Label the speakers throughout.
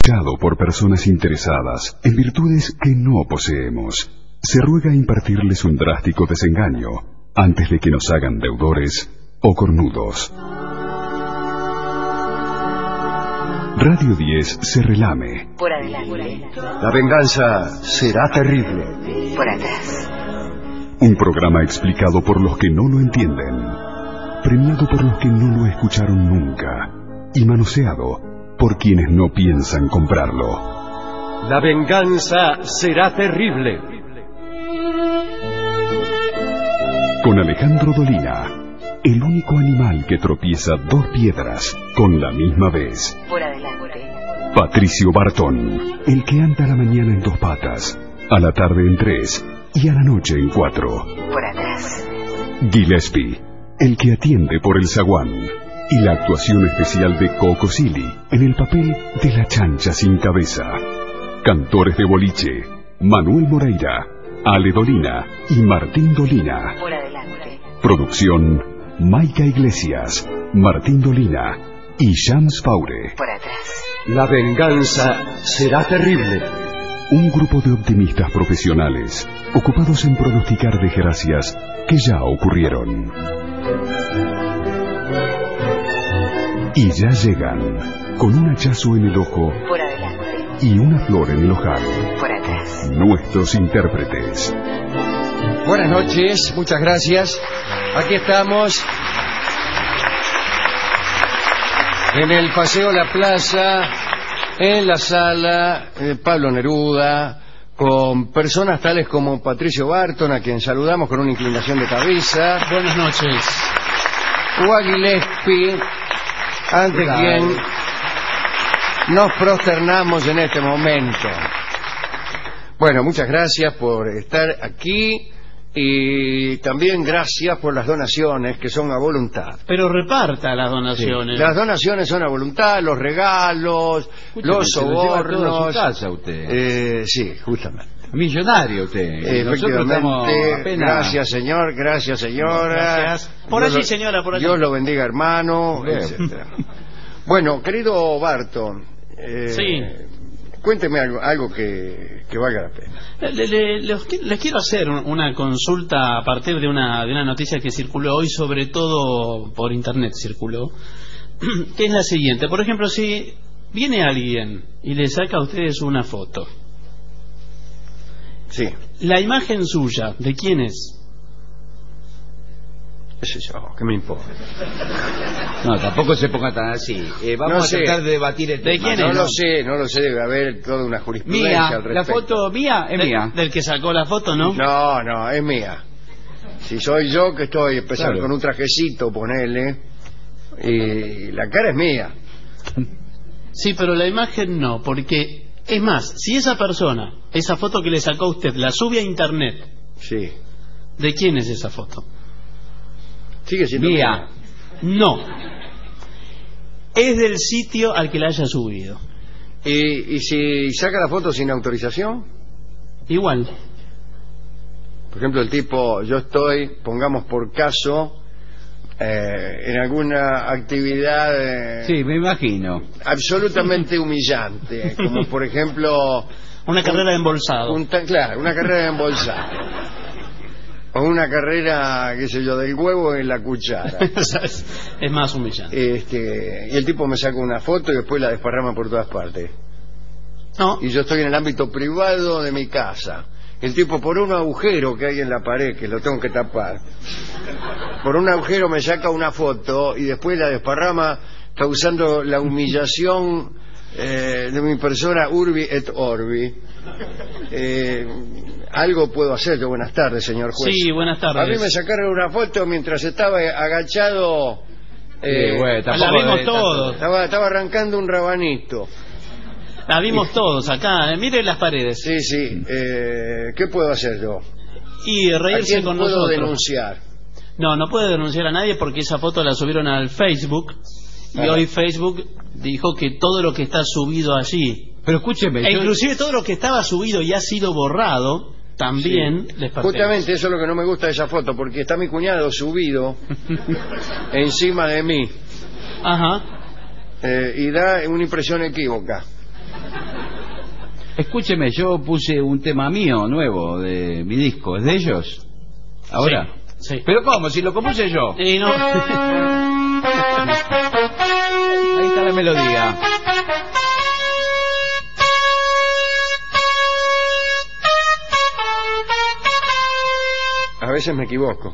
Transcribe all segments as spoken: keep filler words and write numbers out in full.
Speaker 1: Dado por personas interesadas en virtudes que no poseemos, se ruega impartirles un drástico desengaño antes de que nos hagan deudores o cornudos. Radio diez se relame.
Speaker 2: Por adelante.
Speaker 3: La venganza será terrible.
Speaker 2: Por atrás.
Speaker 1: Un programa explicado por los que no lo entienden, premiado por los que no lo escucharon nunca y manoseado por quienes no piensan comprarlo.
Speaker 3: La venganza será terrible.
Speaker 1: Con Alejandro Dolina, el único animal que tropieza dos piedras con la misma vez.
Speaker 2: Por adelante.
Speaker 1: Patricio Bartón, el que anda a la mañana en dos patas, a la tarde en tres y a la noche en cuatro.
Speaker 2: Por atrás.
Speaker 1: Gillespie, el que atiende por el zaguán. Y la actuación especial de Coco Silly en el papel de la chancha sin cabeza. Cantores de boliche, Manuel Moreira, Ale Dolina y Martín Dolina.
Speaker 2: Por adelante.
Speaker 1: Producción, Maica Iglesias, Martín Dolina y Shams Faure.
Speaker 2: Por atrás.
Speaker 3: La venganza será terrible.
Speaker 1: Un grupo de optimistas profesionales ocupados en pronosticar desgracias que ya ocurrieron. Y ya llegan, con un hachazo en el ojo
Speaker 2: Por adelante.
Speaker 1: y una flor en el ojal,
Speaker 2: Por atrás.
Speaker 1: nuestros intérpretes.
Speaker 3: Buenas noches, muchas gracias. Aquí estamos en el Paseo La Plaza, en la sala eh, Pablo Neruda, con personas tales como Patricio Bartón, a quien saludamos con una inclinación de cabeza.
Speaker 4: Buenas noches.
Speaker 3: Juan Gillespie, ante quien nos prosternamos en este momento. Bueno, muchas gracias por estar aquí y también gracias por las donaciones que son a voluntad.
Speaker 4: Pero reparta las donaciones.
Speaker 3: Sí. Las donaciones son a voluntad, los regalos,
Speaker 5: Escúchame,
Speaker 3: los
Speaker 5: se lo lleva todo a
Speaker 3: sobornos.
Speaker 5: su casa usted.
Speaker 3: Eh, sí, justamente.
Speaker 5: Millonario usted. Nosotros estamos
Speaker 3: Efectivamente,
Speaker 5: apenas...
Speaker 3: gracias señor, gracias señora.
Speaker 4: Gracias. Por
Speaker 3: Dios
Speaker 4: allí,
Speaker 3: lo-
Speaker 4: señora, por allí.
Speaker 3: Dios lo bendiga, hermano,
Speaker 5: Bien.
Speaker 3: etcétera. Bueno, querido Barton, eh,
Speaker 4: Sí.
Speaker 3: cuénteme algo, algo que, que valga la pena.
Speaker 4: Le- le- les, les quiero hacer un- una consulta a partir de una, de una noticia que circuló hoy, sobre todo por internet circuló, que es la siguiente. Por ejemplo, si viene alguien y le saca a ustedes una foto,
Speaker 3: Sí,
Speaker 4: la imagen suya, ¿de quién es?
Speaker 3: qué sé yo, ¿qué me importa?
Speaker 5: No, tampoco se ponga tan así. Eh, vamos
Speaker 3: No
Speaker 5: a
Speaker 3: sé.
Speaker 5: tratar de debatir el
Speaker 4: ¿De
Speaker 5: tema.
Speaker 4: quién
Speaker 3: No
Speaker 4: es?
Speaker 3: lo sé, no lo sé, debe haber toda una jurisprudencia
Speaker 5: Mía,
Speaker 3: al respecto.
Speaker 5: la foto mía es
Speaker 4: De-
Speaker 5: mía.
Speaker 4: Del que sacó la foto, ¿no?
Speaker 3: No, no, es mía. Si soy yo que estoy empezar
Speaker 5: Claro.
Speaker 3: con un trajecito, ponele, y la cara es mía.
Speaker 4: Sí, pero la imagen no, porque es más, si esa persona, esa foto que le sacó a usted, la sube a internet,
Speaker 3: Sí.
Speaker 4: ¿de quién es esa foto?
Speaker 3: Sigue siendo
Speaker 5: Mía.
Speaker 4: No. Es del sitio al que la haya subido.
Speaker 3: ¿Y, y si saca la foto sin autorización?
Speaker 4: Igual.
Speaker 3: Por ejemplo, el tipo, yo estoy, pongamos por caso, eh, en alguna actividad eh,
Speaker 5: Sí, me imagino.
Speaker 3: absolutamente humillante, como por ejemplo...
Speaker 4: Una carrera de embolsado.
Speaker 3: un ta- claro, una carrera de embolsado. O una carrera, qué sé yo, del huevo en la cuchara.
Speaker 4: Es más humillante.
Speaker 3: Este, y el tipo me saca una foto y después la desparrama por todas partes.
Speaker 4: No,
Speaker 3: Y yo estoy en el ámbito privado de mi casa. El tipo, por un agujero que hay en la pared, que lo tengo que tapar, por un agujero me saca una foto y después la desparrama, causando la humillación eh, de mi persona urbi et orbi. Eh, algo puedo hacer yo. Buenas tardes, señor juez.
Speaker 4: sí, buenas tardes.
Speaker 3: A mí me sacaron una foto mientras estaba agachado. eh,
Speaker 5: Sí, bueno,
Speaker 4: la
Speaker 5: tampoco
Speaker 4: vimos
Speaker 5: de-
Speaker 4: todos.
Speaker 3: estaba, estaba arrancando un rabanito.
Speaker 4: La vimos todos acá. eh, Mire las paredes.
Speaker 3: Sí, sí. Eh, ¿Qué puedo hacer yo?
Speaker 4: Y
Speaker 3: ¿A
Speaker 4: reírse
Speaker 3: quién
Speaker 4: con
Speaker 3: puedo
Speaker 4: nosotros.
Speaker 3: denunciar?
Speaker 4: No, no puede denunciar a nadie porque esa foto la subieron al Facebook. Y
Speaker 3: Ajá.
Speaker 4: hoy Facebook dijo que todo lo que está subido allí,
Speaker 5: Pero escúcheme,
Speaker 4: e
Speaker 5: yo-
Speaker 4: inclusive todo lo que estaba subido y ha sido borrado, también
Speaker 3: Sí.
Speaker 4: les pertenece.
Speaker 3: Justamente eso es lo que no me gusta de esa foto, porque está mi cuñado subido encima de mí
Speaker 4: Ajá.
Speaker 3: eh, y da una impresión equívoca.
Speaker 5: Escúcheme, yo puse un tema mío, nuevo, de mi disco. ¿Es de ellos? ¿Ahora?
Speaker 4: Sí, sí.
Speaker 5: ¿Pero cómo? Si lo compuse yo.
Speaker 4: Y no.
Speaker 5: Ahí está la melodía.
Speaker 3: A veces me equivoco.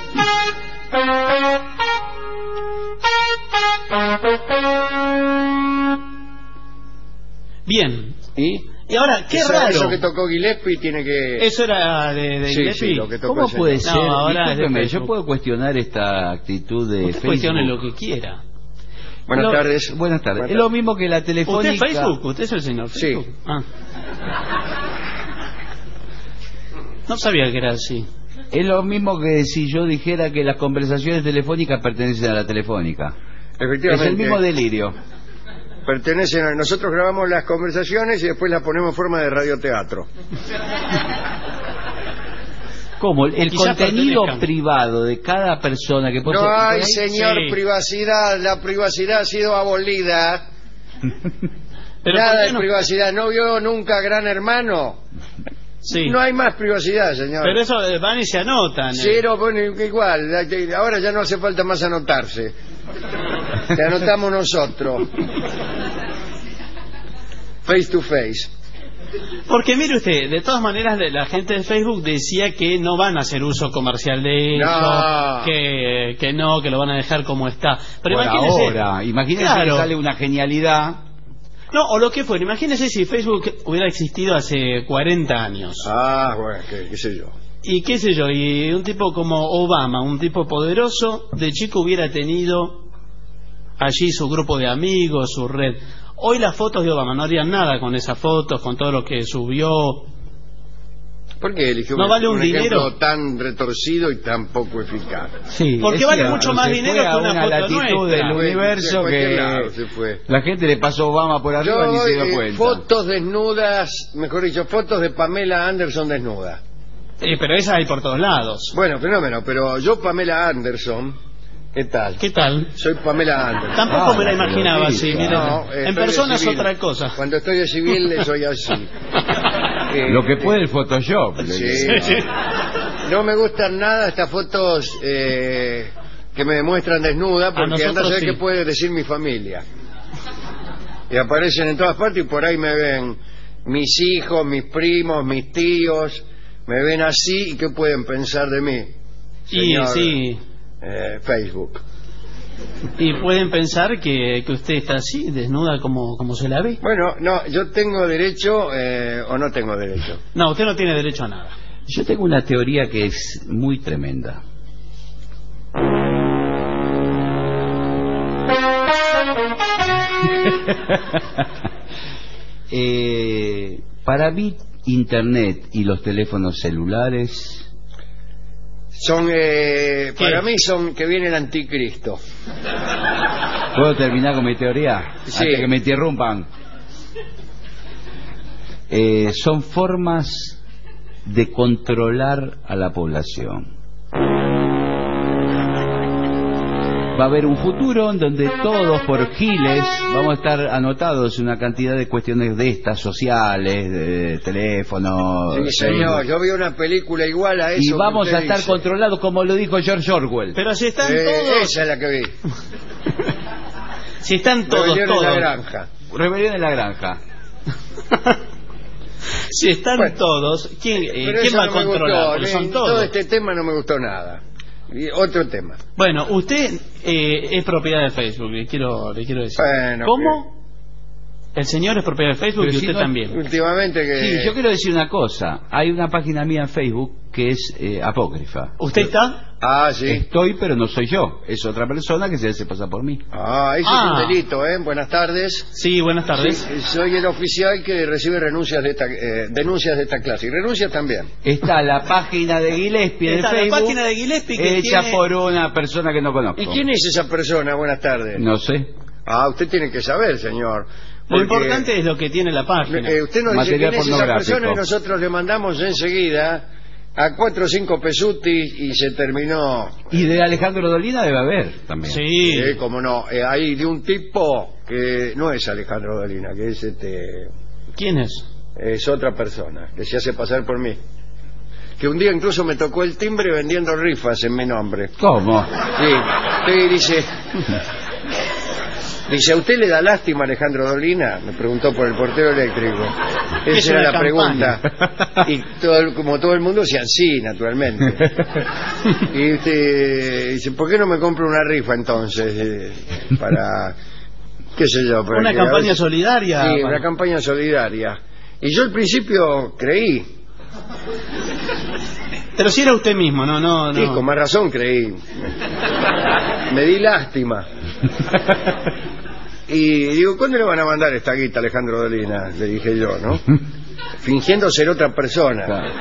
Speaker 4: Bien.
Speaker 3: ¿Y?
Speaker 4: Y ahora, qué
Speaker 3: eso,
Speaker 4: raro.
Speaker 3: Eso que tocó Gillespie tiene que...
Speaker 4: Eso era de, de
Speaker 3: Sí,
Speaker 4: Gillespie.
Speaker 3: sí, lo que tocó
Speaker 5: ¿Cómo
Speaker 3: ese-
Speaker 5: puede
Speaker 4: No,
Speaker 5: ser?
Speaker 4: ahora es de
Speaker 5: Discúlpeme,
Speaker 4: Facebook.
Speaker 5: yo puedo cuestionar esta actitud de
Speaker 4: Usted
Speaker 5: Facebook.
Speaker 4: cuestione lo que quiera.
Speaker 3: Buenas
Speaker 5: Lo-
Speaker 3: tardes.
Speaker 5: Buenas tardes.
Speaker 3: Buenas
Speaker 5: Es lo mismo que la telefónica.
Speaker 4: ¿Usted es Facebook? ¿Usted es el señor
Speaker 3: Sí.
Speaker 4: Facebook? Ah. No sabía que era así.
Speaker 5: Es lo mismo que si yo dijera que las conversaciones telefónicas pertenecen a la telefónica.
Speaker 3: Efectivamente.
Speaker 5: Es el mismo delirio.
Speaker 3: Pertenecen a... Nosotros grabamos las conversaciones y después las ponemos en forma de radioteatro.
Speaker 5: ¿Cómo? El
Speaker 4: Quizás
Speaker 5: contenido
Speaker 4: pertenezcan.
Speaker 5: privado de cada persona que puede
Speaker 3: No hay,
Speaker 5: ser...
Speaker 3: señor,
Speaker 4: Sí.
Speaker 3: privacidad. La privacidad ha sido abolida.
Speaker 4: Pero
Speaker 3: Nada
Speaker 4: ¿por qué
Speaker 3: de
Speaker 4: no?
Speaker 3: privacidad. ¿No vio nunca Gran Hermano?
Speaker 4: Sí.
Speaker 3: No hay más privacidad, señor.
Speaker 4: Pero eso eh, van y se anotan. eh.
Speaker 3: Cero, bueno, igual. Ahora ya no hace falta más anotarse. Te anotamos nosotros. Face to face.
Speaker 4: Porque mire usted, de todas maneras de- la gente de Facebook decía que no van a hacer uso comercial de eso,
Speaker 3: No.
Speaker 4: que, que no, que lo van a dejar como está. Pero
Speaker 5: Por
Speaker 4: imagínese,
Speaker 5: ahora, imagínese
Speaker 4: Claro.
Speaker 5: que sale una genialidad.
Speaker 4: no, o lo que fuera, imagínese si Facebook hubiera existido hace cuarenta años.
Speaker 3: Ah, bueno, qué, qué sé yo.
Speaker 4: Y qué sé yo, y un tipo como Obama, un tipo poderoso, de chico hubiera tenido allí su grupo de amigos, su red. Hoy las fotos de Obama no harían nada con esas fotos, con todo lo que subió.
Speaker 3: ¿Por qué eligió
Speaker 4: No
Speaker 3: un,
Speaker 4: vale un
Speaker 3: un
Speaker 4: dinero.
Speaker 3: ejemplo tan retorcido y tan poco eficaz?
Speaker 5: Sí,
Speaker 4: Porque
Speaker 5: es
Speaker 4: vale
Speaker 5: cierto,
Speaker 4: mucho más
Speaker 5: se
Speaker 4: dinero
Speaker 5: fue
Speaker 4: que
Speaker 5: a
Speaker 4: una
Speaker 5: una
Speaker 4: foto
Speaker 5: latitud
Speaker 4: nuestra.
Speaker 5: del
Speaker 3: Fue-
Speaker 5: universo
Speaker 3: de cualquier
Speaker 5: que
Speaker 3: lado se fue.
Speaker 5: la gente le pasó Obama por arriba
Speaker 3: Yo,
Speaker 5: ni se dio
Speaker 3: eh,
Speaker 5: cuenta.
Speaker 3: fotos desnudas, mejor dicho, fotos de Pamela Anderson desnuda.
Speaker 4: Eh, pero esas hay por todos lados.
Speaker 3: Bueno, fenómeno, pero yo Pamela Anderson, ¿qué tal?
Speaker 4: ¿Qué tal?
Speaker 3: Soy Pamela Anderson.
Speaker 4: Tampoco
Speaker 5: Ah,
Speaker 4: me la
Speaker 5: la
Speaker 4: imaginaba así,
Speaker 5: pelotita.
Speaker 4: mire.
Speaker 3: No, eh,
Speaker 4: en
Speaker 3: estoy
Speaker 4: persona
Speaker 3: de
Speaker 4: es
Speaker 3: civil.
Speaker 4: otra cosa.
Speaker 3: Cuando estoy de civil soy así. Eh,
Speaker 5: Lo que puede el Photoshop.
Speaker 3: Sí.
Speaker 5: le-
Speaker 4: Sí.
Speaker 3: No me gustan nada estas fotos eh, que me demuestran desnuda, porque
Speaker 4: nosotros
Speaker 3: anda a saber
Speaker 4: sí.
Speaker 3: qué puede decir mi familia. Y aparecen en todas partes y por ahí me ven mis hijos, mis primos, mis tíos, me ven así y qué pueden pensar de mí.
Speaker 4: Y
Speaker 3: señor,
Speaker 4: sí,
Speaker 3: eh, Facebook.
Speaker 4: y pueden pensar que, que usted está así, desnuda como, como se la ve.
Speaker 3: Bueno, no, yo tengo derecho eh, o no tengo derecho.
Speaker 4: No, usted no tiene derecho a nada.
Speaker 5: Yo tengo una teoría que es muy tremenda. eh, para mí, Internet y los teléfonos celulares...
Speaker 3: Son, eh,
Speaker 4: ¿Qué?
Speaker 3: para mí son que viene el anticristo.
Speaker 5: ¿Puedo terminar con mi teoría?
Speaker 3: Sí.
Speaker 5: Antes que me interrumpan. Eh, son formas de controlar a la población. Va a haber un futuro en donde todos por giles vamos a estar anotados en una cantidad de cuestiones de estas, sociales, de teléfono.
Speaker 3: Sí, señor, yo vi una película igual a eso.
Speaker 5: Y
Speaker 3: que
Speaker 5: vamos
Speaker 3: usted
Speaker 5: a estar
Speaker 3: dice.
Speaker 5: controlados como lo dijo George Orwell.
Speaker 4: Pero si están
Speaker 3: Eh,
Speaker 4: todos,
Speaker 3: esa es la que vi.
Speaker 4: si están todos,
Speaker 3: Rebelión en la
Speaker 4: todos,
Speaker 3: granja.
Speaker 5: Rebelión en la granja.
Speaker 4: si están
Speaker 3: Bueno,
Speaker 4: todos, ¿quién, eh,
Speaker 3: Pero
Speaker 4: ¿quién
Speaker 3: eso
Speaker 4: va a
Speaker 3: no me
Speaker 4: controlar?
Speaker 3: gustó,
Speaker 4: Porque
Speaker 3: ni-
Speaker 4: son
Speaker 3: todo
Speaker 4: todos.
Speaker 3: este tema no me gustó nada. Y otro tema.
Speaker 4: Bueno, usted eh, es propiedad de Facebook, le quiero, le quiero decir.
Speaker 3: Bueno,
Speaker 4: ¿Cómo? El señor es propiedad de Facebook
Speaker 5: Pero
Speaker 4: y
Speaker 5: si
Speaker 4: usted
Speaker 5: no-
Speaker 4: también.
Speaker 3: Últimamente que...
Speaker 5: Sí, yo quiero decir una cosa. Hay una página mía en Facebook que es eh, apócrifa.
Speaker 4: ¿Usted está?
Speaker 3: Ah, sí.
Speaker 5: Estoy, pero no soy yo. Es otra persona que se hace pasar por mí.
Speaker 3: Ah, eso
Speaker 4: Ah.
Speaker 3: es un delito, ¿eh? Buenas tardes.
Speaker 4: Sí, buenas tardes.
Speaker 3: Sí, soy el oficial que recibe renuncias de esta, eh, denuncias de esta clase. Y renuncias también.
Speaker 5: Está la página de Gillespie de
Speaker 4: Está la
Speaker 5: Facebook,
Speaker 4: página de Gillespie que
Speaker 5: hecha
Speaker 4: tiene-
Speaker 5: por una persona que no conozco.
Speaker 3: ¿Y quién es esa persona? Buenas tardes.
Speaker 5: No sé.
Speaker 3: Ah, usted tiene que saber, señor.
Speaker 4: Lo
Speaker 3: Porque,
Speaker 4: importante es lo que tiene la página.
Speaker 3: eh, usted nos dice
Speaker 5: Material
Speaker 3: quién es esa
Speaker 5: pornográfico.
Speaker 3: persona y nosotros le mandamos enseguida a cuatro o cinco pesutis y se terminó.
Speaker 5: Y de Alejandro Dolina debe haber también.
Speaker 4: Sí.
Speaker 3: Eh, como no, eh, ahí de un tipo que no es Alejandro Dolina, que es este...
Speaker 4: ¿Quién es?
Speaker 3: es otra persona que se hace pasar por mí. Que un día incluso me tocó el timbre vendiendo rifas en mi nombre.
Speaker 5: ¿Cómo?
Speaker 3: Sí, sí, dice... Dice, ¿a usted le da lástima Alejandro Dolina? Me preguntó por el portero eléctrico. Esa era la
Speaker 4: campaña.
Speaker 3: pregunta. Y todo, el- como todo el mundo decían sí, naturalmente. Y usted dice, ¿por qué no me compro una rifa entonces? Eh, para, qué sé yo. para
Speaker 4: Una
Speaker 3: que a
Speaker 4: campaña
Speaker 3: veces-
Speaker 4: solidaria.
Speaker 3: Sí,
Speaker 4: para-
Speaker 3: una campaña solidaria. Y yo al principio creí.
Speaker 4: Pero si era usted mismo, no, no, no.
Speaker 3: Sí, con más razón creí. Me di lástima. Y digo, ¿cuándo le van a mandar esta guita a Alejandro Dolina? Le dije yo, ¿no? Fingiendo ser otra persona.
Speaker 5: Claro.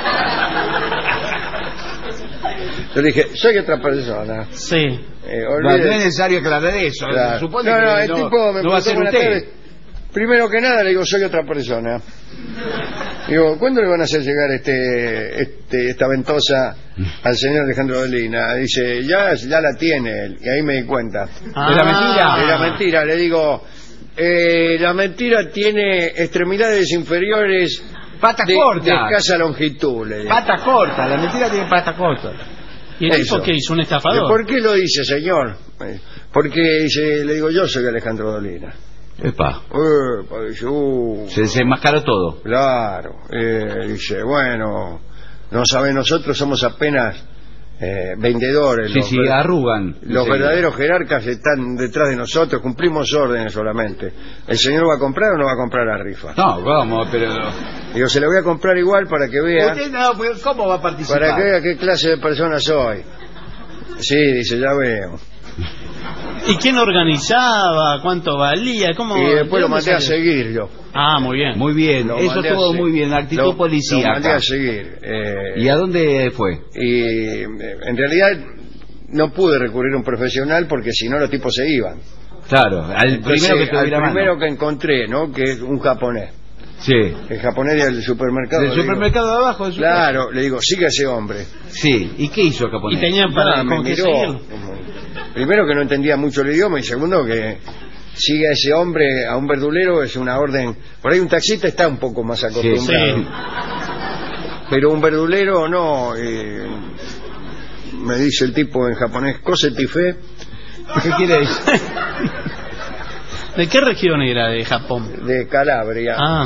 Speaker 3: Yo le dije, soy otra persona.
Speaker 4: Sí.
Speaker 3: Eh,
Speaker 5: No,
Speaker 3: olvide-
Speaker 5: no es necesario aclarar eso.
Speaker 3: Claro.
Speaker 5: Supone
Speaker 3: no,
Speaker 5: que
Speaker 3: no, el
Speaker 5: no,
Speaker 3: tipo me
Speaker 5: no va a
Speaker 3: preguntó
Speaker 5: ser
Speaker 3: buenas
Speaker 5: usted.
Speaker 3: tardes. Primero que nada le digo, soy otra persona. Digo, ¿cuándo le van a hacer llegar este, este esta ventosa al señor Alejandro Dolina? Dice, ya, ya la tiene él. Y ahí me di cuenta.
Speaker 4: Ah.
Speaker 5: ¿Era mentira?
Speaker 3: Era mentira, le digo, eh, la mentira tiene extremidades inferiores
Speaker 5: Pata
Speaker 3: de,
Speaker 5: corta.
Speaker 3: de escasa longitud. Le digo.
Speaker 5: Pata corta, la mentira tiene pata corta.
Speaker 4: ¿Y el
Speaker 3: Eso.
Speaker 4: tipo que hizo? ¿Un
Speaker 3: ¿Y
Speaker 4: estafador?
Speaker 3: ¿Por qué lo dice, señor? Eh, Porque dice, le digo, yo soy Alejandro Dolina.
Speaker 5: Epa,
Speaker 3: Eh, pues, dice, uh,
Speaker 5: se desenmascaró todo.
Speaker 3: claro. Eh, dice, bueno, no sabe, nosotros somos apenas eh, vendedores.
Speaker 5: Sí,
Speaker 3: los
Speaker 5: sí,
Speaker 3: ver-
Speaker 5: arrugan.
Speaker 3: Los
Speaker 5: Sí.
Speaker 3: verdaderos jerarcas están detrás de nosotros, cumplimos órdenes solamente. ¿El señor va a comprar o no va a comprar la rifa?
Speaker 5: No, vamos, pero...
Speaker 3: Digo, se la voy a comprar igual para que vea,
Speaker 5: Usted no, pero ¿cómo va a participar?
Speaker 3: para que vea qué clase de persona soy. Sí, dice, ya veo.
Speaker 4: ¿Y quién organizaba? ¿Cuánto valía? ¿Cómo?
Speaker 3: Y
Speaker 4: ¿de
Speaker 3: después lo
Speaker 4: dónde
Speaker 3: mandé a
Speaker 4: salió?
Speaker 3: seguir yo.
Speaker 4: Ah, muy bien.
Speaker 5: Muy bien,
Speaker 3: Lo
Speaker 5: eso
Speaker 3: mandé a
Speaker 5: estuvo
Speaker 3: se-
Speaker 5: muy bien, actitud
Speaker 3: lo- Lo mandé
Speaker 5: policíaca.
Speaker 3: a seguir. eh,
Speaker 5: ¿Y a dónde fue?
Speaker 3: y eh, en realidad no pude recurrir a un profesional porque si no los tipos se iban.
Speaker 5: Claro, al
Speaker 3: Entonces,
Speaker 5: primero que
Speaker 3: al
Speaker 5: tuviera mano.
Speaker 3: primero que encontré, ¿no? Que es un japonés.
Speaker 5: Sí.
Speaker 3: El japonés del supermercado.
Speaker 5: ¿Del
Speaker 3: le digo,
Speaker 5: supermercado de abajo? De su
Speaker 3: claro, le digo, siga ese hombre.
Speaker 5: casa. Sí, ¿y qué hizo el
Speaker 4: ¿Y
Speaker 5: japonés?
Speaker 4: tenía para
Speaker 3: Ah, me
Speaker 4: con qué
Speaker 3: miró.
Speaker 4: seguir?
Speaker 3: Primero que no entendía mucho el idioma y segundo que siga a ese hombre a un verdulero es una orden. Por ahí un taxista está un poco más acostumbrado.
Speaker 4: Sí.
Speaker 3: Pero un verdulero no. eh, me dice el tipo en japonés, Kosetife,
Speaker 5: ¿Qué quiere decir?
Speaker 4: ¿De qué región era de Japón?
Speaker 3: de Calabria.
Speaker 4: Ah,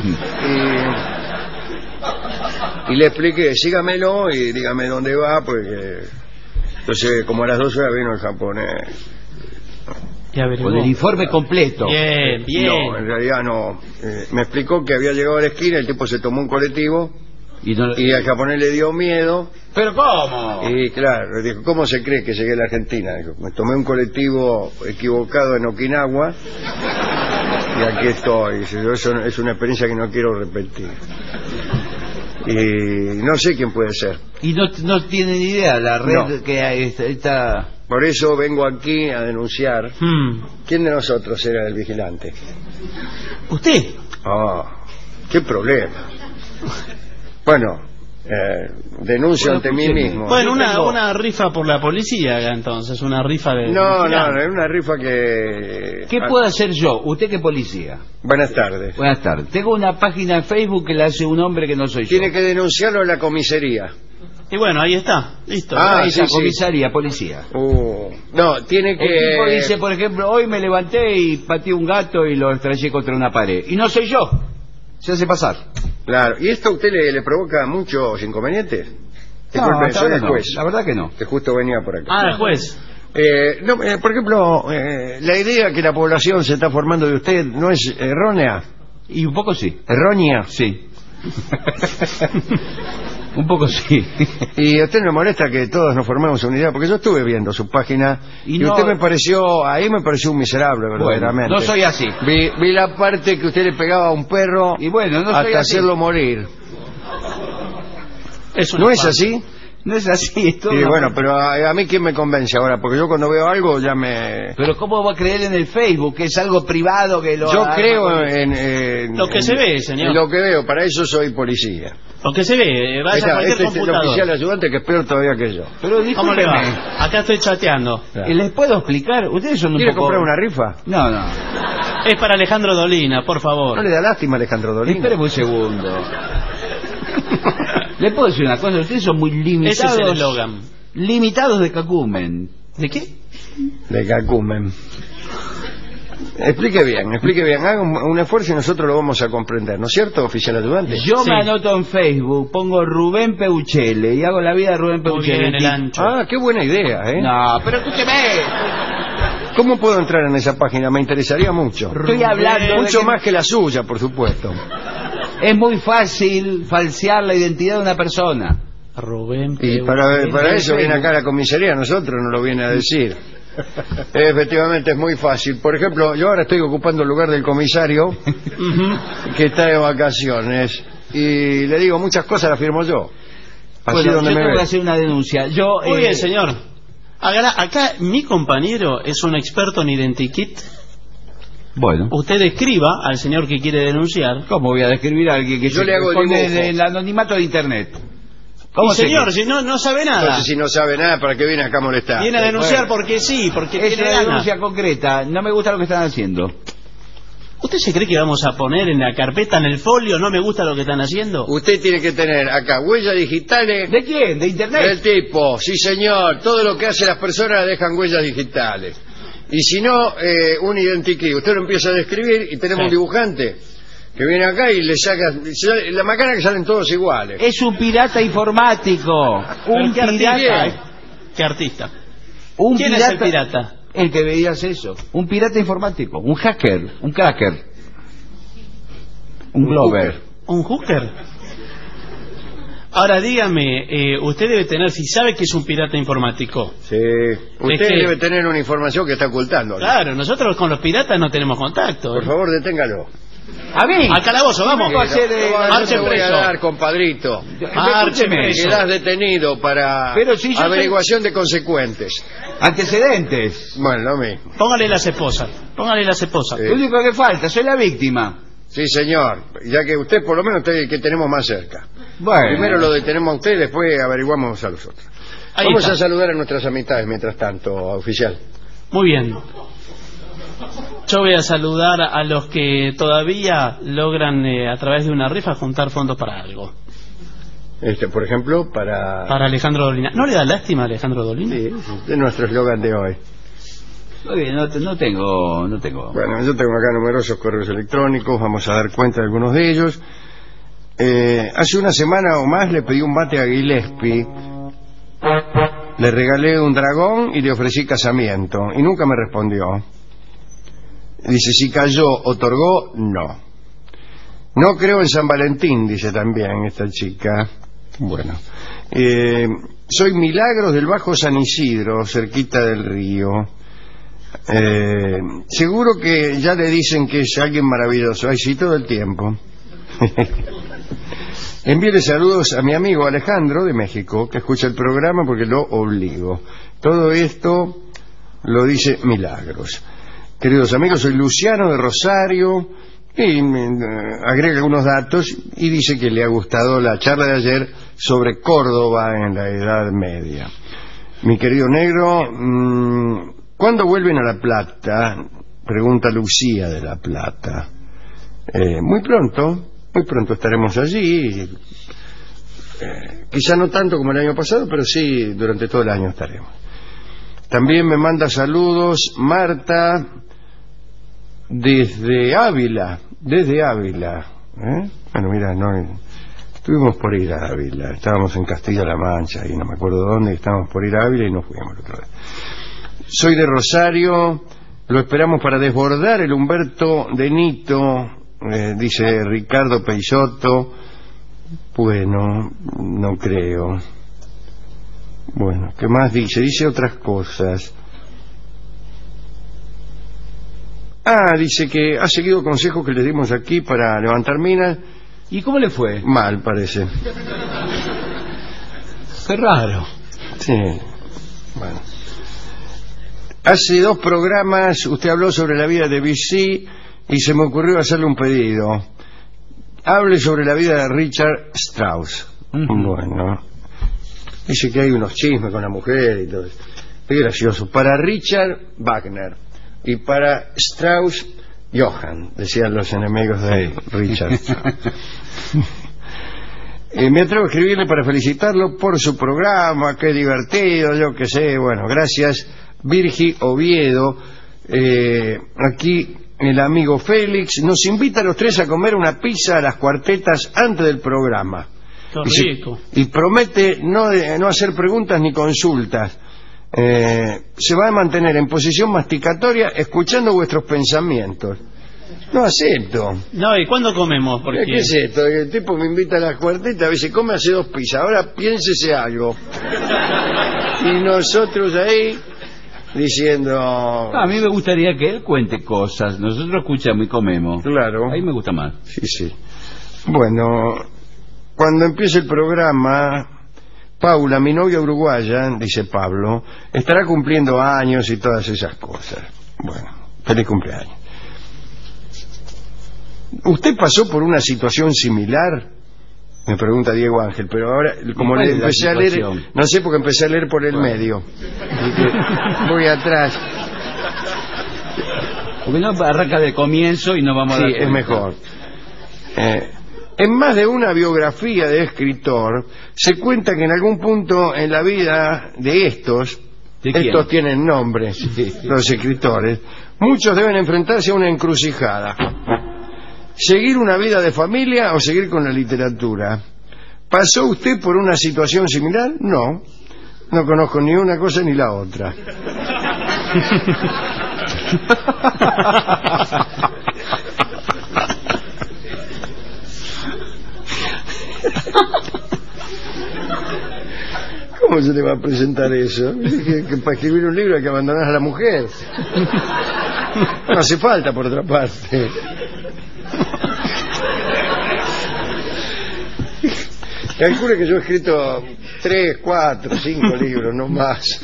Speaker 3: Y, y le expliqué, sígamelo y dígame dónde va, porque entonces como a las dos horas vino el japonés.
Speaker 4: y averiguó.
Speaker 5: Con el informe completo.
Speaker 4: Bien, bien.
Speaker 3: No, en realidad no. Eh, me explicó que había llegado a la esquina, el tipo se tomó un colectivo
Speaker 5: Y no...
Speaker 3: y al japonés le dio miedo.
Speaker 5: ¿Pero cómo?
Speaker 3: Y claro, le dijo, ¿cómo se cree que llegué a la Argentina? Dijo, me tomé un colectivo equivocado en Okinawa y aquí estoy. Dice, yo, eso es una experiencia que no quiero repetir. Y no sé quién puede ser.
Speaker 5: Y no, no tiene ni idea la red
Speaker 3: No.
Speaker 5: que hay, está, está-
Speaker 3: Por eso vengo aquí a denunciar.
Speaker 4: Hmm.
Speaker 3: ¿Quién de nosotros era el vigilante?
Speaker 4: ¿Usted?
Speaker 3: Ah, qué problema. Bueno, eh, denuncio
Speaker 5: Bueno,
Speaker 3: ante mí
Speaker 5: escúcheme.
Speaker 3: mismo.
Speaker 4: Bueno,
Speaker 5: yo
Speaker 4: una,
Speaker 5: tengo-
Speaker 4: una rifa por la policía acá, entonces, una rifa de...
Speaker 3: No, no,
Speaker 4: vigilante.
Speaker 3: es una rifa que...
Speaker 5: ¿Qué
Speaker 3: Ah,
Speaker 5: puedo hacer yo? ¿Usted qué policía?
Speaker 3: Buenas tardes.
Speaker 5: Buenas tardes. Tengo una página en Facebook que la hace un hombre que no soy yo.
Speaker 3: Tiene que denunciarlo en la comisaría.
Speaker 4: Y bueno, ahí está, listo.
Speaker 3: Ah,
Speaker 5: Ahí está,
Speaker 3: sí, sí.
Speaker 5: comisaría, policía.
Speaker 3: Uh, no, tiene
Speaker 5: El tipo
Speaker 3: que...
Speaker 5: dice, por ejemplo, hoy me levanté y pateé un gato y lo estrellé contra una pared. Y no soy yo. Se hace pasar.
Speaker 3: Claro, ¿y esto a usted le, le provoca muchos inconvenientes? Disculpe,
Speaker 5: hasta
Speaker 3: soy
Speaker 5: ahora
Speaker 3: el
Speaker 5: no.
Speaker 3: juez,
Speaker 5: La verdad que no.
Speaker 3: que justo venía por acá.
Speaker 4: Ah, el juez.
Speaker 3: Eh, no, eh, por ejemplo, eh, la idea que la población se está formando de usted no es errónea.
Speaker 5: Y un poco sí.
Speaker 3: ¿Errónea?
Speaker 5: Sí. Un poco sí.
Speaker 3: Y a usted no le molesta que todos nos formemos una idea, porque yo estuve viendo su página
Speaker 5: Y
Speaker 3: y,
Speaker 5: no-
Speaker 3: usted me pareció, ahí me pareció un miserable,
Speaker 5: Bueno,
Speaker 3: verdaderamente.
Speaker 5: no soy así.
Speaker 3: Vi, vi la parte que usted le pegaba a un perro
Speaker 5: Y bueno, no soy
Speaker 3: hasta
Speaker 5: así.
Speaker 3: hacerlo morir.
Speaker 4: Es una
Speaker 3: ¿No es
Speaker 4: farsa.
Speaker 3: así?
Speaker 5: No es así, es todo
Speaker 3: Y
Speaker 5: una-
Speaker 3: bueno, pero a, a mí quién me convence ahora, porque yo cuando veo algo ya me...
Speaker 5: Pero ¿cómo va a creer en el Facebook? Que es algo privado que lo...
Speaker 3: Yo
Speaker 5: haga-
Speaker 3: creo en, en-
Speaker 4: Lo que
Speaker 3: en-
Speaker 4: se ve, señor.
Speaker 3: en lo que veo, para eso soy policía.
Speaker 4: Lo que se ve, vaya
Speaker 3: Esta-
Speaker 4: a cualquier
Speaker 3: este es el
Speaker 4: computador.
Speaker 3: oficial ayudante que es peor todavía que yo.
Speaker 5: Pero
Speaker 4: ¿Cómo le
Speaker 5: discúlpeme.
Speaker 4: va? Acá estoy chateando.
Speaker 5: ¿Les puedo explicar? Ustedes son un
Speaker 3: ¿Quiere
Speaker 5: poco...
Speaker 3: comprar una rifa?
Speaker 5: No, no.
Speaker 4: Es para Alejandro Dolina, por favor.
Speaker 3: ¿No le da lástima a Alejandro Dolina?
Speaker 5: Espéreme un segundo. Le puedo decir una cosa, ustedes son muy limitados.
Speaker 4: Ese es el eslogan.
Speaker 5: Limitados de cacumen.
Speaker 4: ¿De qué?
Speaker 3: De Cacumen. Explique bien, explique bien. Haga un, un esfuerzo y nosotros lo vamos a comprender, ¿no es cierto, oficial ayudante?
Speaker 5: Yo
Speaker 4: Sí.
Speaker 5: me anoto en Facebook, pongo Rubén Peuchele y hago la vida de Rubén
Speaker 4: Muy
Speaker 5: Peuchele.
Speaker 4: bien, el ancho.
Speaker 3: Ah, qué buena idea, ¿eh?
Speaker 5: No, pero escúcheme.
Speaker 3: ¿Cómo puedo entrar en esa página? Me interesaría mucho.
Speaker 5: Estoy hablando de
Speaker 3: Mucho
Speaker 5: que
Speaker 3: más que la suya, por supuesto.
Speaker 5: es muy fácil falsear la identidad de una persona.
Speaker 4: Rubén
Speaker 3: Y
Speaker 4: Peu-
Speaker 3: para, para
Speaker 5: en
Speaker 3: eso viene
Speaker 5: Facebook.
Speaker 3: acá la comisaría, nosotros no lo viene a decir. Efectivamente es muy fácil. Por ejemplo, yo ahora estoy ocupando el lugar del comisario que está de vacaciones y le digo muchas cosas, las firmo yo. Así
Speaker 5: Bueno,
Speaker 3: donde
Speaker 5: yo
Speaker 3: me
Speaker 5: tengo
Speaker 3: ve.
Speaker 5: que hacer una denuncia. Yo,
Speaker 4: Muy
Speaker 5: eh,
Speaker 4: bien, señor. Acá, acá mi compañero es un experto en identikit.
Speaker 5: Bueno,
Speaker 4: Usted escriba al señor que quiere denunciar.
Speaker 5: ¿cómo voy a describir a alguien que
Speaker 3: Yo
Speaker 5: se
Speaker 3: le hago el
Speaker 5: pone
Speaker 3: dibujo.
Speaker 5: en el anonimato de internet? ¿Cómo
Speaker 4: Y
Speaker 5: se
Speaker 4: señor,
Speaker 5: dice?
Speaker 4: si no, no sabe nada.
Speaker 3: Entonces, si no sabe nada, ¿para qué viene acá a molestar?
Speaker 4: Viene a denunciar
Speaker 5: bueno.
Speaker 4: porque sí, porque
Speaker 5: Es
Speaker 4: tiene
Speaker 5: una
Speaker 4: ganas.
Speaker 5: denuncia concreta. No me gusta lo que están haciendo.
Speaker 4: ¿Usted se cree que vamos a poner en la carpeta, en el folio, no me gusta lo que están haciendo?
Speaker 3: Usted tiene que tener acá huellas digitales
Speaker 5: ¿De quién? ¿De internet?
Speaker 3: del tipo, sí señor, todo lo que hacen las personas dejan huellas digitales. Y si no, eh, un identikit. Usted lo empieza a describir y tenemos
Speaker 4: Sí.
Speaker 3: un dibujante que viene acá y le saca... sale- La macana que salen todos iguales.
Speaker 5: Es un pirata informático.
Speaker 4: Pero
Speaker 5: Un
Speaker 4: ¿qué artista?
Speaker 5: pirata.
Speaker 4: ¿eh? ¿Qué artista?
Speaker 5: Un
Speaker 4: ¿Quién es el pirata?
Speaker 5: El que veías eso. Un pirata informático. Un hacker. Un cracker. Un
Speaker 3: Un
Speaker 5: glover.
Speaker 4: ¿Un hooker? Ahora dígame, eh, usted debe tener, si sabe que es un pirata informático.
Speaker 3: Sí. Usted
Speaker 4: que-
Speaker 3: debe tener una información que está ocultando.
Speaker 4: Claro, nosotros con los piratas no tenemos contacto.
Speaker 3: Por favor, deténgalo.
Speaker 5: A mí.
Speaker 4: Al calabozo, vamos.
Speaker 5: Vengo a hacer, eh,
Speaker 3: No, no,
Speaker 4: marche
Speaker 3: te voy a
Speaker 4: preso.
Speaker 3: dar, compadrito.
Speaker 4: Marche
Speaker 5: Escúcheme.
Speaker 4: preso.
Speaker 3: Quedás detenido para
Speaker 5: Pero si yo
Speaker 3: averiguación de consecuentes.
Speaker 5: Antecedentes.
Speaker 3: Bueno, lo mismo.
Speaker 4: Póngale las esposas. Póngale las esposas.
Speaker 3: Sí.
Speaker 5: Lo único que falta, soy la víctima.
Speaker 3: Sí, señor. Ya que usted, por lo menos, usted es el que tenemos más cerca.
Speaker 5: Bueno.
Speaker 3: Primero lo detenemos a usted y después averiguamos a los otros.
Speaker 4: Ahí
Speaker 3: Vamos
Speaker 4: está.
Speaker 3: a saludar a nuestras amistades mientras tanto, oficial.
Speaker 4: Muy bien. Yo voy a saludar a los que todavía logran eh, a través de una rifa juntar fondos para algo.
Speaker 3: Este, por ejemplo, para...
Speaker 4: Para Alejandro Dolina. ¿No le da lástima a Alejandro Dolina?
Speaker 3: Sí, es nuestro eslogan de hoy.
Speaker 5: Muy bien, no, no tengo, no tengo.
Speaker 3: Bueno, yo tengo acá numerosos correos electrónicos, vamos a dar cuenta de algunos de ellos. Eh, hace una semana o más le pedí un bate a Gillespie, le regalé un dragón y le ofrecí casamiento, y nunca me respondió. Dice, si cayó, otorgó, no. No creo en San Valentín, dice también esta chica. Bueno, eh, soy Milagros del Bajo San Isidro, cerquita del río. Eh, seguro que ya le dicen que es alguien maravilloso. Ay, sí, todo el tiempo. Envíele saludos a mi amigo Alejandro de México, que escucha el programa porque lo obligo. Todo esto lo dice Milagros. Queridos amigos, soy Luciano de Rosario, y me, eh, agrega algunos datos y dice que le ha gustado la charla de ayer sobre Córdoba en la Edad Media. Mi querido negro, mmm, ¿cuándo vuelven a La Plata? Pregunta Lucía de La Plata. Eh, muy pronto, muy pronto estaremos allí. Eh, quizá no tanto como el año pasado, pero sí durante todo el año estaremos. También me manda saludos Marta desde Ávila, desde Ávila. ¿eh? Bueno, mira, no, estuvimos por ir a Ávila, estábamos en Castilla-La Mancha y no me acuerdo dónde, estábamos por ir a Ávila y nos fuimos otra vez. Soy de Rosario, lo esperamos para desbordar el Humberto de Nito, eh, dice Ricardo Peixoto. Bueno, no creo. Bueno, ¿qué más dice? Dice otras cosas. Ah, dice que ha seguido consejos que les dimos aquí para levantar minas.
Speaker 5: ¿Y cómo le fue?
Speaker 3: Mal, parece.
Speaker 5: Qué raro.
Speaker 3: Sí. Bueno. Hace dos programas usted habló sobre la vida de B C y se me ocurrió hacerle un pedido. Hable sobre la vida de Richard Strauss.
Speaker 5: Uh-huh.
Speaker 3: Bueno. Dice que hay unos chismes con la mujer y todo eso. Es gracioso. Para Richard Wagner y para Strauss Johan, decían los enemigos de Richard. Eh, me atrevo a escribirle para felicitarlo por su programa, qué divertido, yo qué sé, bueno, gracias, Virgi Oviedo. Eh, aquí el amigo Félix nos invita a los tres a comer una pizza a las Cuartetas antes del programa.
Speaker 4: Qué
Speaker 3: Y,
Speaker 4: rico.
Speaker 3: se- y promete no, de- no hacer preguntas ni consultas. Eh, se va a mantener en posición masticatoria escuchando vuestros pensamientos. No acepto.
Speaker 4: No, ¿y cuándo comemos? Porque...
Speaker 3: ¿Qué es esto? El tipo me invita a las Cuartetas, a veces come hace dos pizzas, ahora piénsese algo. Y nosotros ahí diciendo...
Speaker 5: A mí me gustaría que él cuente cosas. Nosotros escuchamos y comemos.
Speaker 3: Claro.
Speaker 5: Ahí me gusta más.
Speaker 3: Sí, sí. Bueno, cuando empiece el programa, Paula, mi novia uruguaya, dice Pablo, estará cumpliendo años y todas esas cosas. Bueno, feliz cumpleaños. ¿Usted pasó por una situación similar? Me pregunta Diego Ángel, pero ahora, como
Speaker 5: ¿Cuál
Speaker 3: le
Speaker 5: es la
Speaker 3: empecé a leer,
Speaker 5: situación?
Speaker 3: no sé porque empecé a leer por el
Speaker 5: Bueno.
Speaker 3: medio. Y que voy atrás.
Speaker 5: Porque no arranca de comienzo y no vamos a
Speaker 3: Sí,
Speaker 5: dar
Speaker 3: es
Speaker 5: cuenta.
Speaker 3: mejor. Eh, en más de una biografía de escritor, se cuenta que en algún punto en la vida de estos,
Speaker 5: ¿De quién?
Speaker 3: estos tienen nombres, los escritores, muchos deben enfrentarse a una encrucijada. ¿Seguir una vida de familia o seguir con la literatura? ¿Pasó usted por una situación similar? No. No conozco ni una cosa ni la otra. ¿Cómo se le va a presentar eso? Que, que para escribir un libro hay que abandonar a la mujer. No hace falta, por otra parte. Calcule que yo he escrito tres, cuatro, cinco libros, no más.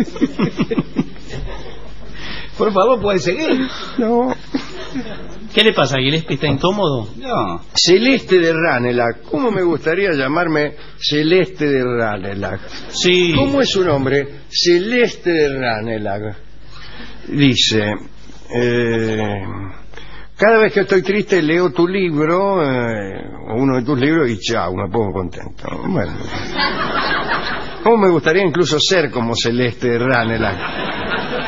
Speaker 5: Por favor, puede seguir.
Speaker 3: No.
Speaker 4: ¿Qué le pasa, Gillespie? ¿Está incómodo?
Speaker 5: No.
Speaker 3: Celeste de Ranelagh. ¿Cómo me gustaría llamarme Celeste de Ranelagh?
Speaker 4: Sí.
Speaker 3: ¿Cómo es su nombre? Celeste de Ranelagh. Dice, eh, cada vez que estoy triste leo tu libro, eh, o uno de tus libros, y chao, me pongo contento. Bueno. ¿Cómo me gustaría incluso ser como Celeste de Ranelagh?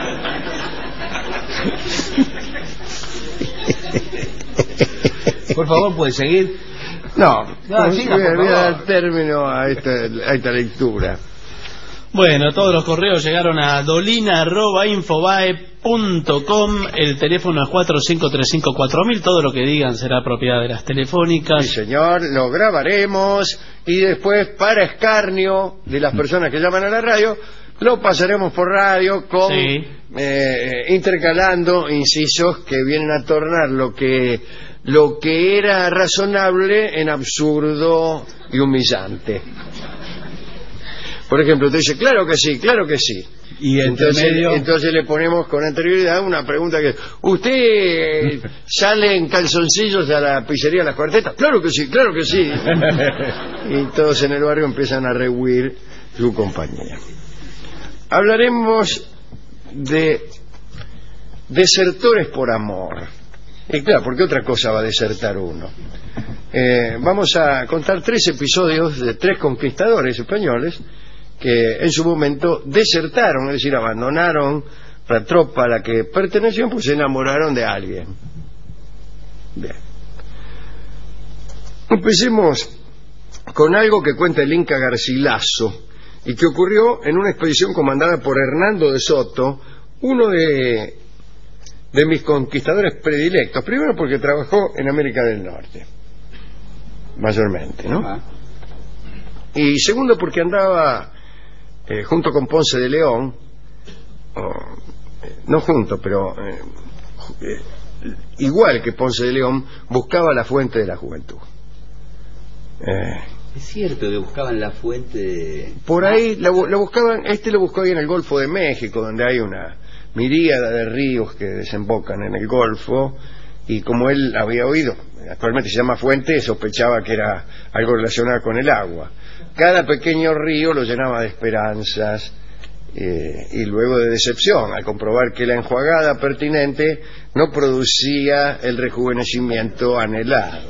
Speaker 5: Por favor, puede seguir.
Speaker 3: No,
Speaker 5: No,
Speaker 3: no,
Speaker 5: siga,
Speaker 3: voy, a-
Speaker 5: por
Speaker 3: voy a
Speaker 5: favor.
Speaker 3: dar término a esta, a esta lectura.
Speaker 4: Bueno, todos los correos llegaron a dolina arroba infobae punto com. El teléfono es cuatro cinco tres cinco cuatro mil. Todo lo que digan será propiedad de las
Speaker 3: Sí,
Speaker 4: telefónicas.
Speaker 3: señor, lo grabaremos y después, para escarnio de las personas que llaman a la radio, lo pasaremos por radio con
Speaker 4: Sí.
Speaker 3: eh, intercalando incisos que vienen a tornar lo que lo que era razonable en absurdo y humillante. Por ejemplo, te dice, claro que sí, claro que sí.
Speaker 5: Y entre
Speaker 3: Entonces,
Speaker 5: medio...
Speaker 3: entonces le ponemos con anterioridad una pregunta que, ¿usted sale en calzoncillos a la pizzería Las Cuartetas? Claro que sí, claro que sí. Y todos en el barrio empiezan a rehuir su compañía. Hablaremos de desertores por amor. Y claro, ¿por qué otra cosa va a desertar uno? Eh, vamos a contar tres episodios de tres conquistadores españoles que en su momento desertaron, es decir, abandonaron la tropa a la que pertenecían, pues se enamoraron de alguien. Bien. Empecemos con algo que cuenta el Inca Garcilaso y que ocurrió en una expedición comandada por Hernando de Soto, uno de, de mis conquistadores predilectos. Primero porque trabajó en América del Norte, mayormente, ¿no?
Speaker 5: Ah.
Speaker 3: Y segundo porque andaba eh, junto con Ponce de León, o, eh, no junto, pero eh, ju- eh, igual que Ponce de León, buscaba la fuente de la juventud. Eh,
Speaker 5: Es cierto que buscaban la fuente de...
Speaker 3: por ahí lo, bu- lo buscaban, este lo buscó ahí en el Golfo de México, donde hay una miríada de ríos que desembocan en el Golfo, y como él había oído, actualmente se llama fuente, sospechaba que era algo relacionado con el agua. Cada pequeño río lo llenaba de esperanzas eh, y luego de decepción al comprobar que la enjuagada pertinente no producía el rejuvenecimiento anhelado.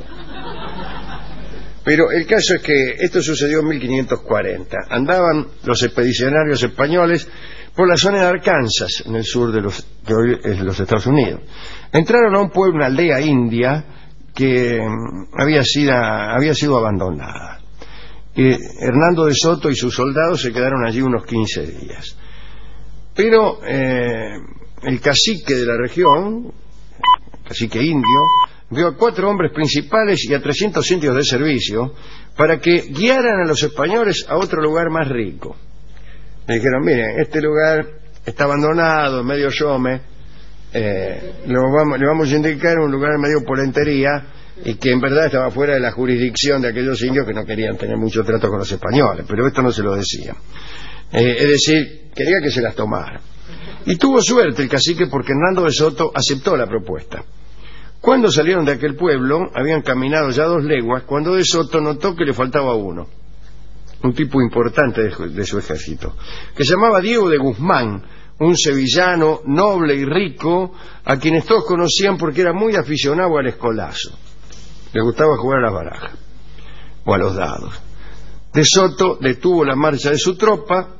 Speaker 3: Pero el caso es que esto sucedió en mil quinientos cuarenta. Andaban los expedicionarios españoles por la zona de Arkansas, en el sur de los, de hoy es los Estados Unidos. Entraron a un pueblo, una aldea india que había sido, había sido abandonada. Y Hernando de Soto y sus soldados se quedaron allí unos quince días. Pero eh, el cacique de la región, cacique indio, vio a cuatro hombres principales y a trescientos indios de servicio para que guiaran a los españoles a otro lugar más rico. Le dijeron, miren, este lugar está abandonado, medio yome, eh, lo vamos, le vamos a indicar un lugar medio polentería y que en verdad estaba fuera de la jurisdicción de aquellos indios que no querían tener mucho trato con los españoles, pero esto no se lo decía. Eh, es decir, quería que se las tomara. Y tuvo suerte el cacique porque Hernando de Soto aceptó la propuesta. Cuando salieron de aquel pueblo, habían caminado ya dos leguas, cuando de Soto notó que le faltaba uno, un tipo importante de, de su ejército, que se llamaba Diego de Guzmán, un sevillano noble y rico, a quienes todos conocían porque era muy aficionado al escolazo. Le gustaba jugar a las barajas o a los dados. De Soto detuvo la marcha de su tropa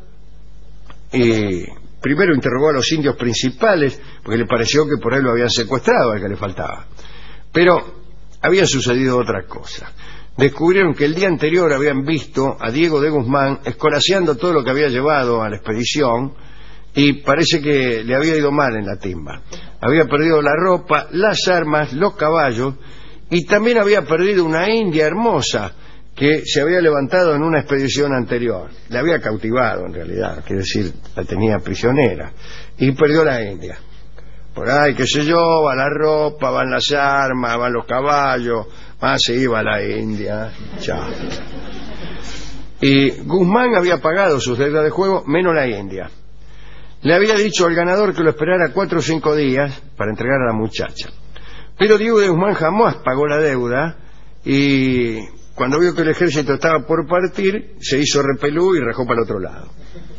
Speaker 3: y primero interrogó a los indios principales porque le pareció que por ahí lo habían secuestrado al que le faltaba. Pero había sucedido otra cosa. Descubrieron que el día anterior habían visto a Diego de Guzmán escolaseando todo lo que había llevado a la expedición y parece que le había ido mal en la timba. Había perdido la ropa, las armas, los caballos y también había perdido una india hermosa que se había levantado en una expedición anterior. La había cautivado en realidad, quiere decir, la tenía prisionera y perdió la india. Por ahí, qué sé yo, va la ropa, van las armas, van los caballos, más se iba la india, chao. Y Guzmán había pagado sus deudas de juego, menos la india. Le había dicho al ganador que lo esperara cuatro o cinco días para entregar a la muchacha. Pero Diego de Guzmán jamás pagó la deuda y cuando vio que el ejército estaba por partir, se hizo repelú y rajó para el otro lado.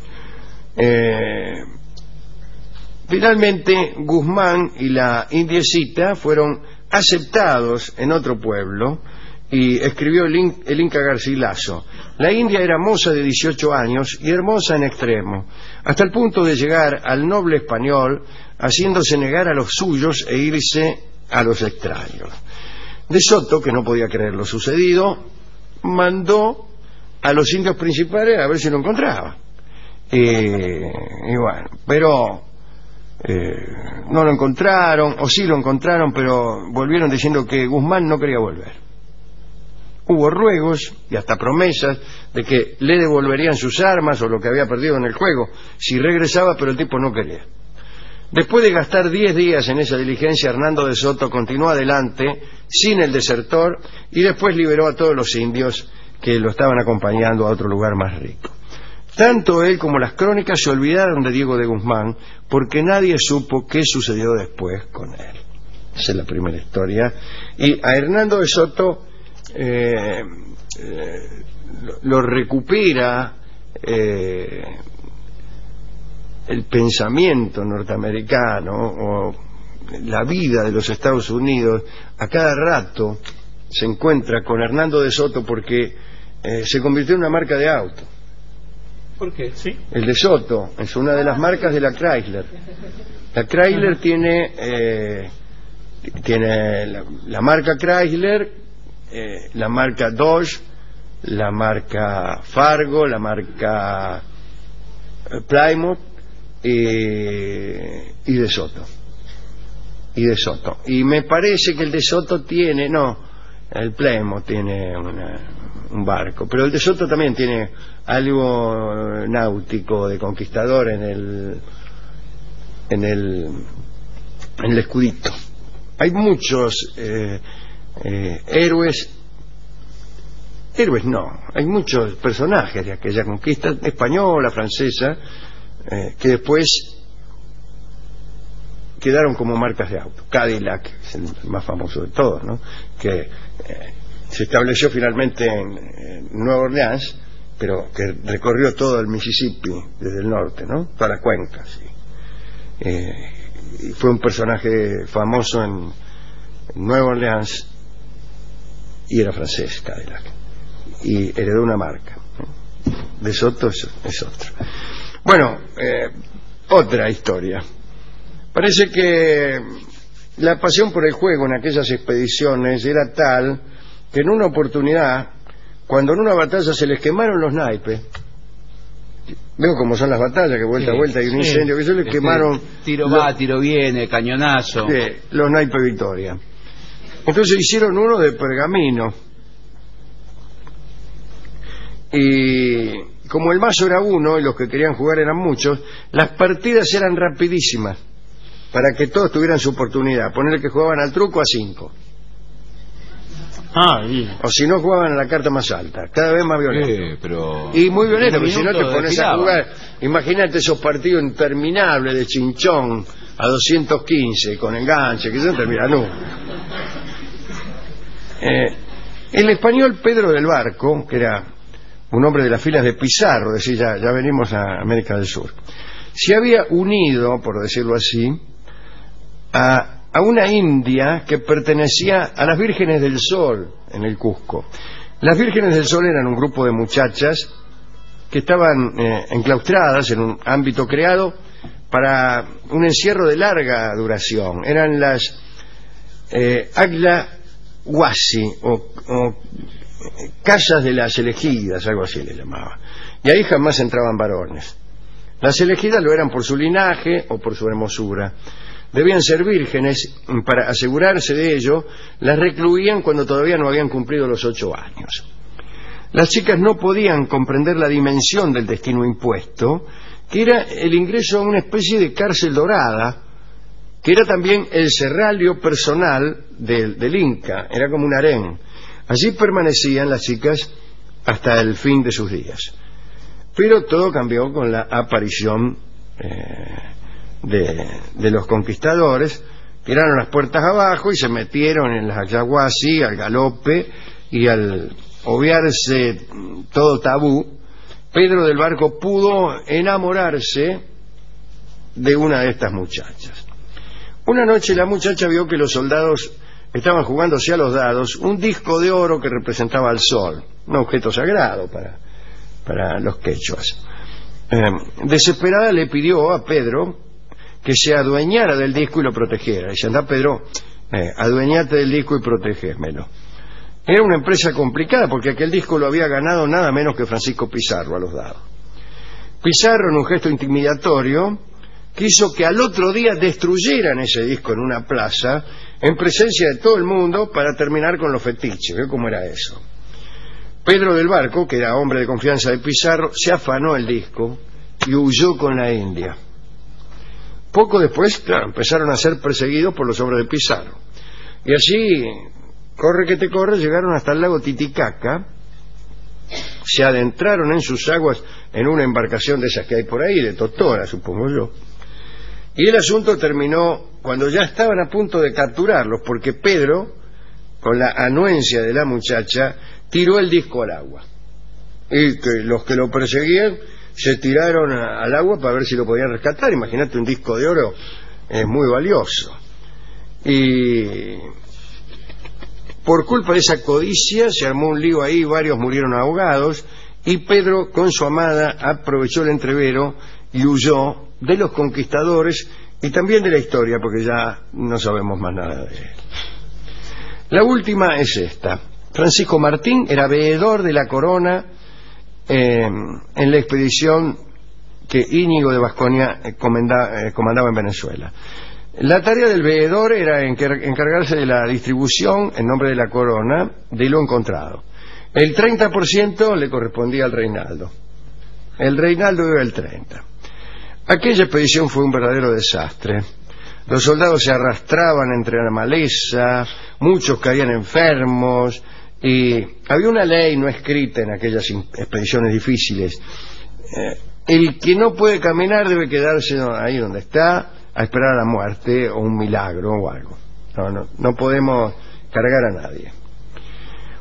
Speaker 3: Eh, finalmente, Guzmán y la indiecita fueron aceptados en otro pueblo y escribió el, in, el Inca Garcilaso. La india era moza de dieciocho años y hermosa en extremo, hasta el punto de llegar al noble español, haciéndose negar a los suyos e irse a los extraños. De Soto, que no podía creer lo sucedido, mandó a los indios principales a ver si lo encontraba. Eh, y bueno, pero eh, no lo encontraron, o sí lo encontraron, pero volvieron diciendo que Guzmán no quería volver. Hubo ruegos y hasta promesas de que le devolverían sus armas o lo que había perdido en el juego si regresaba, pero el tipo no quería. Después de gastar diez días en esa diligencia, Hernando de Soto continuó adelante sin el desertor y después liberó a todos los indios que lo estaban acompañando a otro lugar más rico. Tanto él como las crónicas se olvidaron de Diego de Guzmán porque nadie supo qué sucedió después con él. Esa es la primera historia. Y a Hernando de Soto eh, eh, lo, lo recupera eh, el pensamiento norteamericano o la vida de los Estados Unidos. A cada rato se encuentra con Hernando de Soto porque eh, se convirtió en una marca de auto.
Speaker 4: ¿Por qué? ¿Sí?
Speaker 3: El de Soto es una de las marcas de la Chrysler. La Chrysler tiene eh, tiene la, la marca Chrysler, eh, la marca Dodge, la marca Fargo, la marca eh, Plymouth eh, y de Soto. Y de Soto. Y me parece que el de Soto tiene, no, el Plymouth tiene una, un barco, pero el de Soto también tiene algo náutico de conquistador en el en el en el escudito. Hay muchos eh, eh, héroes héroes no, hay muchos personajes de aquella conquista española, francesa, eh, que después quedaron como marcas de auto. Cadillac es el más famoso de todos, ¿no? Que eh, se estableció finalmente en, en Nueva Orleans pero que recorrió todo el Mississippi desde el norte, ¿no? Toda la cuenca, sí. Eh, y fue un personaje famoso en, en Nueva Orleans y era francés, Cadillac, y heredó una marca. De Soto es, es otro. Bueno, eh, otra historia. Parece que la pasión por el juego en aquellas expediciones era tal que en una oportunidad, cuando en una batalla se les quemaron los naipes, veo cómo son las batallas, que vuelta a
Speaker 5: Sí,
Speaker 3: vuelta hay un
Speaker 5: sí.
Speaker 3: incendio, que se les
Speaker 5: Este,
Speaker 3: quemaron
Speaker 5: tiro
Speaker 3: los-
Speaker 5: va, tiro viene, cañonazo.
Speaker 3: sí, los naipes Victoria. Entonces hicieron uno de pergamino, y como el mazo era uno y los que querían jugar eran muchos, las partidas eran rapidísimas para que todos tuvieran su oportunidad. Ponerle que jugaban al truco a cinco,
Speaker 4: Ah, y-
Speaker 3: o si no jugaban a la carta más alta, cada vez más violento.
Speaker 5: Eh, pero...
Speaker 3: Y muy violento,
Speaker 5: Un
Speaker 3: porque si no te
Speaker 5: minuto
Speaker 3: pones a
Speaker 5: desfilaban.
Speaker 3: jugar, imagínate esos partidos interminables de chinchón a doscientos quince con enganche, que eso no termina nunca. Eh, el español Pedro del Barco, que era un hombre de las filas de Pizarro, es decir, ya, ya venimos a América del Sur, se había unido, por decirlo así, a, a una india que pertenecía a las Vírgenes del Sol en el Cusco. Las Vírgenes del Sol eran un grupo de muchachas que estaban eh, enclaustradas en un ámbito creado para un encierro de larga duración. Eran las eh, Agla Huasi o, o casas de las elegidas, algo así le llamaba, y ahí jamás entraban varones. Las elegidas lo eran por su linaje o por su hermosura. Debían ser vírgenes. Para asegurarse de ello, las recluían cuando todavía no habían cumplido los ocho años. Las chicas no podían comprender la dimensión del destino impuesto, que era el ingreso a una especie de cárcel dorada, que era también el serralio personal del, del Inca, era como un harén. Allí permanecían las chicas hasta el fin de sus días. Pero todo cambió con la aparición eh, de, de los conquistadores, tiraron las puertas abajo y se metieron en las ayahuasí al galope, y al obviarse todo tabú, Pedro del Barco pudo enamorarse de una de estas muchachas. Una noche la muchacha vio que los soldados estaban jugándose a los dados un disco de oro que representaba al sol, un objeto sagrado para, para los quechuas. Eh, desesperada le pidió a Pedro que se adueñara del disco y lo protegiera. Dice: anda, Pedro, eh, adueñate del disco y protégémelo. Era una empresa complicada porque aquel disco lo había ganado nada menos que Francisco Pizarro a los dados. Pizarro, en un gesto intimidatorio, quiso que al otro día destruyeran ese disco en una plaza en presencia de todo el mundo para terminar con los fetiches. ¿Ve cómo era eso? Pedro del Barco, que era hombre de confianza de Pizarro, se afanó el disco y huyó con la India. Poco después, claro, empezaron a ser perseguidos por los hombres de Pizarro, y así, corre que te corre, llegaron hasta el lago Titicaca, se adentraron en sus aguas en una embarcación de esas que hay por ahí, de totora, supongo yo, y el asunto terminó cuando ya estaban a punto de capturarlos, porque Pedro, con la anuencia de la muchacha, tiró el disco al agua, y que los que lo perseguían se tiraron a, al agua para ver si lo podían rescatar. Imagínate, un disco de oro es muy valioso, y por culpa de esa codicia se armó un lío ahí, varios murieron ahogados, y Pedro con su amada aprovechó el entrevero y huyó de los conquistadores y también de la historia, porque ya no sabemos más nada de él. La última es esta. Francisco Martín era veedor de la corona eh, en la expedición que Íñigo de Vasconia eh, comanda, eh, comandaba en Venezuela. La tarea del veedor era encargarse de la distribución en nombre de la corona de lo encontrado. El treinta por ciento le correspondía al Reinaldo. El Reinaldo iba el treinta por ciento. Aquella expedición fue un verdadero desastre. Los soldados se arrastraban entre la maleza, muchos caían enfermos, y había una ley no escrita en aquellas expediciones difíciles. Eh, el que no puede caminar debe quedarse ahí donde está a esperar a la muerte o un milagro o algo. No, no, no podemos cargar a nadie.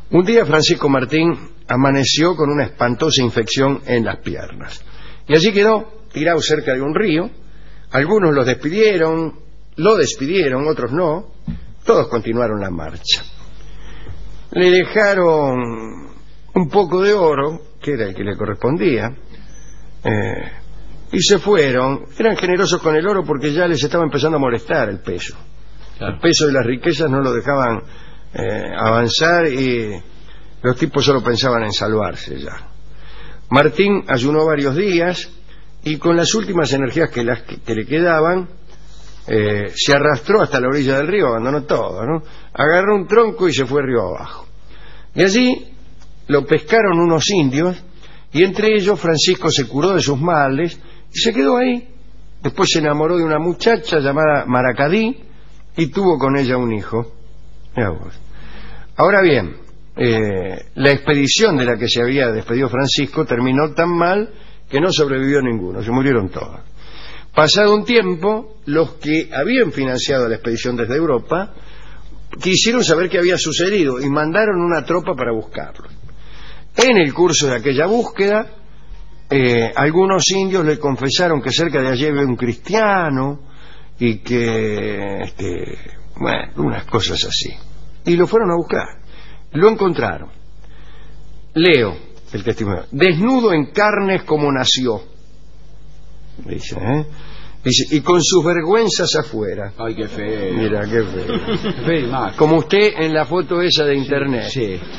Speaker 3: Un día Francisco Martín amaneció con una espantosa infección en las piernas. Y allí quedó, tirado cerca de un río. Algunos los despidieron, lo despidieron, otros no. Todos continuaron la marcha. Le dejaron un poco de oro, que era el que le correspondía, eh, y se fueron. Eran generosos con el oro porque ya les estaba empezando a molestar el peso. Claro. El peso de las riquezas no lo dejaban eh, avanzar y los tipos solo pensaban en salvarse ya. Martín ayunó varios días y con las últimas energías que, las, que, que le quedaban eh, se arrastró hasta la orilla del río, abandonó todo, ¿no? Agarró un tronco y se fue río abajo. Y allí lo pescaron unos indios y entre ellos Francisco se curó de sus males y se quedó ahí. Después se enamoró de una muchacha llamada Maracadí y tuvo con ella un hijo. Mirá vos. Ahora bien, eh, la expedición de la que se había despedido Francisco terminó tan mal que no sobrevivió ninguno, se murieron todos. Pasado un tiempo, los que habían financiado la expedición desde Europa quisieron saber qué había sucedido y mandaron una tropa para buscarlo. En el curso de aquella búsqueda, eh, algunos indios le confesaron que cerca de allí había un cristiano y que, este, bueno, unas cosas así. Y lo fueron a buscar. Lo encontraron. Leo el testimonio. Desnudo en carnes como nació. Dice, ¿eh? Dice, y con sus vergüenzas afuera.
Speaker 5: Ay, qué feo.
Speaker 3: Mira, qué feo.
Speaker 5: Qué feo, más.
Speaker 3: Como usted en la foto esa de internet.
Speaker 5: Sí. sí.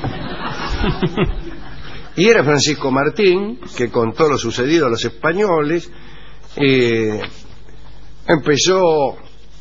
Speaker 3: Y era Francisco Martín, que contó lo sucedido a los españoles. Eh, empezó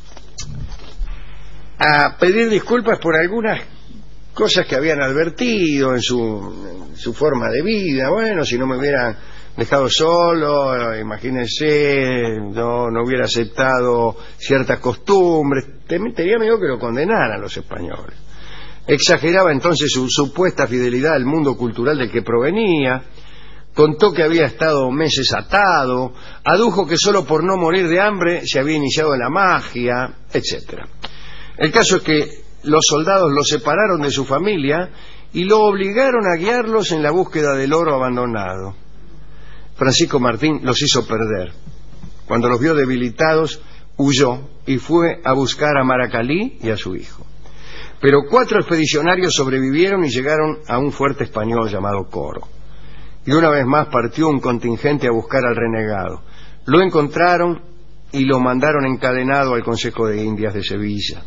Speaker 3: a pedir disculpas por algunas cosas que habían advertido en su, en su forma de vida. Bueno, si no me hubieran dejado solo, imagínense, no, no hubiera aceptado ciertas costumbres. Tenía miedo que lo condenaran los españoles. Exageraba entonces su supuesta fidelidad al mundo cultural del que provenía. Contó que había estado meses atado, adujo que solo por no morir de hambre se había iniciado en la magia, etcétera. El caso es que los soldados lo separaron de su familia y lo obligaron a guiarlos en la búsqueda del oro abandonado. Francisco Martín los hizo perder. Cuando los vio debilitados, huyó y fue a buscar a Maracalí y a su hijo. Pero cuatro expedicionarios sobrevivieron y llegaron a un fuerte español llamado Coro. Y una vez más partió un contingente a buscar al renegado. Lo encontraron y lo mandaron encadenado al Consejo de Indias de Sevilla.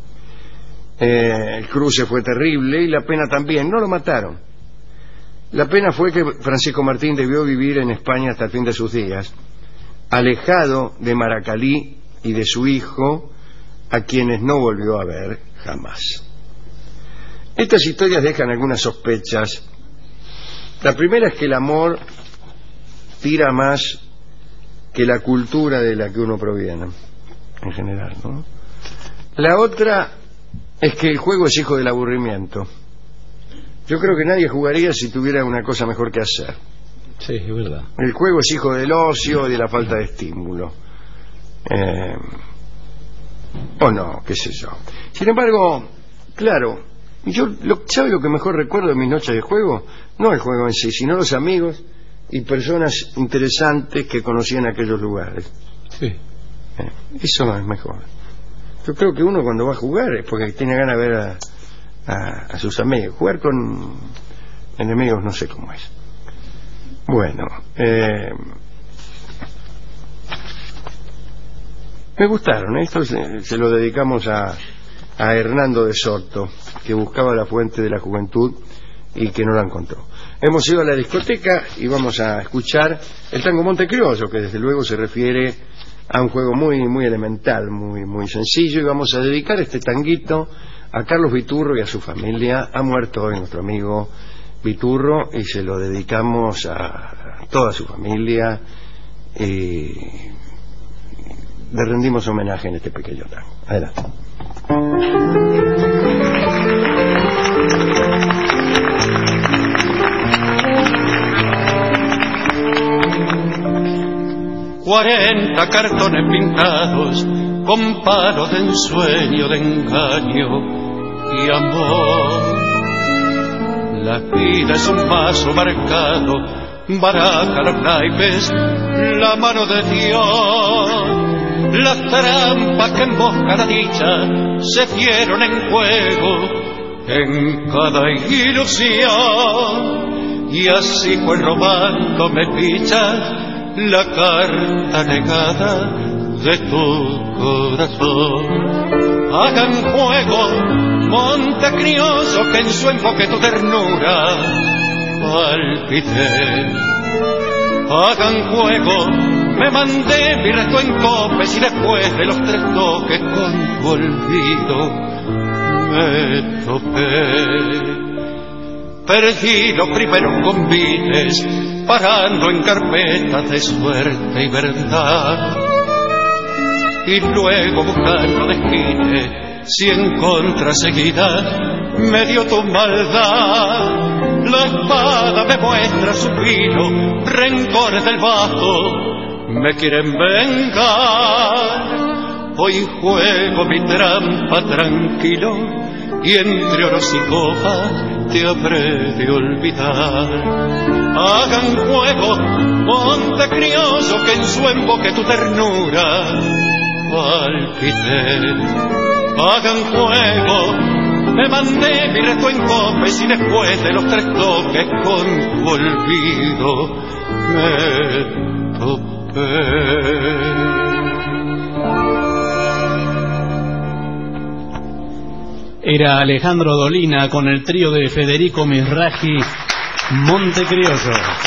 Speaker 3: Eh, el cruce fue terrible y la pena también. No lo mataron. La pena fue que Francisco Martín debió vivir en España hasta el fin de sus días, alejado de Maracalí y de su hijo, a quienes no volvió a ver jamás. Estas historias dejan algunas sospechas. La primera es que el amor tira más que la cultura de la que uno proviene, en general, ¿no? La otra es que el juego es hijo del aburrimiento. Yo creo que nadie jugaría si tuviera una cosa mejor que hacer.
Speaker 4: Sí, es verdad.
Speaker 3: El juego es hijo del ocio y de la falta de estímulo. Eh, o no, qué sé yo. Sin embargo, claro, yo lo, ¿sabe lo que mejor recuerdo de mis noches de juego? No el juego en sí, sino los amigos y personas interesantes que conocí en aquellos lugares.
Speaker 4: Sí.
Speaker 3: Eh, eso es mejor. Yo creo que uno cuando va a jugar es porque tiene ganas de ver a, a, a sus amigos. Jugar con enemigos no sé cómo es. Bueno, eh, me gustaron. Esto se, se lo dedicamos a, a Hernando de Soto, que buscaba la fuente de la juventud y que no la encontró. Hemos ido a la discoteca y vamos a escuchar el tango Montecriollo, que desde luego se refiere a un juego muy muy elemental, muy muy sencillo, y vamos a dedicar este tanguito a Carlos Viturro y a su familia. Ha muerto hoy nuestro amigo Viturro y se lo dedicamos a toda su familia y le rendimos homenaje en este pequeño tango. Adelante.
Speaker 6: Cuarenta cartones pintados con palo de ensueño, de engaño y amor. La vida es un vaso marcado, baraja los naipes, la mano de Dios. Las trampas que embosca la dicha se vieron en juego en cada ilusión. Y así fue robando me picha la carta negada de tu corazón. Hagan juego, monte crioso, que en su enfoque tu ternura palpité. Hagan juego, me mandé mi reto en copes y después de los tres toques con tu olvido me topé. Perdí los primeros convites parando en carpetas de suerte y verdad, y luego buscando desquite si en contraseguida me dio tu maldad. La espada me muestra su filo, rencores del bajo me quieren vengar. Hoy juego mi trampa tranquilo y entre oros y copas te habré de olvidar. Hagan juego, monte crioso, que en su emboque tu ternura palpité. Hagan juego, me mandé mi reto en copes y después de los tres toques con tu olvido me topé.
Speaker 4: Era Alejandro Dolina con el trío de Federico Mizrahi, Monte Criollo.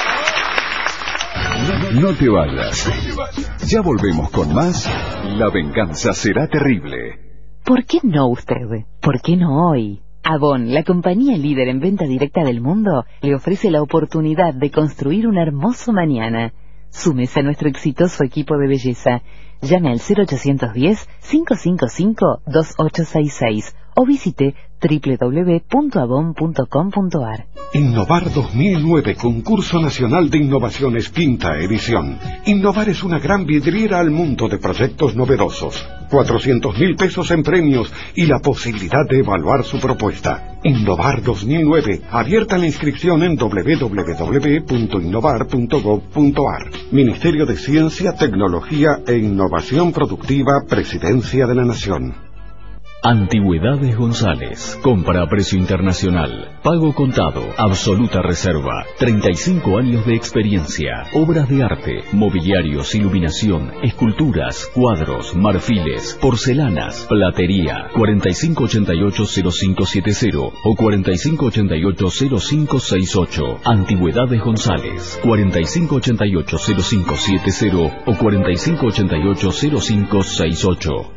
Speaker 1: No te vayas. Ya volvemos con más. La venganza será terrible.
Speaker 2: ¿Por qué no usted? ¿Por qué no hoy? Avon, la compañía líder en venta directa del mundo, le ofrece la oportunidad de construir un hermoso mañana. Súmese a nuestro exitoso equipo de belleza. Llame al cero ochocientos diez, cinco cinco cinco, dos ocho seis seis o visite doble u doble u doble u punto avon punto com punto a r.
Speaker 7: Innovar dos mil nueve, Concurso Nacional de Innovaciones, quinta edición. Innovar es una gran vidriera al mundo de proyectos novedosos. cuatrocientos mil pesos en premios y la posibilidad de evaluar su propuesta. Innovar dos mil nueve, abierta la inscripción en doble u doble u doble u punto innovar punto gob punto a r. Ministerio de Ciencia, Tecnología e Innovación Productiva, Presidencia de la Nación.
Speaker 8: Antigüedades González. Compra a precio internacional. Pago contado. Absoluta reserva. treinta y cinco años de experiencia. Obras de arte, mobiliarios, iluminación, esculturas, cuadros, marfiles, porcelanas, platería. cuarenta y cinco ochenta y ocho cero cinco siete cero o cuarenta y cinco ochenta y ocho cero cinco seis ocho. Antigüedades González. cuarenta y cinco ochenta y ocho cero cinco siete cero o cuarenta y cinco ochenta y ocho cero cinco seis ocho.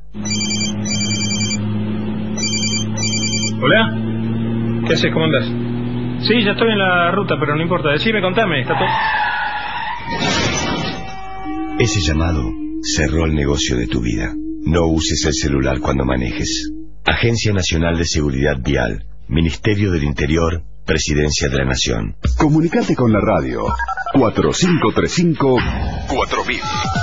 Speaker 9: Hola, ¿qué haces? ¿Cómo andas? Sí, ya estoy en la ruta, pero no importa. Decime, contame, está todo.
Speaker 10: Ese llamado cerró el negocio de tu vida. No uses el celular cuando manejes. Agencia Nacional de Seguridad Vial, Ministerio del Interior, Presidencia de la Nación.
Speaker 1: Comunicate con la radio cuatro cinco tres cinco cuatro mil.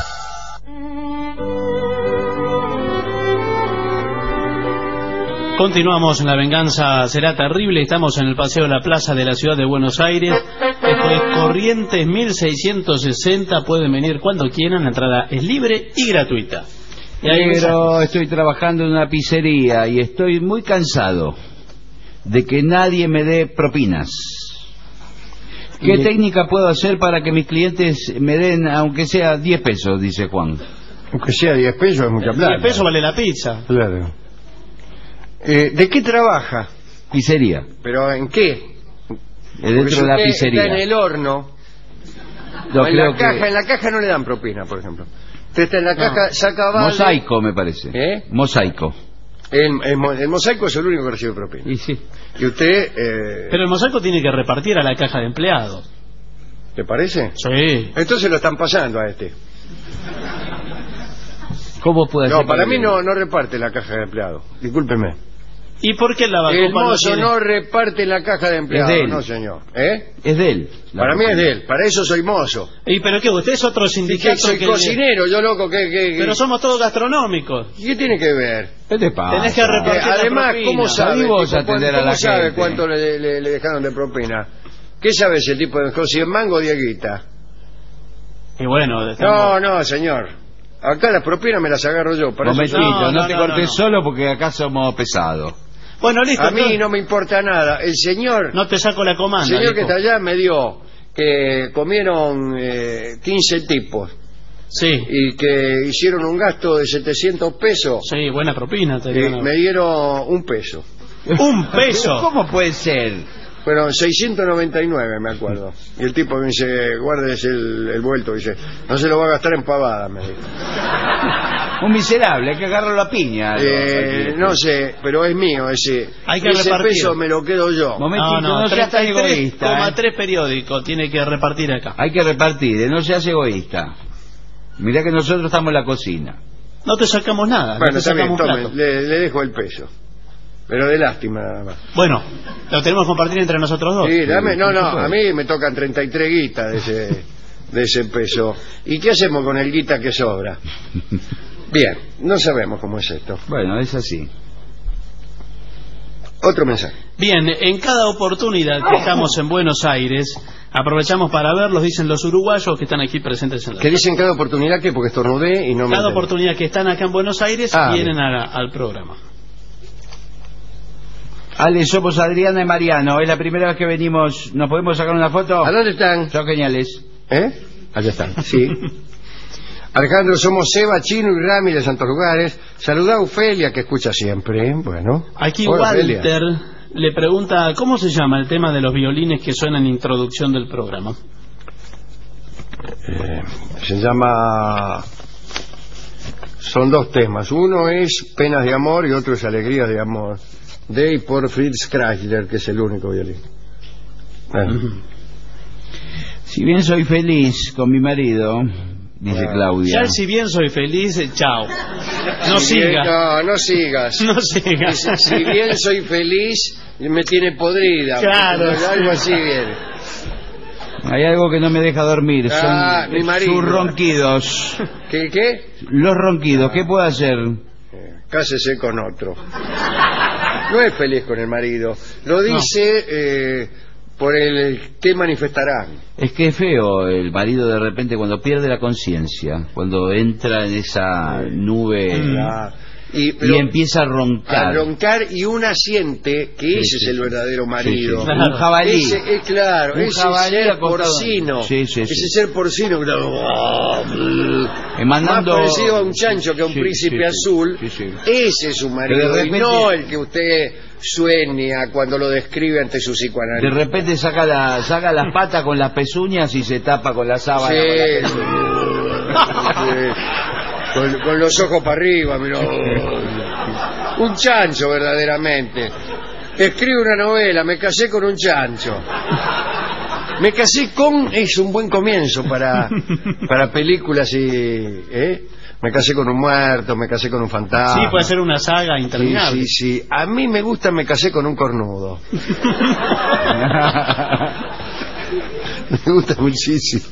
Speaker 4: Continuamos en La Venganza Será Terrible. Estamos en el Paseo de la Plaza de la Ciudad de Buenos Aires. Esto es Corrientes mil seiscientos sesenta. Pueden venir cuando quieran. La entrada es libre y gratuita. Y
Speaker 5: Pero estoy trabajando en una pizzería y estoy muy cansado de que nadie me dé propinas. ¿Qué y... técnica puedo hacer para que mis clientes me den, aunque sea diez pesos, dice Juan?
Speaker 3: Aunque sea diez pesos es mucha plata.
Speaker 4: diez pesos vale la pizza.
Speaker 3: Claro. Eh, ¿De qué trabaja?
Speaker 5: Pizzería.
Speaker 3: ¿Pero en qué?
Speaker 5: Dentro
Speaker 3: si
Speaker 5: de la
Speaker 3: usted
Speaker 5: pizzería.
Speaker 3: Está en el horno.
Speaker 5: No,
Speaker 3: en,
Speaker 5: creo
Speaker 3: la caja,
Speaker 5: que...
Speaker 3: en la caja no le dan propina, por ejemplo. Usted está en la caja, no. saca vale.
Speaker 5: Mosaico, me parece.
Speaker 3: ¿Eh?
Speaker 5: Mosaico.
Speaker 3: El, el, el mosaico es el único que recibe propina.
Speaker 5: Y sí.
Speaker 3: Y usted... Eh...
Speaker 4: Pero el mosaico tiene que repartir a la caja de empleados.
Speaker 3: ¿Te parece?
Speaker 4: Sí.
Speaker 3: Entonces lo están pasando a este.
Speaker 5: ¿Cómo puede ser?
Speaker 3: No, para mí no, no reparte la caja de empleados. Discúlpeme.
Speaker 4: ¿Y por qué el
Speaker 3: El
Speaker 4: lavacopa no
Speaker 3: mozo
Speaker 4: tiene?
Speaker 3: no reparte en la caja de empleados,
Speaker 5: Es de él.
Speaker 3: no señor. ¿Eh?
Speaker 5: Es de él. la
Speaker 3: Para mí es
Speaker 5: propina.
Speaker 3: de él, para eso soy mozo.
Speaker 4: ¿Y pero qué? ¿Usted es otro
Speaker 3: Y
Speaker 4: sindicato?
Speaker 3: que soy
Speaker 4: que-
Speaker 3: cocinero, yo loco, que... que-
Speaker 4: Pero somos todos gastronómicos.
Speaker 3: ¿Qué tiene que ver?
Speaker 5: ¿Qué te pasa?
Speaker 4: Tenés que repartir
Speaker 3: Eh,
Speaker 4: la
Speaker 3: además,
Speaker 4: propina.
Speaker 3: ¿cómo sabe?
Speaker 5: Salí vos
Speaker 3: tipo,
Speaker 5: a atender
Speaker 3: ¿cómo
Speaker 5: a la
Speaker 3: sabe
Speaker 5: gente.
Speaker 3: cuánto le, le- le dejaron de propina? ¿Qué sabe ese tipo de cosas? ¿cien mango o diez guitas?
Speaker 4: Y bueno,
Speaker 3: No,
Speaker 4: estamos...
Speaker 3: no, señor. Acá las propinas me las agarro yo. Para eso
Speaker 5: Momentito,
Speaker 3: soy-
Speaker 5: no,
Speaker 4: No, no,
Speaker 5: te
Speaker 4: no,
Speaker 5: cortes
Speaker 4: no.
Speaker 5: solo porque acá somos pesados.
Speaker 4: Bueno, listo.
Speaker 3: A mí
Speaker 4: entonces,
Speaker 3: no me importa nada. El señor,
Speaker 4: no te saco la comanda.
Speaker 3: el señor que
Speaker 4: dijo.
Speaker 3: está allá me dio que comieron eh, quince tipos
Speaker 4: Sí,
Speaker 3: y que hicieron un gasto de setecientos pesos
Speaker 4: sí, buena propina. Te
Speaker 3: y
Speaker 4: digo, ¿no?
Speaker 3: me dieron un peso.
Speaker 4: Un peso.
Speaker 5: ¿Cómo puede ser?
Speaker 3: Fueron seiscientos noventa y nueve, me acuerdo. Y el tipo me dice, guárdese el, el vuelto. Dice, no se lo va a gastar en pavada, me dijo.
Speaker 5: Un miserable, hay que agarrar la piña.
Speaker 3: Eh, no sé, pero es mío ese.
Speaker 4: Hay que
Speaker 3: ese
Speaker 4: repartir.
Speaker 3: peso me lo quedo yo.
Speaker 5: Momentito,
Speaker 4: No, no,
Speaker 5: no, seas tan
Speaker 4: treinta y tres
Speaker 5: egoísta.
Speaker 4: coma
Speaker 5: ¿eh?
Speaker 4: tres periódicos tiene que repartir acá.
Speaker 5: Hay que repartir, ¿eh? No seas egoísta. Mirá que nosotros estamos en la cocina.
Speaker 4: No te sacamos nada.
Speaker 3: Bueno,
Speaker 4: no te
Speaker 3: está bien,
Speaker 4: sacamos un
Speaker 3: tome,
Speaker 4: plato.
Speaker 3: le, le dejo el peso. Pero de lástima nada más.
Speaker 4: Bueno, lo tenemos que compartir entre nosotros dos.
Speaker 3: Sí, dame, no, no, a mí me tocan treinta y tres guitas de ese, de ese peso. ¿Y qué hacemos con el guita que sobra? Bien, no sabemos cómo es esto.
Speaker 5: Bueno, es así.
Speaker 3: Otro mensaje.
Speaker 4: Bien, en cada oportunidad que estamos en Buenos Aires, aprovechamos para verlos, dicen los uruguayos que están aquí presentes en la
Speaker 3: Que dicen cada oportunidad que porque estornudé y no me
Speaker 4: Cada
Speaker 3: enteré.
Speaker 4: oportunidad que están acá en Buenos Aires
Speaker 3: Ah,
Speaker 4: vienen a- al programa.
Speaker 5: Ale, somos Adriana y Mariano. Es la primera vez que venimos. ¿Nos podemos sacar una foto?
Speaker 3: ¿A dónde están?
Speaker 5: Son geniales.
Speaker 3: ¿Eh? Allá están, sí. Alejandro, somos Seba, Chino y Rami de Santos Lugares. Saluda a Ofelia, que escucha siempre. ¿eh? Bueno.
Speaker 4: Aquí
Speaker 3: Hola, Ofelia.
Speaker 4: Walter le pregunta cómo se llama el tema de los violines que suena en introducción del programa.
Speaker 3: Eh, se llama... Son dos temas. Uno es Penas de Amor y otro es Alegrías de Amor. De y por Fritz Kreisler, que es el único violín. Bueno.
Speaker 5: Si bien soy feliz con mi marido, dice
Speaker 3: Ah.
Speaker 5: Claudia.
Speaker 4: Ya si bien soy feliz, eh, chao. No
Speaker 3: Si bien-
Speaker 4: siga.
Speaker 3: no, no sigas.
Speaker 4: No siga.
Speaker 3: Si, si bien soy feliz, me tiene podrida.
Speaker 4: Claro.
Speaker 3: Algo así viene.
Speaker 5: Hay algo que no me deja dormir.
Speaker 3: Ah,
Speaker 5: Son
Speaker 3: mi marido.
Speaker 5: sus ronquidos.
Speaker 3: ¿Qué? ¿Qué?
Speaker 5: Los ronquidos, ¿qué puedo hacer?
Speaker 3: Eh, Cásese con otro. No es feliz con el marido. Lo dice eh, por el que manifestarán.
Speaker 5: Es que es feo el marido de repente cuando pierde la conciencia, cuando entra en esa nube
Speaker 3: Ah, y,
Speaker 5: y
Speaker 3: pero-
Speaker 5: empieza a roncar.
Speaker 3: a roncar y una siente que ese
Speaker 5: sí,
Speaker 3: es el
Speaker 5: sí.
Speaker 3: verdadero marido.
Speaker 5: Sí, sí.
Speaker 4: Claro.
Speaker 5: Un jabalí.
Speaker 3: Ese, eh, claro,
Speaker 5: Un
Speaker 3: ese
Speaker 5: jabalí
Speaker 3: ser
Speaker 5: acostado.
Speaker 3: porcino.
Speaker 5: Sí, sí,
Speaker 3: ese
Speaker 5: sí.
Speaker 3: ser porcino.
Speaker 5: Eh, mandando-
Speaker 3: Más parecido a un chancho que a un
Speaker 5: Sí,
Speaker 3: príncipe
Speaker 5: sí, sí.
Speaker 3: azul.
Speaker 5: Sí, sí.
Speaker 3: Ese es su marido.
Speaker 5: Pero de repente-
Speaker 3: Y no el que usted sueña cuando lo describe ante su
Speaker 5: De
Speaker 3: psicoanálisis.
Speaker 5: repente saca, la, saca las patas con las pezuñas y se tapa con la sábana.
Speaker 3: Sí,
Speaker 5: con la
Speaker 3: sí.
Speaker 5: pezuña.
Speaker 3: con, con los ojos para arriba, mirá. Un chancho verdaderamente. Escribe una novela, me casé con un chancho. Me casé con es un buen comienzo para para películas y ¿eh? Me casé con un muerto, me casé con un fantasma.
Speaker 4: Sí, puede ser una saga
Speaker 3: Sí,
Speaker 4: interminable.
Speaker 3: sí, sí. A mí me gusta me casé con un cornudo. Me gusta muchísimo.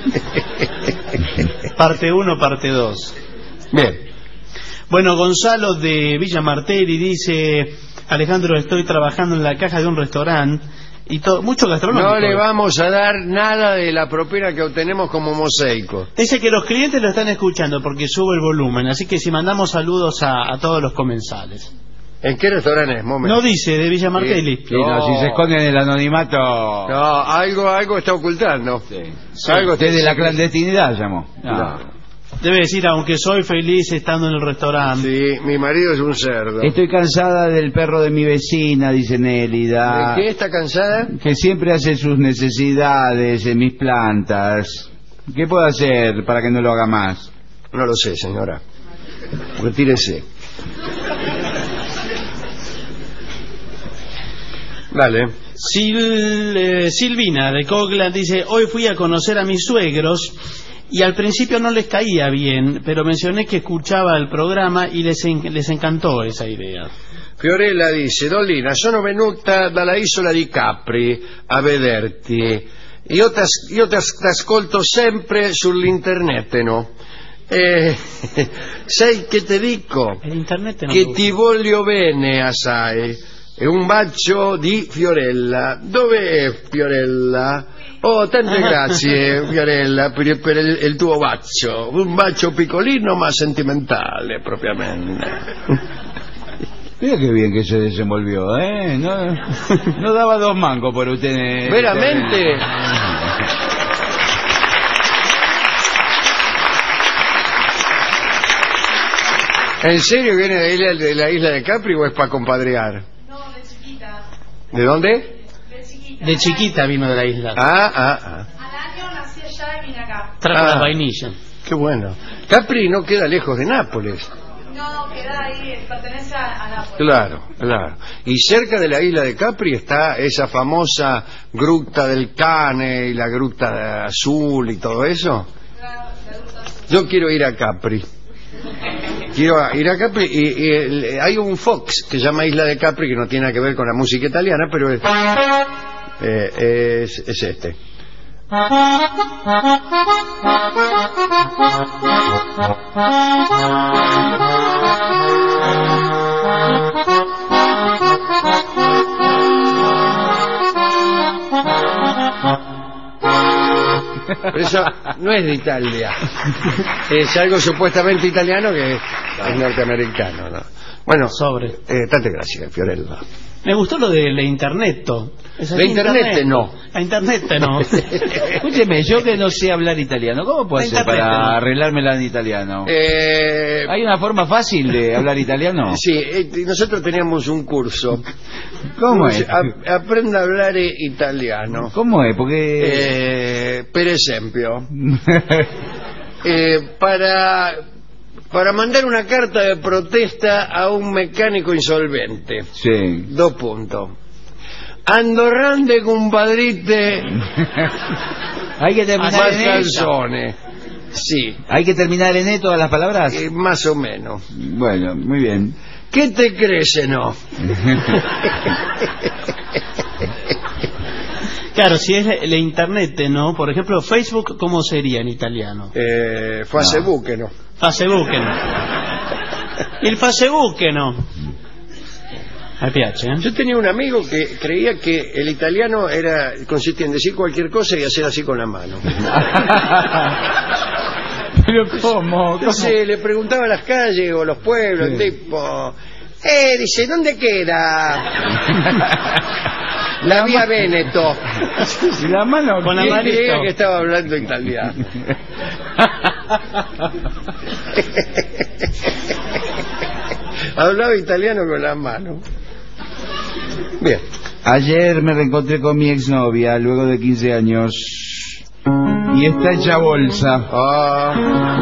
Speaker 4: Parte uno, parte dos.
Speaker 3: Bien.
Speaker 4: Bueno, Gonzalo de Villa Martelli dice: Alejandro, estoy trabajando en la caja de un restaurante y todo, mucho gastronómico.
Speaker 3: No le vamos a dar nada de la propina que obtenemos como mosaico.
Speaker 4: Dice que los clientes lo están escuchando porque sube el volumen, así que si mandamos saludos a, a todos los comensales.
Speaker 3: ¿En qué restaurante es? Momento.
Speaker 4: No dice de Villa Martelli.
Speaker 5: Sí, no, si se esconde en el anonimato.
Speaker 3: No, algo, algo está ocultando.
Speaker 5: Sí.
Speaker 3: Algo está-
Speaker 5: Desde la clandestinidad llamó. No.
Speaker 3: No.
Speaker 4: Debe decir, aunque soy feliz estando en el restaurante.
Speaker 3: Sí, mi marido es un cerdo.
Speaker 5: Estoy cansada del perro de mi vecina, dice Nélida.
Speaker 3: ¿De qué está cansada?
Speaker 5: Que siempre hace sus necesidades en mis plantas. ¿Qué puedo hacer para que no lo haga más?
Speaker 3: No lo sé, señora. Retírese. Vale.
Speaker 4: Sil- eh, Silvina de Coglan dice: hoy fui a conocer a mis suegros y al principio no les caía bien, pero mencioné que escuchaba el programa y les, en- les encantó esa idea.
Speaker 3: Fiorella dice: Dolina, sono venuta dalla isola di Capri a vederti. Io ti io ascolto sempre sull'internet, no? Eh, sai che ti dico? Che ti voglio bene assai. E un bacio di Fiorella. Dov'è Fiorella? Oh, tante grazie Fiorella per, per il, il tuo bacio. Un bacio piccolino ma sentimentale, propriamente.
Speaker 5: Mira qué bien que se desenvolvió, ¿eh? No, no daba dos mangos por usted.
Speaker 3: Veramente. ¿En serio viene de la, isla, de la isla de Capri o es para compadrear?
Speaker 11: No, de chiquita.
Speaker 3: ¿De dónde?
Speaker 11: De chiquita.
Speaker 4: De chiquita vino de la isla.
Speaker 3: Ah, ah, ah.
Speaker 11: Al año nací allá y vine acá.
Speaker 4: Trajo
Speaker 3: Ah.
Speaker 4: las vainillas.
Speaker 3: Qué bueno. Capri no queda lejos de Nápoles.
Speaker 11: No, queda ahí, pertenece a, a Nápoles.
Speaker 3: Claro, claro. Y cerca de la isla de Capri está esa famosa gruta del Cane y la gruta azul y todo eso.
Speaker 11: Claro, la gruta azul.
Speaker 3: Yo quiero ir a Capri. Quiero ir a Capri y, y el- hay un Fox que se llama Isla de Capri que no tiene nada que ver con la música italiana, pero es, eh, es, es este. Pero eso no es de Italia. Es algo supuestamente italiano que es norteamericano, ¿no? Bueno,
Speaker 4: Sobre.
Speaker 3: eh, tante gracias, Fiorella.
Speaker 4: Me gustó lo de la internet. Esa
Speaker 3: La
Speaker 4: es
Speaker 3: internet no.
Speaker 4: La internet no.
Speaker 5: Escúcheme, yo que no sé hablar italiano, ¿cómo puedo
Speaker 4: La
Speaker 5: hacer
Speaker 4: internet,
Speaker 5: para
Speaker 4: ¿no?
Speaker 5: arreglármela en italiano?
Speaker 3: Eh,
Speaker 5: ¿Hay una forma fácil de hablar italiano?
Speaker 3: sí, eh, nosotros teníamos un curso.
Speaker 5: ¿Cómo es?
Speaker 3: A- aprenda a hablar eh, italiano.
Speaker 5: ¿Cómo es? Porque...
Speaker 3: Eh, per esempio, eh, para, para mandar una carta de protesta a un mecánico insolvente.
Speaker 5: Sí.
Speaker 3: Dos puntos. Andorrande compadrite
Speaker 5: Hay que terminar en E.
Speaker 3: calzones. Sí,
Speaker 5: Hay que terminar en E todas las palabras.
Speaker 3: eh, más o menos.
Speaker 5: Bueno, muy bien.
Speaker 3: ¿Qué te crees, no?
Speaker 4: Claro, si es la internet, ¿no? Por ejemplo, Facebook, ¿cómo sería en italiano?
Speaker 3: Eh, Facebook, no.
Speaker 4: Facebook, ¿no? Il Facebook, ¿no? Me piace, ¿eh?
Speaker 3: Yo tenía un amigo que creía que el italiano era consistía en decir cualquier cosa y hacer así con la mano.
Speaker 5: Pero ¿cómo?
Speaker 3: Entonces le preguntaba a las calles o los pueblos,
Speaker 5: Sí.
Speaker 3: tipo, eh, dice, ¿dónde queda la vía Véneto?
Speaker 5: ¿Y la mano?
Speaker 4: Con la
Speaker 3: Y él
Speaker 4: manito.
Speaker 3: creía que estaba hablando italiano. Hablaba italiano con la mano. Bien.
Speaker 5: Ayer me reencontré con mi exnovia luego de quince años y está hecha bolsa.
Speaker 3: Ah,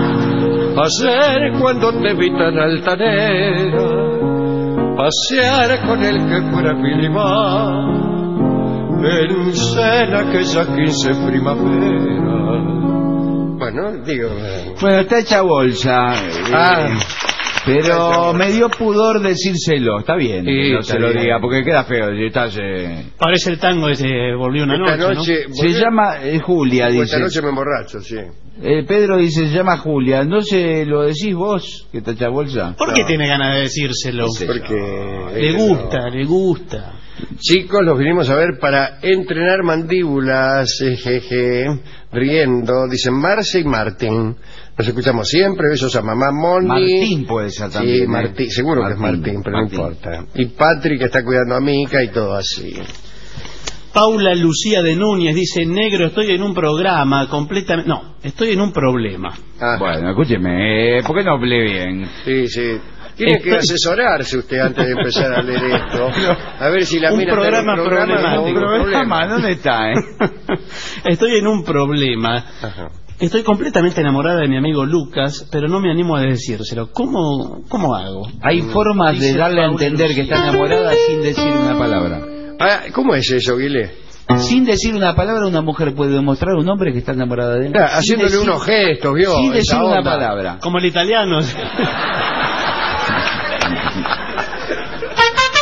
Speaker 6: Ayer cuando te vi tan altanera, pasear con el que fuera Filimar, pensé en aquella quince primavera.
Speaker 3: bueno, digo... eh,
Speaker 5: Bueno, está hecha bolsa. eh,
Speaker 3: Ah.
Speaker 5: Pero me dio pudor decírselo. Está bien,
Speaker 3: Sí,
Speaker 5: que no
Speaker 3: está
Speaker 5: se lo
Speaker 3: bien.
Speaker 5: diga, porque queda feo. Si estás, eh,
Speaker 4: Parece el tango ese volvió una
Speaker 3: esta
Speaker 4: noche,
Speaker 3: noche...
Speaker 5: Se llama eh, Julia,
Speaker 3: Pues
Speaker 5: dice.
Speaker 3: esta noche me emborracho, sí.
Speaker 5: Eh, Pedro dice, se llama Julia. ¿No se lo decís vos, que está hecha bolsa?
Speaker 4: ¿no? ¿Por qué
Speaker 3: No.
Speaker 4: tiene ganas de decírselo?
Speaker 5: Sí.
Speaker 3: Porque...
Speaker 4: Le gusta, le gusta.
Speaker 3: Chicos, los vinimos a ver para entrenar mandíbulas, jeje, riendo, dicen Marce y Martín. Los escuchamos siempre, besos a mamá Moni.
Speaker 5: Martín puede ser también.
Speaker 3: Sí,
Speaker 5: ¿eh?
Speaker 3: Martín, seguro que es Martín, pero
Speaker 5: Martín.
Speaker 3: no importa. Y Patrick que está cuidando a Mica y todo así.
Speaker 4: Paula Lucía de Núñez dice, negro, estoy en un programa completamente... No, estoy en un problema.
Speaker 3: Ah,
Speaker 5: Bueno, escúcheme, eh, ¿por qué no hablé bien?
Speaker 3: sí, sí. Tiene que
Speaker 4: Estoy-
Speaker 3: asesorarse usted antes de empezar a leer esto. A ver si la
Speaker 4: Un
Speaker 3: mina está en
Speaker 4: programa
Speaker 3: un programa
Speaker 4: problemático.
Speaker 3: o
Speaker 5: Un
Speaker 3: un
Speaker 5: programa,
Speaker 3: problema.
Speaker 5: ¿dónde está, eh?
Speaker 4: Estoy en un problema.
Speaker 3: Ajá.
Speaker 4: Estoy completamente enamorada de mi amigo Lucas, pero no me animo a decírselo. ¿Cómo, cómo hago?
Speaker 5: Hay formas de
Speaker 4: Dice
Speaker 5: darle a
Speaker 4: Paula
Speaker 5: entender que
Speaker 4: Lucía.
Speaker 5: está enamorada sin decir una palabra.
Speaker 3: Ah, ¿cómo es eso, Guilé?
Speaker 5: Sin decir una palabra, una mujer puede demostrar a un hombre que está enamorada de él.
Speaker 3: Ah,
Speaker 5: Sin
Speaker 3: haciéndole
Speaker 5: decir-
Speaker 3: unos gestos, ¿vio?
Speaker 5: Sin
Speaker 3: Esa
Speaker 5: decir una
Speaker 3: onda.
Speaker 5: palabra.
Speaker 4: Como el italiano.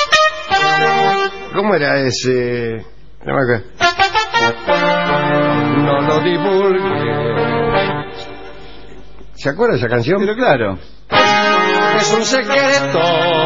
Speaker 3: ¿Cómo era ese? No me acuerdo. No lo divulgues. ¿Se acuerda de esa canción?
Speaker 5: Pero claro.
Speaker 3: Es un secreto.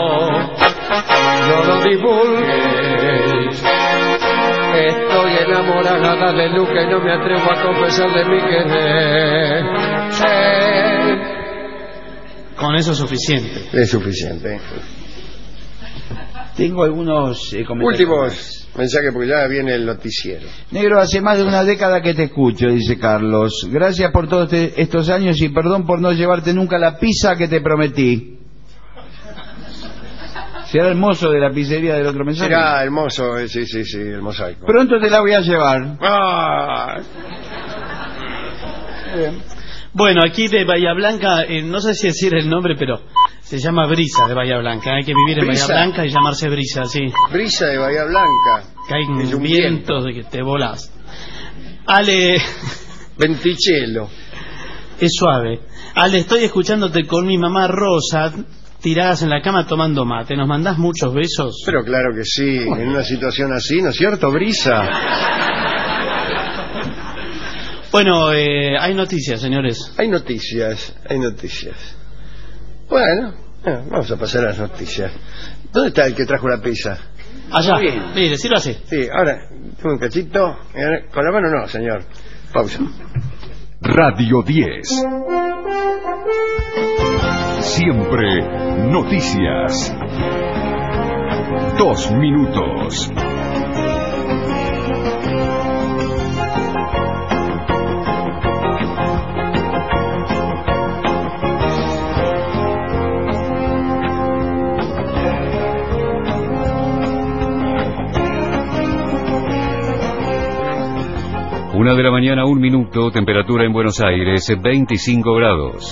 Speaker 3: No lo divulgues. Estoy enamorada de Luca y no me atrevo a confesar de mi querer. Eh.
Speaker 4: Con eso es suficiente.
Speaker 3: Es suficiente.
Speaker 5: Tengo algunos eh, comentarios.
Speaker 3: Últimos mensajes porque ya viene el noticiero.
Speaker 5: Negro, hace más de una década que te escucho, dice Carlos. Gracias por todos este, estos años y perdón por no llevarte nunca la pizza que te prometí. ¿Será el mozo de la pizzería del otro mensaje?
Speaker 3: Será el mozo, eh, sí, sí, sí, el mosaico.
Speaker 5: Pronto te la voy a llevar.
Speaker 3: Ah.
Speaker 4: Bueno, aquí de Bahía Blanca, eh, no sé si decir el nombre, pero se llama Brisa de Bahía Blanca. Hay que vivir en
Speaker 3: ¿Brisa?
Speaker 4: Bahía Blanca y llamarse Brisa, sí.
Speaker 3: Brisa de Bahía Blanca.
Speaker 4: Caen
Speaker 3: Es un
Speaker 4: vientos de que te volás. Ale...
Speaker 3: Venticello.
Speaker 4: Es suave. Ale, estoy escuchándote con mi mamá Rosa, tiradas en la cama tomando mate. ¿Nos mandás muchos besos?
Speaker 3: Pero claro que sí, en una situación así, ¿no es cierto, Brisa?
Speaker 4: Bueno, eh, hay noticias, señores.
Speaker 3: Hay noticias, hay noticias. Bueno, eh, vamos a pasar a las noticias. ¿Dónde está el que trajo la pizza?
Speaker 4: Allá,
Speaker 3: Muy bien.
Speaker 4: mire, decirlo así.
Speaker 3: Sí, ahora, tome un cachito. Eh, Con la mano no, señor. Pausa.
Speaker 1: Radio diez. Siempre noticias. Dos minutos.
Speaker 8: Una de la mañana, un minuto, temperatura en Buenos Aires, veinticinco grados.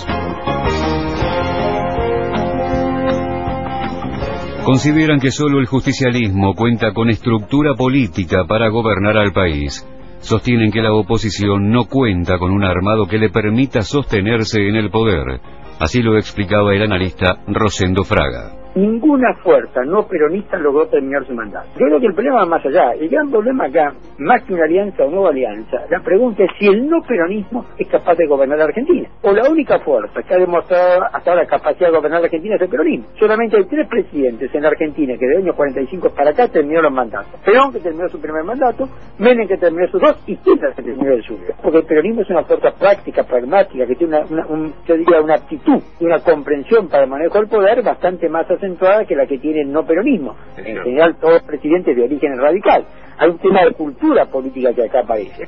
Speaker 8: Consideran que solo el justicialismo cuenta con estructura política para gobernar al país. Sostienen que la oposición no cuenta con un armado que le permita sostenerse en el poder. Así lo explicaba el analista Rosendo Fraga.
Speaker 12: Ninguna fuerza no peronista logró terminar su mandato. Yo creo que el problema va más allá. El gran problema acá, más que una alianza o nueva alianza, la pregunta es si el no peronismo es capaz de gobernar la Argentina. O la única fuerza que ha demostrado hasta ahora capacidad de gobernar la Argentina es el peronismo. Solamente hay tres presidentes en la Argentina que de años cuarenta y cinco para acá terminaron mandatos. Perón, que terminó su primer mandato, Menem, que terminó sus dos, y Kirchner, que terminó el suyo. Porque el peronismo es una fuerza práctica, pragmática, que tiene una, una, un, yo diría, una aptitud y una comprensión para el manejo del poder bastante más acentuada que la que tiene el no peronismo. En general, todos los presidentes de origen radical. Hay un tema de cultura política que acá aparece.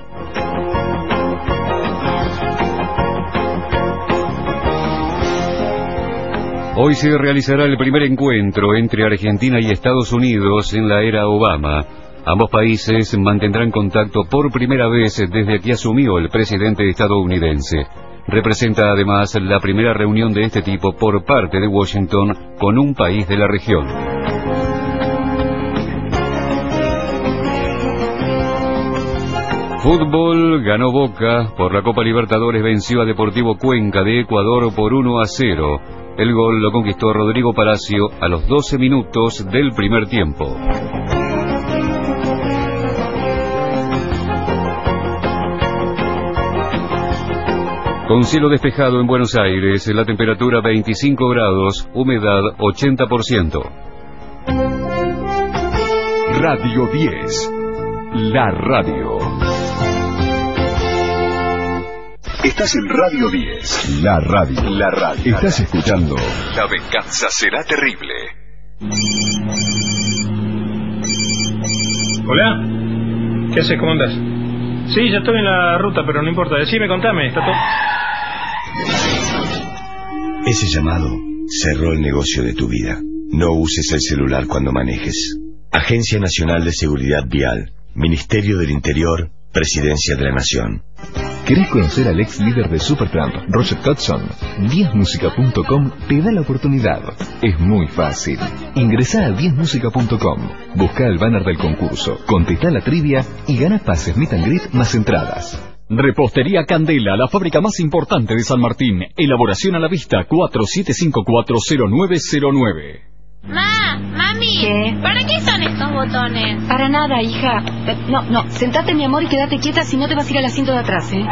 Speaker 8: Hoy se realizará el primer encuentro entre Argentina y Estados Unidos en la era Obama. Ambos países mantendrán contacto por primera vez desde que asumió el presidente estadounidense. Representa además la primera reunión de este tipo por parte de Washington con un país de la región. Fútbol, ganó Boca, por la Copa Libertadores venció a Deportivo Cuenca de Ecuador por uno a cero. El gol lo conquistó Rodrigo Palacio a los doce minutos del primer tiempo. Con cielo despejado en Buenos Aires, la temperatura veinticinco grados, humedad ochenta por ciento.
Speaker 1: Radio diez. La radio. Estás en Radio diez. La radio. La radio. Estás escuchando La venganza será terrible.
Speaker 9: Hola. ¿Qué haces? ¿Cómo andas? Sí, ya estoy en la ruta, pero no importa. Decime, contame. Está todo...
Speaker 10: Ese llamado cerró el negocio de tu vida. No uses el celular cuando manejes. Agencia Nacional de Seguridad Vial, Ministerio del Interior, Presidencia de la Nación.
Speaker 13: ¿Querés conocer al ex líder de Supertramp, Roger Hodgson? diez musica punto com te da la oportunidad. Es muy fácil. Ingresá a diez musica punto com, busca el banner del concurso, contestá la trivia y gana pases meet and greet más entradas.
Speaker 8: Repostería Candela, la fábrica más importante de San Martín. Elaboración a la vista, cuatro siete cinco cuatro cero nueve cero nueve.
Speaker 14: Ma, mami,
Speaker 15: ¿qué?
Speaker 14: ¿Para qué son estos botones?
Speaker 15: Para nada, hija. Eh, no, no, sentate, mi amor, y quédate quieta, si no te vas a ir al asiento de atrás, ¿eh?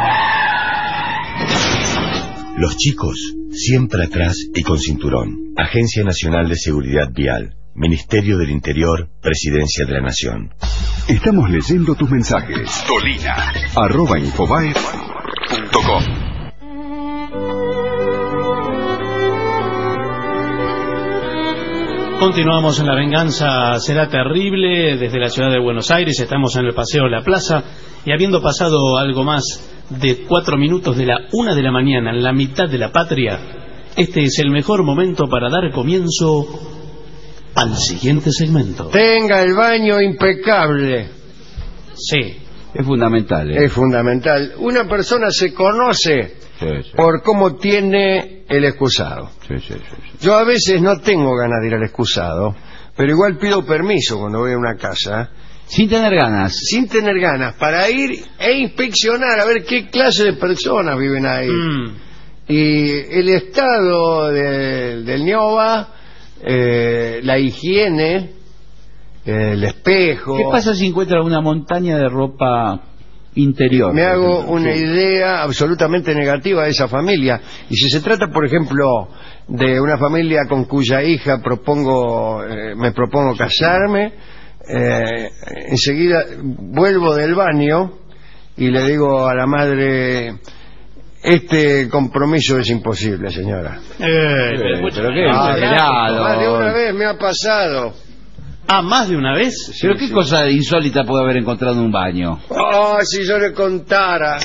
Speaker 10: Los chicos, siempre atrás y con cinturón. Agencia Nacional de Seguridad Vial. Ministerio del Interior, Presidencia de la Nación.
Speaker 1: Estamos leyendo tus mensajes. Dolina, arroba infobae punto com.
Speaker 4: Continuamos en La Venganza Será Terrible desde la ciudad de Buenos Aires. Estamos en el Paseo La Plaza y habiendo pasado algo más de cuatro minutos de la una de la mañana en la mitad de la patria, este es el mejor momento para dar comienzo al siguiente segmento.
Speaker 3: Tenga el baño impecable.
Speaker 4: Sí.
Speaker 5: Es fundamental, ¿eh?
Speaker 3: Es fundamental. Una persona se conoce
Speaker 5: sí, sí.
Speaker 3: por cómo tiene el excusado.
Speaker 5: Sí, sí, sí, sí.
Speaker 3: Yo a veces no tengo ganas de ir al excusado, pero igual pido permiso cuando voy a una casa.
Speaker 5: Sin tener ganas.
Speaker 3: Sin tener ganas, para ir e inspeccionar a ver qué clase de personas viven ahí.
Speaker 4: Mm.
Speaker 3: Y el estado de, del ñoba, eh, la higiene, el espejo.
Speaker 5: ¿Qué pasa si encuentra una montaña de ropa interior?
Speaker 3: Me hago
Speaker 5: ejemplo?
Speaker 3: una
Speaker 5: sí.
Speaker 3: idea absolutamente negativa de esa familia. Y si se trata, por ejemplo, de una familia con cuya hija propongo, eh, me propongo casarme, eh, enseguida vuelvo del baño y le digo a la madre: este compromiso es imposible, señora.
Speaker 4: Eh, pero,
Speaker 5: pero qué
Speaker 3: Ah,
Speaker 5: exagerado.
Speaker 3: más de una vez me ha pasado.
Speaker 4: Ah, ¿más de una vez?
Speaker 5: ¿Pero
Speaker 3: Sí,
Speaker 5: qué
Speaker 3: sí.
Speaker 5: cosa insólita puede haber encontrado en un baño?
Speaker 3: Oh, si yo le contara.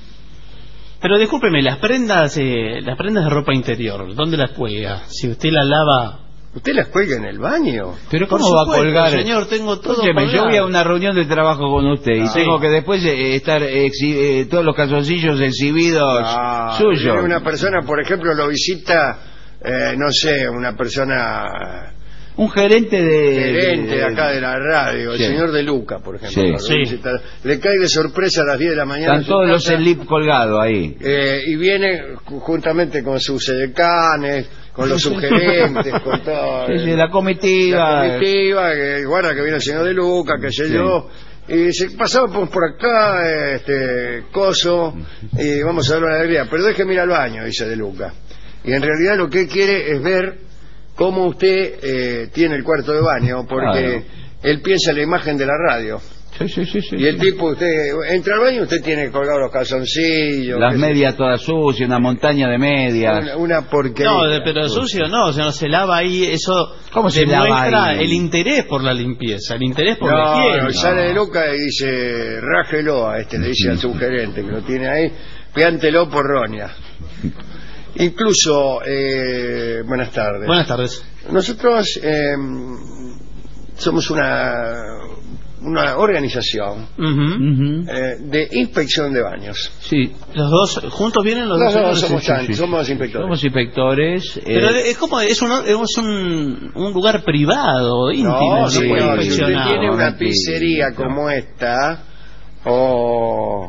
Speaker 4: Pero discúlpeme, las prendas, eh, las prendas de ropa interior, ¿dónde las cuelga? Si usted las lava...
Speaker 3: ¿Usted las cuelga en el baño?
Speaker 5: ¿Pero
Speaker 4: Por
Speaker 5: cómo va a
Speaker 4: supuesto,
Speaker 5: colgar?
Speaker 4: señor, tengo todo
Speaker 5: Escúcheme, yo
Speaker 4: colgado.
Speaker 5: voy a una reunión de trabajo con usted y
Speaker 3: Ah.
Speaker 5: tengo que después eh, estar exhi- eh, todos los calzoncillos exhibidos
Speaker 3: Ah,
Speaker 5: suyos.
Speaker 3: viene una persona, por ejemplo, lo visita, eh, no sé, una persona
Speaker 5: Un gerente de...
Speaker 3: gerente de acá de la radio,
Speaker 5: Sí.
Speaker 3: el señor De Luca, por ejemplo.
Speaker 5: Sí.
Speaker 3: lo
Speaker 4: Sí.
Speaker 3: visita. Le cae de sorpresa a las diez de la mañana.
Speaker 5: Están
Speaker 3: en su
Speaker 5: todos los
Speaker 3: casa,
Speaker 5: slip colgados ahí.
Speaker 3: eh, y viene ju- juntamente con sus edecanes, con los subgerentes, con todo.
Speaker 5: Sí, sí, la comitiva.
Speaker 3: La comitiva, que guarda que viene el señor De Luca, que sé
Speaker 5: Sí.
Speaker 3: yo. Y se pasaba por, por acá, este, coso, y vamos a ver una alegría. Pero déjeme ir al baño, dice De Luca. Y en realidad lo que él quiere es ver cómo usted eh, tiene el cuarto de baño, porque
Speaker 5: Claro.
Speaker 3: él piensa en la imagen de la radio.
Speaker 5: Sí, sí, sí, sí,
Speaker 3: Y el
Speaker 5: sí.
Speaker 3: tipo, usted entra al baño, usted tiene colgados los calzoncillos.
Speaker 5: Las
Speaker 3: qué sé
Speaker 5: medias todas sucias, una montaña de
Speaker 3: yo,
Speaker 5: medias.
Speaker 3: Una, una porquería.
Speaker 4: No, de- pero sucio no, o sea, no se lava ahí, eso
Speaker 5: ¿Cómo se lava
Speaker 4: demuestra
Speaker 5: ahí?
Speaker 4: el interés por la limpieza, el interés por la
Speaker 3: No,
Speaker 4: higiene.
Speaker 3: no, sale De Luca y dice: rájelo a este, le dice al subgerente que lo tiene ahí, piántelo por roña. Incluso, eh, buenas tardes.
Speaker 4: Buenas tardes.
Speaker 3: Nosotros eh, somos una, una organización
Speaker 4: Ujú.
Speaker 5: Ujú.
Speaker 3: eh, de inspección de baños.
Speaker 5: Sí.
Speaker 4: Los dos, ¿juntos vienen los
Speaker 3: No,
Speaker 4: dos?
Speaker 3: no,
Speaker 4: señores?
Speaker 3: somos,
Speaker 5: sí,
Speaker 3: tan-
Speaker 5: sí.
Speaker 3: somos inspectores.
Speaker 5: Somos inspectores.
Speaker 4: Pero
Speaker 5: eh,
Speaker 4: es como, es un, es un, un lugar privado, íntimo,
Speaker 3: No,
Speaker 4: no
Speaker 5: sí,
Speaker 4: puede
Speaker 3: señor, si usted
Speaker 4: inspeccionar.
Speaker 3: tiene una
Speaker 5: momentito.
Speaker 3: pizzería como esta, o...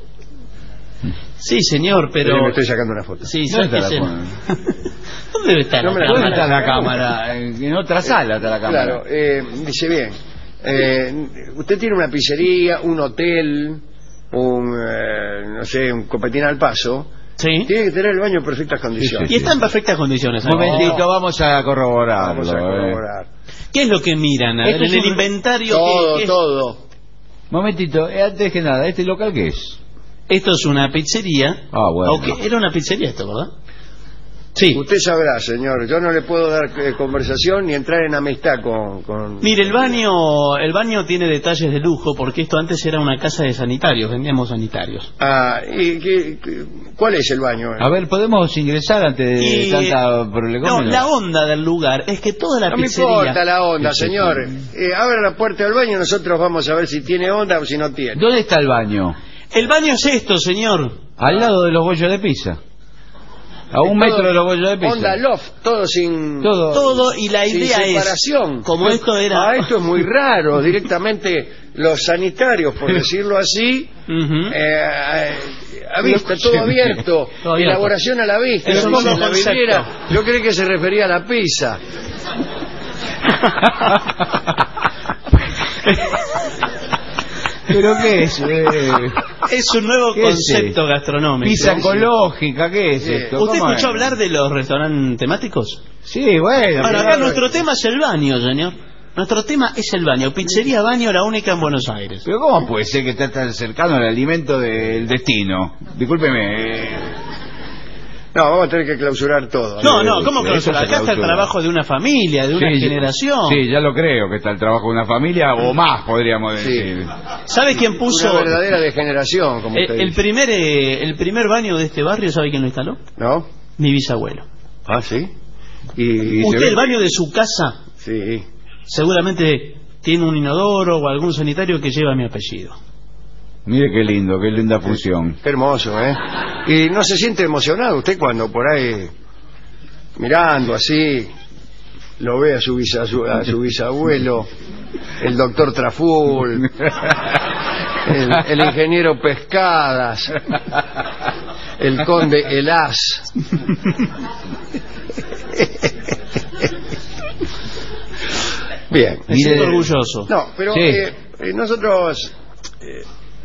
Speaker 4: Sí, señor, pero...
Speaker 3: Mire, me estoy sacando una foto.
Speaker 4: Sí,
Speaker 5: ¿Dónde
Speaker 4: sáquese-
Speaker 5: está la
Speaker 4: ¿Dónde debe estar
Speaker 3: No
Speaker 4: la
Speaker 3: me la-
Speaker 5: ¿Dónde
Speaker 4: cámara?
Speaker 5: está la cámara? En en otra sala está la cámara.
Speaker 3: Claro, eh, dice bien, eh, usted tiene una pizzería, un hotel, un, eh, no sé, un copetín al paso,
Speaker 4: Sí.
Speaker 3: tiene que tener el baño en perfectas condiciones.
Speaker 4: Y está en perfectas condiciones.
Speaker 5: Un
Speaker 4: además.
Speaker 5: momentito, vamos a corroborarlo.
Speaker 3: Vamos a
Speaker 5: eh.
Speaker 3: corroborar.
Speaker 4: ¿Qué es lo que miran? A ver,
Speaker 5: Esto
Speaker 4: en
Speaker 5: es
Speaker 4: el
Speaker 5: un-
Speaker 4: inventario...
Speaker 3: Todo,
Speaker 4: ¿qué- qué es?
Speaker 3: todo.
Speaker 5: Momentito, eh, antes que nada, ¿este local qué es?
Speaker 4: Esto es una pizzería.
Speaker 5: Ah, bueno.
Speaker 4: Ok, era una pizzería esto, ¿verdad? Sí.
Speaker 3: Usted sabrá, señor, yo no le puedo dar eh, conversación ni entrar en amistad con... con...
Speaker 4: Mire, el baño, el baño tiene detalles de lujo porque esto antes era una casa de sanitarios, vendíamos sanitarios.
Speaker 3: Ah, ¿y qué- qué- cuál es el baño?
Speaker 5: A ver, ¿podemos ingresar antes de
Speaker 4: Y-
Speaker 5: tanta
Speaker 4: No,
Speaker 5: prolegómena?
Speaker 4: la onda del lugar es que toda la
Speaker 3: No me
Speaker 4: pizzería...
Speaker 3: importa la onda,
Speaker 5: Sí, sí,
Speaker 3: señor. Eh, abra la puerta del baño y nosotros vamos a ver si tiene onda o si no tiene.
Speaker 5: ¿Dónde está el baño?
Speaker 4: El baño es esto, señor.
Speaker 5: Al lado de los bollos de pizza. A un
Speaker 3: Todo-
Speaker 5: metro de los bollos de pizza.
Speaker 3: Onda loft, todo sin...
Speaker 5: Todo.
Speaker 4: Todo, y la
Speaker 3: sin
Speaker 4: idea es...
Speaker 3: separación.
Speaker 4: Como esto era...
Speaker 3: Ah, esto es muy raro. Directamente los sanitarios, por decirlo así,
Speaker 4: Ujú.
Speaker 3: eh, a vista, todo abierto.
Speaker 4: Todo abierto.
Speaker 3: Elaboración a la vista.
Speaker 4: Es un
Speaker 3: Entonces,
Speaker 4: nuevo
Speaker 3: la
Speaker 4: concepto.
Speaker 3: vidriera, yo creí que se refería a la pizza.
Speaker 5: ¿Pero qué es? Eh,
Speaker 4: Es un nuevo
Speaker 5: ¿Qué es
Speaker 4: concepto
Speaker 5: esto?
Speaker 4: gastronómico.
Speaker 5: Pizza ecológica, ¿qué es
Speaker 3: Sí.
Speaker 5: esto?
Speaker 4: ¿Usted
Speaker 5: ¿Cómo
Speaker 4: escuchó
Speaker 5: es?
Speaker 4: hablar de los restaurantes temáticos?
Speaker 5: Sí, bueno.
Speaker 4: Bueno,
Speaker 5: pero-
Speaker 4: acá nuestro tema es el baño, señor. Nuestro tema es el baño. Pizzería Baño, la única en Buenos Aires.
Speaker 5: Pero ¿cómo puede ser que está tan cercano al alimento del destino? Discúlpeme. eh,
Speaker 3: No, vamos a tener que clausurar todo.
Speaker 4: No, no, ¿cómo
Speaker 5: Eso
Speaker 4: clausura?
Speaker 5: se
Speaker 4: Acá está el
Speaker 5: clausura.
Speaker 4: trabajo de una familia, de una
Speaker 5: Sí,
Speaker 4: generación.
Speaker 5: Sí, ya lo creo, que está el trabajo de una familia o más, podríamos
Speaker 3: Sí.
Speaker 5: decir.
Speaker 4: ¿Sabe quién puso
Speaker 3: Una verdadera degeneración, como
Speaker 4: eh,
Speaker 3: usted
Speaker 4: el
Speaker 3: dice.
Speaker 4: primer eh, el primer baño de este barrio? ¿Sabe quién lo instaló?
Speaker 3: ¿No?
Speaker 4: Mi bisabuelo.
Speaker 3: Ah, sí. Y, y se
Speaker 4: Usted
Speaker 3: ve-
Speaker 4: el baño de su casa
Speaker 3: Sí.
Speaker 4: seguramente tiene un inodoro o algún sanitario que lleva mi apellido.
Speaker 5: Mire qué lindo, qué linda fusión.
Speaker 3: Qué hermoso, ¿eh? Y no se siente emocionado usted cuando por ahí, mirando así, lo ve a su, bisa- a su, a su bisabuelo, el doctor Traful, el, el ingeniero Pescadas, el conde Elas. Bien.
Speaker 4: Me siento orgulloso.
Speaker 3: No, pero
Speaker 5: Sí.
Speaker 3: eh, eh, nosotros eh,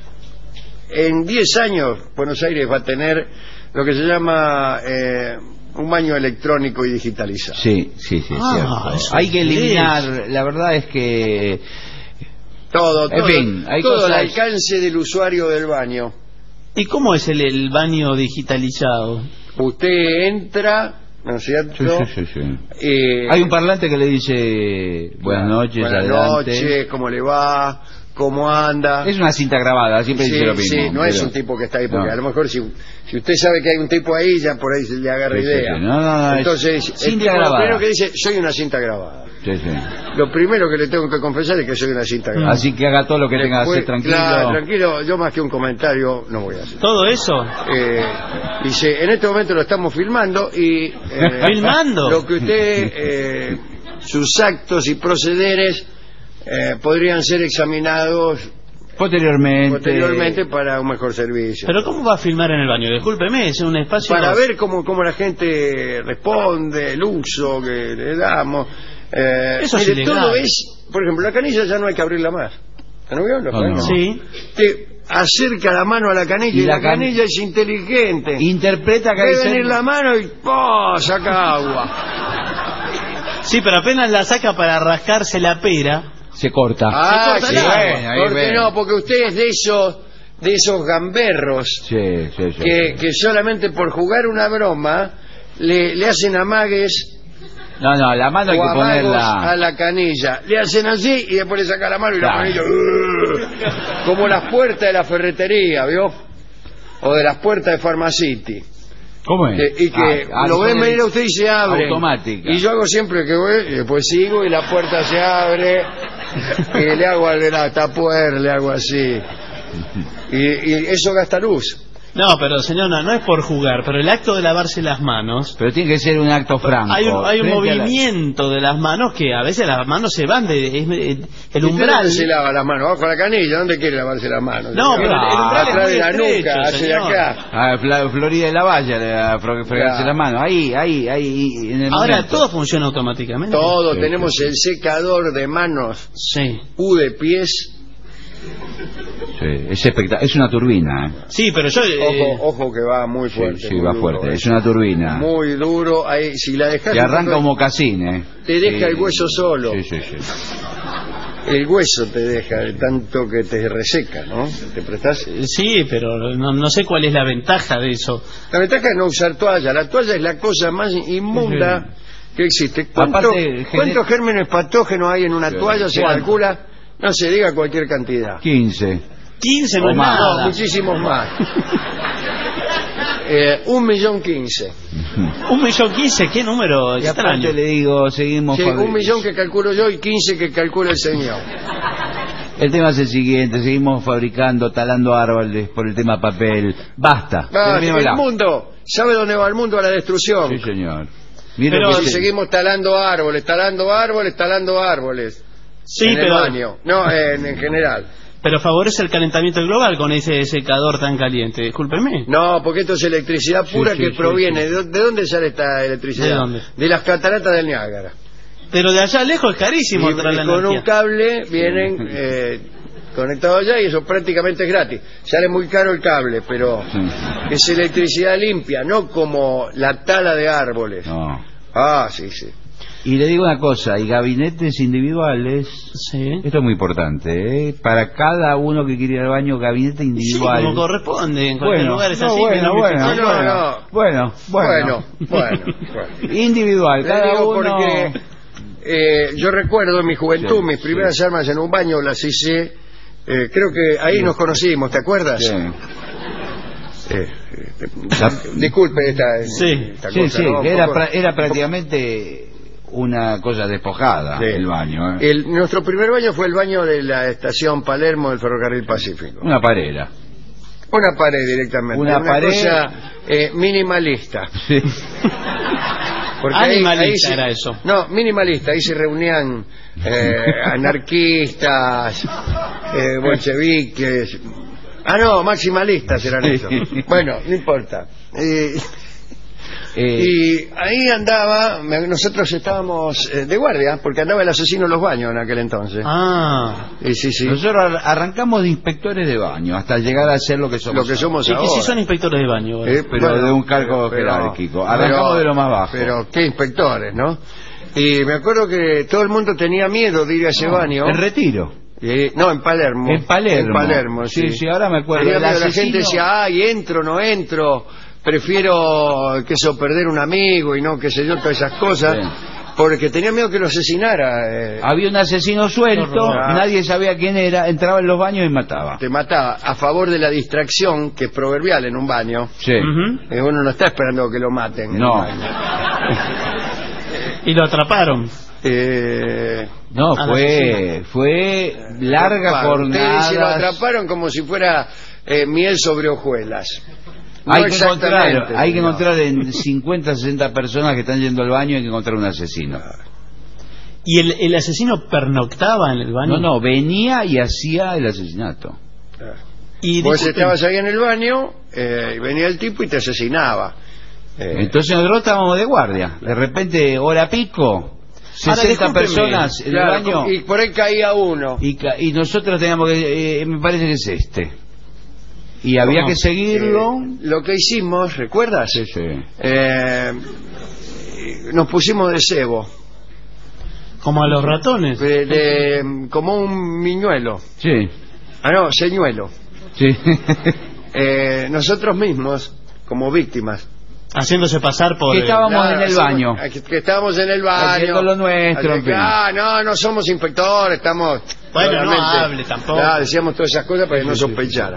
Speaker 3: en diez años Buenos Aires va a tener lo que se llama eh, un baño electrónico y digitalizado.
Speaker 5: Sí, sí, sí,
Speaker 4: Ah,
Speaker 5: cierto.
Speaker 4: eso
Speaker 5: Hay que
Speaker 4: es.
Speaker 5: eliminar, la verdad es que...
Speaker 3: Todo,
Speaker 5: En
Speaker 3: todo,
Speaker 5: fin, hay
Speaker 3: todo al
Speaker 5: cosas-
Speaker 3: alcance del usuario del baño.
Speaker 4: ¿Y cómo es el, el baño digitalizado?
Speaker 3: Usted entra, ¿no es cierto?
Speaker 5: Sí, sí, sí, sí.
Speaker 3: Eh,
Speaker 5: Hay un parlante que le dice buenas noches,
Speaker 3: buenas
Speaker 5: adelante.
Speaker 3: noches, ¿cómo le va? ¿Cómo anda?
Speaker 5: Es una cinta grabada, siempre
Speaker 3: Sí,
Speaker 5: dice lo mismo.
Speaker 3: sí, no es
Speaker 5: pero-
Speaker 3: un tipo que está ahí, porque
Speaker 5: No.
Speaker 3: a lo mejor si, si usted sabe que hay un tipo ahí, ya por ahí se le agarra
Speaker 5: Sí, sí,
Speaker 3: idea.
Speaker 5: sí. No, no, no, es
Speaker 3: Entonces, el
Speaker 5: cinta
Speaker 3: tipo lo
Speaker 5: grabada.
Speaker 3: primero que dice, soy una cinta grabada.
Speaker 5: Sí, sí.
Speaker 3: Lo primero que le tengo que confesar es que soy una cinta grabada.
Speaker 5: Así que haga todo lo que tenga que
Speaker 3: Después,
Speaker 5: hacer tranquilo.
Speaker 3: claro, tranquilo, yo más que un comentario no voy a hacer.
Speaker 4: ¿Todo eso?
Speaker 3: Eh, dice, en este momento lo estamos filmando y... eh,
Speaker 4: ¿Filmando?
Speaker 3: Lo que usted, eh, sus actos y procederes eh, podrían ser examinados
Speaker 5: Posteriormente.
Speaker 3: posteriormente para un mejor servicio.
Speaker 4: ¿Pero cómo va a filmar en el baño? Discúlpeme, es un espacio...
Speaker 3: Para ver cómo, cómo la gente responde, el uso que le damos. Eh,
Speaker 4: Eso es
Speaker 3: mire,
Speaker 4: ilegal.
Speaker 3: todo es, por ejemplo, la canilla ya no hay que abrirla más. ¿No vio? Los
Speaker 5: No,
Speaker 3: baños?
Speaker 5: no.
Speaker 4: Sí.
Speaker 3: Te acerca la mano a la canilla y,
Speaker 5: Y la
Speaker 3: la,
Speaker 5: can-
Speaker 3: canilla es inteligente.
Speaker 5: Interpreta que
Speaker 3: Ve
Speaker 5: hay ser-
Speaker 3: venir la mano y ¡oh! Saca agua.
Speaker 4: Sí, pero apenas la saca para rascarse la pera.
Speaker 5: se corta.
Speaker 3: Ah,
Speaker 4: corta
Speaker 3: sí,
Speaker 4: el agua.
Speaker 3: bueno,
Speaker 5: Ahí
Speaker 3: ¿por qué
Speaker 5: ven.
Speaker 3: no? Porque usted es de esos, de esos gamberros
Speaker 5: Sí, sí, sí.
Speaker 3: que, que solamente por jugar una broma le, le hacen amagues
Speaker 5: No, no, la mano hay
Speaker 3: o
Speaker 5: que
Speaker 3: amagos
Speaker 5: ponerla.
Speaker 3: a la canilla. Le hacen así y después le saca la mano y
Speaker 5: Claro.
Speaker 3: la canilla... ¡uh! Como las puertas de la ferretería, ¿vio? O de las puertas de Pharmacity.
Speaker 5: ¿Cómo es?
Speaker 3: Que- y que
Speaker 5: Ah, ah,
Speaker 3: lo ven
Speaker 5: pone
Speaker 3: venir a usted y se abre.
Speaker 5: automática.
Speaker 3: Y yo hago siempre que voy, y después sigo y la puerta se abre. Y le hago al la tapuer, le hago así. Y, y eso gasta luz.
Speaker 4: No, pero señor, no, no es por jugar, pero el acto de lavarse las manos...
Speaker 5: Pero tiene que ser un acto franco.
Speaker 4: Hay un, hay un
Speaker 5: frente a la-
Speaker 4: movimiento de las manos que a veces las manos se van de... es- eh, el
Speaker 3: ¿Y usted
Speaker 4: umbral...
Speaker 3: dónde se lava las manos? ¿Abajo de la canilla? ¿Dónde quiere lavarse las manos?
Speaker 4: No, pero el umbral es
Speaker 3: Atrás
Speaker 4: muy
Speaker 3: de la
Speaker 4: estrecho,
Speaker 3: nuca, hacia
Speaker 4: señor.
Speaker 3: acá.
Speaker 5: Ah, Fla- Florida de la Valle, le da fre- fregarse
Speaker 3: Claro.
Speaker 5: la mano. Ahí, ahí, ahí. En el
Speaker 4: Ahora
Speaker 5: momento.
Speaker 4: todo funciona automáticamente.
Speaker 3: Todo,
Speaker 5: Sí,
Speaker 3: tenemos el secador de manos,
Speaker 4: Sí.
Speaker 3: U de pies.
Speaker 5: Sí, es espectacular. Es una turbina, ¿eh?
Speaker 4: Sí, pero yo... eh,
Speaker 3: Ojo, ojo que va muy
Speaker 5: Sí,
Speaker 3: fuerte.
Speaker 5: sí,
Speaker 3: muy
Speaker 5: va
Speaker 3: duro,
Speaker 5: fuerte.
Speaker 3: eh.
Speaker 5: Es una turbina.
Speaker 3: Muy duro. Ahí, si la dejas...
Speaker 5: Que arranca un mocasín, ¿eh?
Speaker 3: Te deja
Speaker 5: Sí.
Speaker 3: el hueso solo.
Speaker 5: Sí, sí, sí.
Speaker 3: El hueso te deja, de tanto que te reseca, ¿no? ¿Te prestás?
Speaker 4: Sí, pero no, no sé cuál es la ventaja de eso.
Speaker 3: La ventaja es no usar toalla. La toalla es la cosa más inmunda que existe. ¿Cuánto-
Speaker 5: Aparte,
Speaker 3: ¿Cuántos gérmenes patógenos hay en una
Speaker 5: Sí.
Speaker 3: toalla? Se
Speaker 5: ¿Cuánto?
Speaker 3: calcula, no se diga cualquier cantidad.
Speaker 5: quince.
Speaker 4: quince no
Speaker 5: O
Speaker 4: es
Speaker 5: más.
Speaker 3: No,
Speaker 4: nada.
Speaker 3: muchísimos más. Eh, un millón quince.
Speaker 4: Un millón quince, qué número
Speaker 5: Y
Speaker 4: extraño.
Speaker 5: aparte le digo, seguimos...
Speaker 3: Sí,
Speaker 5: fabri-
Speaker 3: un millón que calculo yo y quince que calcula el señor.
Speaker 5: El tema es el siguiente, seguimos fabricando, talando árboles por el tema papel. Basta.
Speaker 3: Ah,
Speaker 5: terminémosla.
Speaker 3: el mundo, ¿sabe dónde va el mundo? A la destrucción.
Speaker 5: Sí, señor. Mire
Speaker 3: Pero
Speaker 5: que
Speaker 3: si
Speaker 5: se-
Speaker 3: seguimos talando árboles, talando árboles, talando árboles.
Speaker 4: Sí,
Speaker 3: en
Speaker 4: pero,
Speaker 3: el baño. No, en, en general.
Speaker 4: pero favorece el calentamiento global con ese secador tan caliente. Discúlpeme.
Speaker 3: No, porque esto es electricidad pura
Speaker 5: Sí, sí,
Speaker 3: que
Speaker 5: sí,
Speaker 3: proviene.
Speaker 5: sí.
Speaker 3: ¿De dó- ¿De dónde sale esta electricidad?
Speaker 4: ¿De dónde?
Speaker 3: De las cataratas del Niágara.
Speaker 4: Pero de allá lejos es carísimo
Speaker 3: y,
Speaker 4: traer
Speaker 3: y
Speaker 4: la
Speaker 3: con
Speaker 4: energía.
Speaker 3: un cable vienen eh, conectados allá y eso prácticamente es gratis. Sale muy caro el cable, pero es electricidad limpia, no como la tala de árboles.
Speaker 5: No.
Speaker 3: Ah, sí, sí.
Speaker 5: Y le digo una cosa, y gabinetes individuales,
Speaker 4: sí.
Speaker 5: Esto es muy importante, ¿eh? Para cada uno que quiere ir al baño, gabinete individual.
Speaker 4: Sí, como corresponde, en cualquier
Speaker 5: bueno,
Speaker 4: lugar es
Speaker 5: no,
Speaker 4: así.
Speaker 5: Bueno, bueno,
Speaker 3: no, no, no.
Speaker 5: bueno, bueno,
Speaker 3: bueno, bueno, bueno.
Speaker 5: Individual,
Speaker 3: Le
Speaker 5: cada
Speaker 3: digo
Speaker 5: uno...
Speaker 3: porque eh, yo recuerdo en mi juventud,
Speaker 5: Sí,
Speaker 3: mis
Speaker 5: sí.
Speaker 3: primeras armas en un baño las hice, eh, creo que ahí
Speaker 5: Sí.
Speaker 3: nos conocimos, ¿te acuerdas?
Speaker 5: Sí.
Speaker 3: Eh, eh, disculpe esta,
Speaker 4: Sí.
Speaker 3: esta
Speaker 5: Sí,
Speaker 3: cosa,
Speaker 5: sí,
Speaker 3: ¿no? Un
Speaker 5: era,
Speaker 3: poco-
Speaker 5: pra- era prácticamente una cosa despojada,
Speaker 3: Sí.
Speaker 5: el baño. ¿eh?
Speaker 3: El- nuestro primer baño fue el baño de la estación Palermo del Ferrocarril Pacífico.
Speaker 5: Una parera.
Speaker 3: Una pared directamente.
Speaker 5: Una pared-
Speaker 3: cosa eh, minimalista.
Speaker 5: Sí.
Speaker 3: Porque ahí-
Speaker 4: Animalista
Speaker 3: ahí se-
Speaker 4: era eso.
Speaker 3: No, minimalista. Ahí se reunían eh, anarquistas, eh, bolcheviques. Ah, no, maximalistas eran esos. Bueno, no importa. Eh,
Speaker 5: Eh,
Speaker 3: y ahí andaba, me- nosotros estábamos eh, de guardia, porque andaba el asesino en los baños en aquel entonces.
Speaker 4: Ah.
Speaker 3: Y sí, sí.
Speaker 5: Nosotros ar- arrancamos de inspectores de baño hasta llegar a ser lo que somos.
Speaker 3: Lo que somos
Speaker 4: Sí, que
Speaker 3: ahora.
Speaker 4: sí son inspectores de baño.
Speaker 3: Eh,
Speaker 5: pero
Speaker 3: bueno,
Speaker 5: de un cargo
Speaker 3: pero-
Speaker 5: jerárquico. Arrancamos
Speaker 3: pero-
Speaker 5: de lo más bajo.
Speaker 3: Pero qué inspectores, ¿no? Y me acuerdo que todo el mundo tenía miedo de ir a ese baño.
Speaker 5: En Retiro.
Speaker 3: Eh, no, en Palermo.
Speaker 5: En Palermo.
Speaker 3: En Palermo, sí.
Speaker 5: Sí, sí, ahora me acuerdo.
Speaker 3: Tenía
Speaker 5: El
Speaker 3: miedo, la
Speaker 5: asesino-
Speaker 3: gente decía, ay, entro, no entro, prefiero que eso perder un amigo y no qué sé yo, todas esas cosas,
Speaker 5: Sí.
Speaker 3: porque tenía miedo que lo asesinara. eh,
Speaker 5: Había un asesino suelto,
Speaker 3: Ah.
Speaker 5: nadie sabía quién era, entraba en los baños y mataba.
Speaker 3: te mataba a favor de la distracción, que es proverbial en un baño.
Speaker 5: Sí.
Speaker 4: Ujú.
Speaker 3: Eh, uno no está esperando que lo maten. en
Speaker 5: No.
Speaker 3: un baño.
Speaker 4: Y lo atraparon.
Speaker 3: Eh,
Speaker 5: No,
Speaker 4: Al
Speaker 5: fue fue larga
Speaker 3: atraparon. Ustedes se lo
Speaker 5: jornada.
Speaker 3: atraparon como si fuera eh, miel sobre hojuelas. No
Speaker 5: Hay que encontrar,
Speaker 3: exactamente,
Speaker 5: hay que
Speaker 3: no.
Speaker 5: encontrar en cincuenta, sesenta personas que están yendo al baño, hay que encontrar un asesino.
Speaker 4: ¿Y el, el asesino pernoctaba en el baño?
Speaker 5: No, no, venía y hacía el asesinato.
Speaker 4: Y
Speaker 3: Vos
Speaker 4: disculpen,
Speaker 3: estabas ahí en el baño, eh, y venía el tipo y te asesinaba. Eh,
Speaker 5: Entonces nosotros estábamos de guardia. De repente, hora pico, sesenta
Speaker 4: discúlpeme,
Speaker 5: personas en
Speaker 3: claro,
Speaker 5: el baño.
Speaker 3: y por ahí caía uno.
Speaker 5: Y, ca- y nosotros teníamos que, eh, me parece que es este. Y había
Speaker 3: ¿Cómo?
Speaker 5: que seguirlo.
Speaker 3: Eh, lo que hicimos, ¿recuerdas?
Speaker 5: Sí, sí.
Speaker 3: Eh, nos pusimos de cebo,
Speaker 4: como a los ratones.
Speaker 3: de, de- como un miñuelo.
Speaker 5: Sí,
Speaker 3: Ah, no, señuelo.
Speaker 5: sí.
Speaker 3: Eh, nosotros mismos, como víctimas.
Speaker 4: Haciéndose pasar por...
Speaker 5: Que
Speaker 4: eh,
Speaker 5: estábamos
Speaker 3: Claro,
Speaker 5: en el
Speaker 3: hacemos-
Speaker 5: baño.
Speaker 3: Que, que estábamos en el baño.
Speaker 5: Haciendo lo nuestro,
Speaker 3: Así
Speaker 5: en
Speaker 3: que,
Speaker 5: fin.
Speaker 3: ah, no, no somos inspectores, estamos...
Speaker 4: Bueno, no
Speaker 3: solamente-
Speaker 4: hable tampoco.
Speaker 3: Claro, decíamos todas esas cosas para que no sospecharan.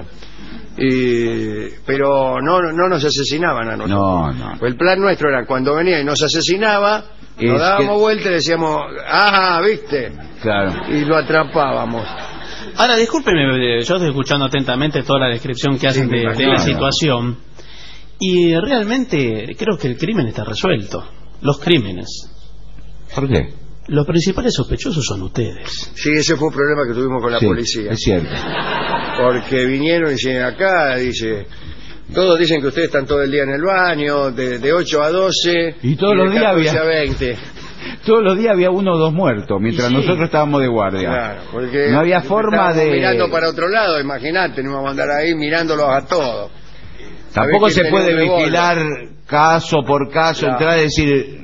Speaker 3: Y, pero no, no nos asesinaban a nosotros.
Speaker 5: No, no.
Speaker 3: Pues el plan nuestro era, cuando venía y nos asesinaba,
Speaker 5: Es
Speaker 3: nos dábamos
Speaker 5: que-
Speaker 3: vuelta y decíamos, ah, viste,
Speaker 5: Claro.
Speaker 3: y lo atrapábamos.
Speaker 4: Ahora, discúlpeme, eh, yo estoy escuchando atentamente toda la descripción que hacen
Speaker 3: me
Speaker 4: de, de
Speaker 3: imagino.
Speaker 4: la situación. Y realmente creo que el crimen está resuelto. Los crímenes.
Speaker 5: ¿Por qué?
Speaker 4: Los principales sospechosos son ustedes.
Speaker 3: Sí, ese fue un problema que tuvimos con la
Speaker 5: Sí,
Speaker 3: policía.
Speaker 5: es cierto.
Speaker 3: Porque vinieron y dicen acá, dice, todos dicen que ustedes están todo el día en el baño, de, de ocho a doce.
Speaker 5: Y todos
Speaker 3: de
Speaker 5: los días
Speaker 3: catorce
Speaker 5: había-
Speaker 3: a veinte.
Speaker 5: Todos los días había uno o dos muertos, mientras
Speaker 4: Y sí.
Speaker 5: nosotros estábamos de guardia.
Speaker 3: Claro, porque
Speaker 5: No había forma
Speaker 3: estábamos
Speaker 5: de...
Speaker 3: mirando para otro lado, imagínate, no íbamos a andar ahí mirándolos a todos.
Speaker 5: Tampoco
Speaker 3: A ver quién
Speaker 5: se
Speaker 3: tenía
Speaker 5: puede
Speaker 3: un revólver.
Speaker 5: vigilar caso por caso,
Speaker 3: Claro.
Speaker 5: entrar y decir...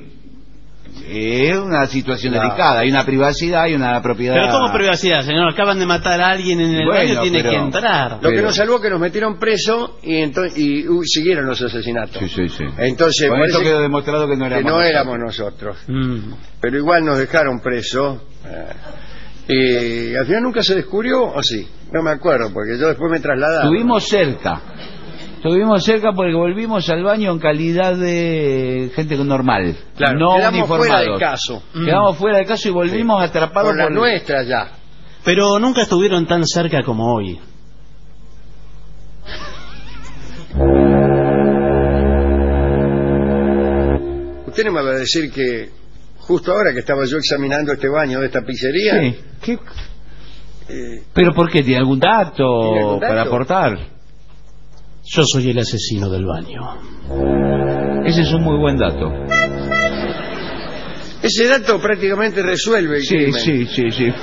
Speaker 5: Es una situación
Speaker 3: Claro.
Speaker 5: delicada, hay una privacidad, hay una propiedad...
Speaker 4: Pero ¿cómo privacidad, señor? Acaban de matar a alguien en el
Speaker 5: Bueno,
Speaker 4: baño, tiene
Speaker 5: pero-
Speaker 4: que entrar.
Speaker 3: Lo que
Speaker 5: Pero-
Speaker 3: nos salvó es que nos metieron preso y, entonces, y uh, siguieron los asesinatos.
Speaker 5: Sí, sí, sí.
Speaker 3: Entonces,
Speaker 5: Con
Speaker 3: parece
Speaker 5: esto quedó demostrado que no
Speaker 3: que
Speaker 5: éramos
Speaker 3: no
Speaker 5: nosotros.
Speaker 3: éramos nosotros.
Speaker 4: Mm.
Speaker 3: Pero igual nos dejaron presos. eh, y al final nunca se descubrió, ¿o sí? No me acuerdo, porque yo después me trasladaba.
Speaker 5: Estuvimos cerca. Estuvimos cerca porque volvimos al baño en calidad de gente normal.
Speaker 3: Claro,
Speaker 5: no
Speaker 3: quedamos
Speaker 5: uniformados.
Speaker 3: fuera del caso.
Speaker 5: Quedamos fuera del caso y volvimos atrapados
Speaker 3: Con la
Speaker 5: por...
Speaker 3: nuestra ya.
Speaker 4: Pero nunca estuvieron tan cerca como hoy.
Speaker 3: Usted no me va a decir que justo ahora que estaba yo examinando este baño de esta pizzería,
Speaker 5: Sí. ¿Qué?
Speaker 3: eh,
Speaker 5: ¿Pero por qué? ¿Tiene algún dato,
Speaker 3: ¿Tiene algún dato?
Speaker 5: para aportar?
Speaker 4: Yo soy el asesino del baño.
Speaker 5: Ese es un muy buen dato.
Speaker 3: Ese dato prácticamente resuelve el
Speaker 5: Sí,
Speaker 3: crimen.
Speaker 5: sí, sí, sí.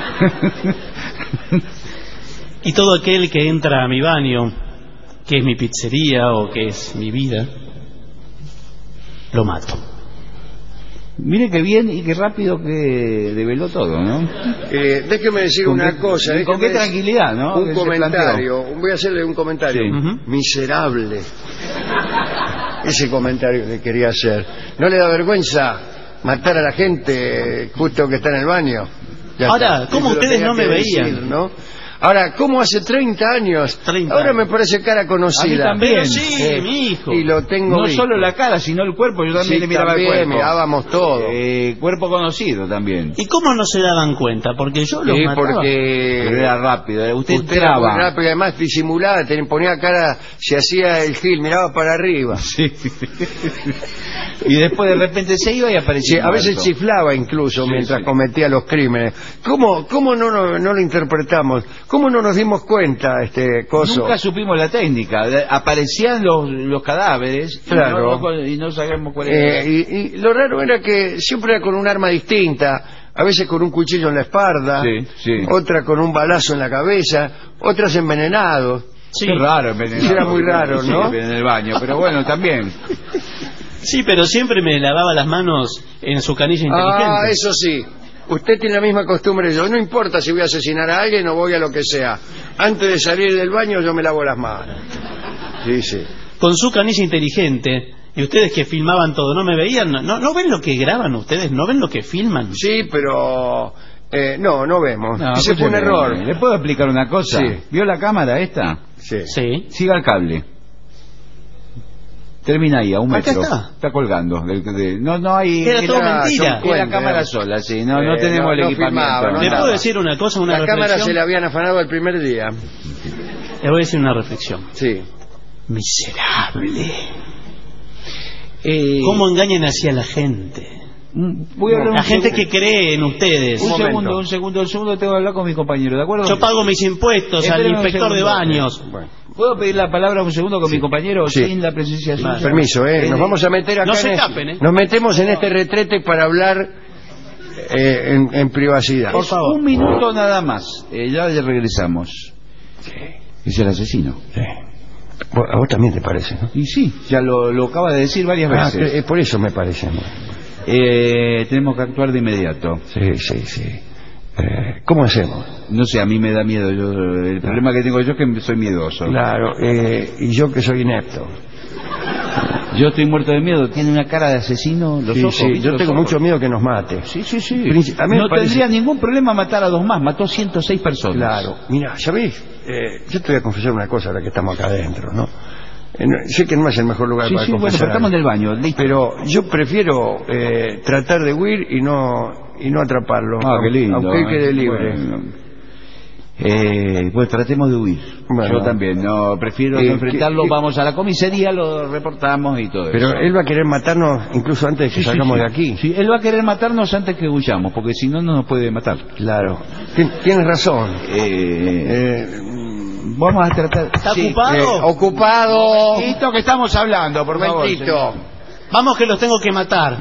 Speaker 4: Y todo aquel que entra a mi baño, que es mi pizzería o que es mi vida, lo mato.
Speaker 5: Mire qué bien y qué rápido que develó todo, ¿no?
Speaker 3: Eh, déjeme decir
Speaker 5: Con
Speaker 3: una
Speaker 5: qué-
Speaker 3: cosa.
Speaker 5: y con qué
Speaker 3: déjeme-
Speaker 5: tranquilidad, ¿no?
Speaker 3: Un
Speaker 5: Que se
Speaker 3: comentario. Voy a hacerle un comentario.
Speaker 5: Sí.
Speaker 4: Ujú.
Speaker 3: Miserable. Ese comentario que quería hacer. ¿No le da vergüenza matar a la gente justo que está en el baño? Ya
Speaker 4: Ahora,
Speaker 3: está.
Speaker 4: ¿cómo
Speaker 3: Eso lo
Speaker 4: ustedes
Speaker 3: tenía
Speaker 4: no me
Speaker 3: que
Speaker 4: veían?
Speaker 3: decir, ¿no? Ahora, ¿cómo hace treinta años?
Speaker 4: treinta
Speaker 3: Ahora
Speaker 4: años.
Speaker 3: me parece cara conocida.
Speaker 5: A mí también.
Speaker 4: Pero sí,
Speaker 3: Eh,
Speaker 4: mi hijo.
Speaker 3: Y lo tengo
Speaker 5: No
Speaker 3: visto.
Speaker 5: solo la cara, sino el cuerpo. Yo también
Speaker 3: Sí,
Speaker 5: le miraba
Speaker 3: también,
Speaker 5: el cuerpo.
Speaker 3: mirábamos todo.
Speaker 5: Eh, cuerpo conocido también.
Speaker 4: ¿Y cómo no se daban cuenta? Porque yo los
Speaker 3: Sí,
Speaker 4: mataba.
Speaker 3: porque
Speaker 5: Pero era rápido. eh. Usted,
Speaker 3: usted era muy
Speaker 5: entraba.
Speaker 3: rápido y además disimulada, te ponía cara, se hacía el gil, miraba para arriba.
Speaker 5: Sí. Y después de repente se iba y
Speaker 3: Sí,
Speaker 5: aparecía.
Speaker 3: a veces
Speaker 5: muerto.
Speaker 3: chiflaba incluso
Speaker 5: Sí,
Speaker 3: mientras
Speaker 5: sí.
Speaker 3: cometía los crímenes. ¿Cómo, cómo no, no, no lo interpretamos? ¿Cómo no nos dimos cuenta, este coso?
Speaker 5: Nunca supimos la técnica. De- Aparecían los, los cadáveres y
Speaker 3: Claro.
Speaker 5: no- y no sabíamos cuál
Speaker 3: Eh,
Speaker 5: era.
Speaker 3: y, y lo raro era que siempre era con un arma distinta, a veces con un cuchillo en la espalda,
Speaker 5: Sí, sí.
Speaker 3: otra con un balazo en la cabeza, otras envenenados.
Speaker 4: Sí.
Speaker 5: Qué raro envenenado.
Speaker 3: Era muy raro,
Speaker 5: Sí,
Speaker 3: ¿no?
Speaker 5: en el baño, pero bueno, también.
Speaker 4: Sí, pero siempre me lavaba las manos en su canilla inteligente.
Speaker 3: Ah, eso sí. Usted tiene la misma costumbre que yo. No importa si voy a asesinar a alguien o voy a lo que sea. Antes de salir del baño yo me lavo las manos. Sí, sí.
Speaker 4: Con su canilla inteligente. Y ustedes que filmaban todo, ¿no me veían? ¿No, no, no ven lo que graban ustedes? ¿No ven lo que filman?
Speaker 3: Sí, pero... eh, no, no vemos.
Speaker 5: No,
Speaker 3: Ese fue un
Speaker 5: escúcheme,
Speaker 3: error.
Speaker 5: ¿Le puedo explicar una cosa?
Speaker 3: Sí.
Speaker 5: ¿Vio la cámara esta?
Speaker 3: Sí.
Speaker 4: Sí.
Speaker 5: Siga el cable. Termina ahí, a un
Speaker 4: Acá
Speaker 5: metro.
Speaker 4: está.
Speaker 5: colgando. del- de- no, no hay...
Speaker 4: Era todo
Speaker 3: Era-
Speaker 4: mentira.
Speaker 3: son
Speaker 5: Es la
Speaker 3: cuentos,
Speaker 5: cámara
Speaker 3: eh.
Speaker 5: sola, sí. No, no
Speaker 3: Eh,
Speaker 5: tenemos
Speaker 3: no-
Speaker 5: el
Speaker 3: no
Speaker 5: equipamiento.
Speaker 3: filmaba, no
Speaker 4: ¿Le
Speaker 3: nada.
Speaker 4: puedo decir una cosa, una
Speaker 3: La cámara
Speaker 4: reflexión?
Speaker 3: se la habían afanado el primer día.
Speaker 4: Le voy a decir una reflexión.
Speaker 3: Sí.
Speaker 4: Miserable.
Speaker 5: Eh,
Speaker 4: ¿Cómo engañan así a la gente?
Speaker 5: Voy a hablar
Speaker 4: La
Speaker 5: un
Speaker 4: gente
Speaker 5: segundo.
Speaker 4: que cree en ustedes.
Speaker 5: Un,
Speaker 3: Un momento.
Speaker 5: segundo, un segundo, un segundo, tengo que hablar con mi compañero, ¿de acuerdo?
Speaker 4: Yo pago mis impuestos al
Speaker 5: Espéreme un
Speaker 4: inspector de
Speaker 5: segundo.
Speaker 4: baños.
Speaker 3: Bueno.
Speaker 5: ¿Puedo pedir la palabra un segundo con mi compañero
Speaker 3: Sí.
Speaker 5: sin la presencia suya?
Speaker 3: Permiso, ¿eh? Nos vamos a meter acá
Speaker 4: No se
Speaker 3: en
Speaker 4: escapen, ¿eh?
Speaker 3: Nos metemos en este retrete para hablar eh, en, en privacidad.
Speaker 4: Por favor.
Speaker 5: Un minuto nada más. Eh, ya regresamos. Es el asesino.
Speaker 3: Vos- A vos también te parece, ¿no?
Speaker 5: Y sí, ya lo, lo acaba de decir varias
Speaker 3: Ah,
Speaker 5: veces.
Speaker 3: que- eh, por eso me parece. ¿no?
Speaker 5: Eh, tenemos que actuar de inmediato.
Speaker 3: Sí, sí, sí. Eh, ¿Cómo hacemos?
Speaker 5: No sé, a mí me da miedo. Yo, el problema que tengo yo es que soy miedoso.
Speaker 3: Claro, eh, y yo que soy inepto.
Speaker 5: Yo estoy muerto de miedo. Tiene una cara de asesino. Los
Speaker 3: Sí,
Speaker 5: ojos,
Speaker 3: sí,
Speaker 5: ¿viste
Speaker 3: yo
Speaker 5: los
Speaker 3: tengo
Speaker 5: ojos?
Speaker 3: mucho miedo que nos mate.
Speaker 5: Sí, sí, sí.
Speaker 3: Princi- a mí me
Speaker 5: No
Speaker 3: parece-
Speaker 5: tendría ningún problema matar a dos más. Mató ciento seis personas.
Speaker 3: Claro, mira, ¿sabés? Eh, yo te voy a confesar una cosa ahora que estamos acá adentro, ¿no? Eh, no- sé que no es el mejor lugar
Speaker 5: Sí,
Speaker 3: para
Speaker 5: sí, bueno,
Speaker 3: confesar
Speaker 5: pero estamos en
Speaker 3: algo,
Speaker 5: el baño. Listo.
Speaker 3: pero yo prefiero eh, tratar de huir y no y no atraparlo,
Speaker 5: Ah, qué lindo.
Speaker 3: aunque él quede
Speaker 5: eh.
Speaker 3: libre.
Speaker 5: Bueno. Eh, pues tratemos de huir.
Speaker 3: Bueno.
Speaker 5: Yo también, no prefiero
Speaker 3: Eh,
Speaker 5: no enfrentarlo.
Speaker 3: que-
Speaker 5: Vamos a la comisaría, lo reportamos y todo
Speaker 3: Pero
Speaker 5: eso.
Speaker 3: él va a querer matarnos incluso antes de que
Speaker 5: Sí, sí,
Speaker 3: salgamos
Speaker 5: sí.
Speaker 3: de aquí.
Speaker 5: Sí, él va a querer matarnos antes que huyamos, porque si no, no nos puede matar.
Speaker 3: Claro. Tien- Tienes razón.
Speaker 5: Eh,
Speaker 3: Eh,
Speaker 5: vamos a tratar.
Speaker 4: ¿Está
Speaker 5: Sí.
Speaker 4: ocupado?
Speaker 3: eh, ocupado.
Speaker 5: Esto que estamos hablando, por favor.
Speaker 3: Momentito.
Speaker 5: señor.
Speaker 4: Vamos que los tengo que matar.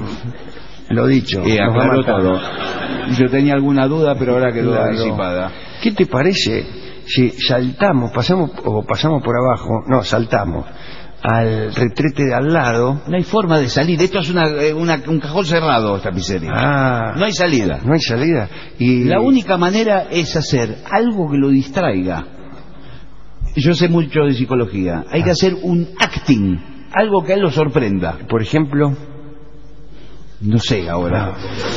Speaker 3: Lo dicho.
Speaker 5: Eh,
Speaker 3: nos va a
Speaker 5: aclaró
Speaker 3: matar.
Speaker 5: todo. Yo tenía alguna duda, pero ahora quedó
Speaker 3: Claro.
Speaker 5: disipada.
Speaker 3: ¿Qué te parece si saltamos, pasamos o pasamos por abajo, no, saltamos al retrete de al lado?
Speaker 5: No hay forma de salir. Esto es una, eh, una- un cajón cerrado, esta pizzería.
Speaker 3: Ah,
Speaker 5: No hay salida.
Speaker 3: no hay salida. Y
Speaker 5: La única manera es hacer algo que lo distraiga. Yo sé mucho de psicología. Hay que hacer un acting, algo que a él lo sorprenda.
Speaker 3: por ejemplo,
Speaker 5: No sé ahora.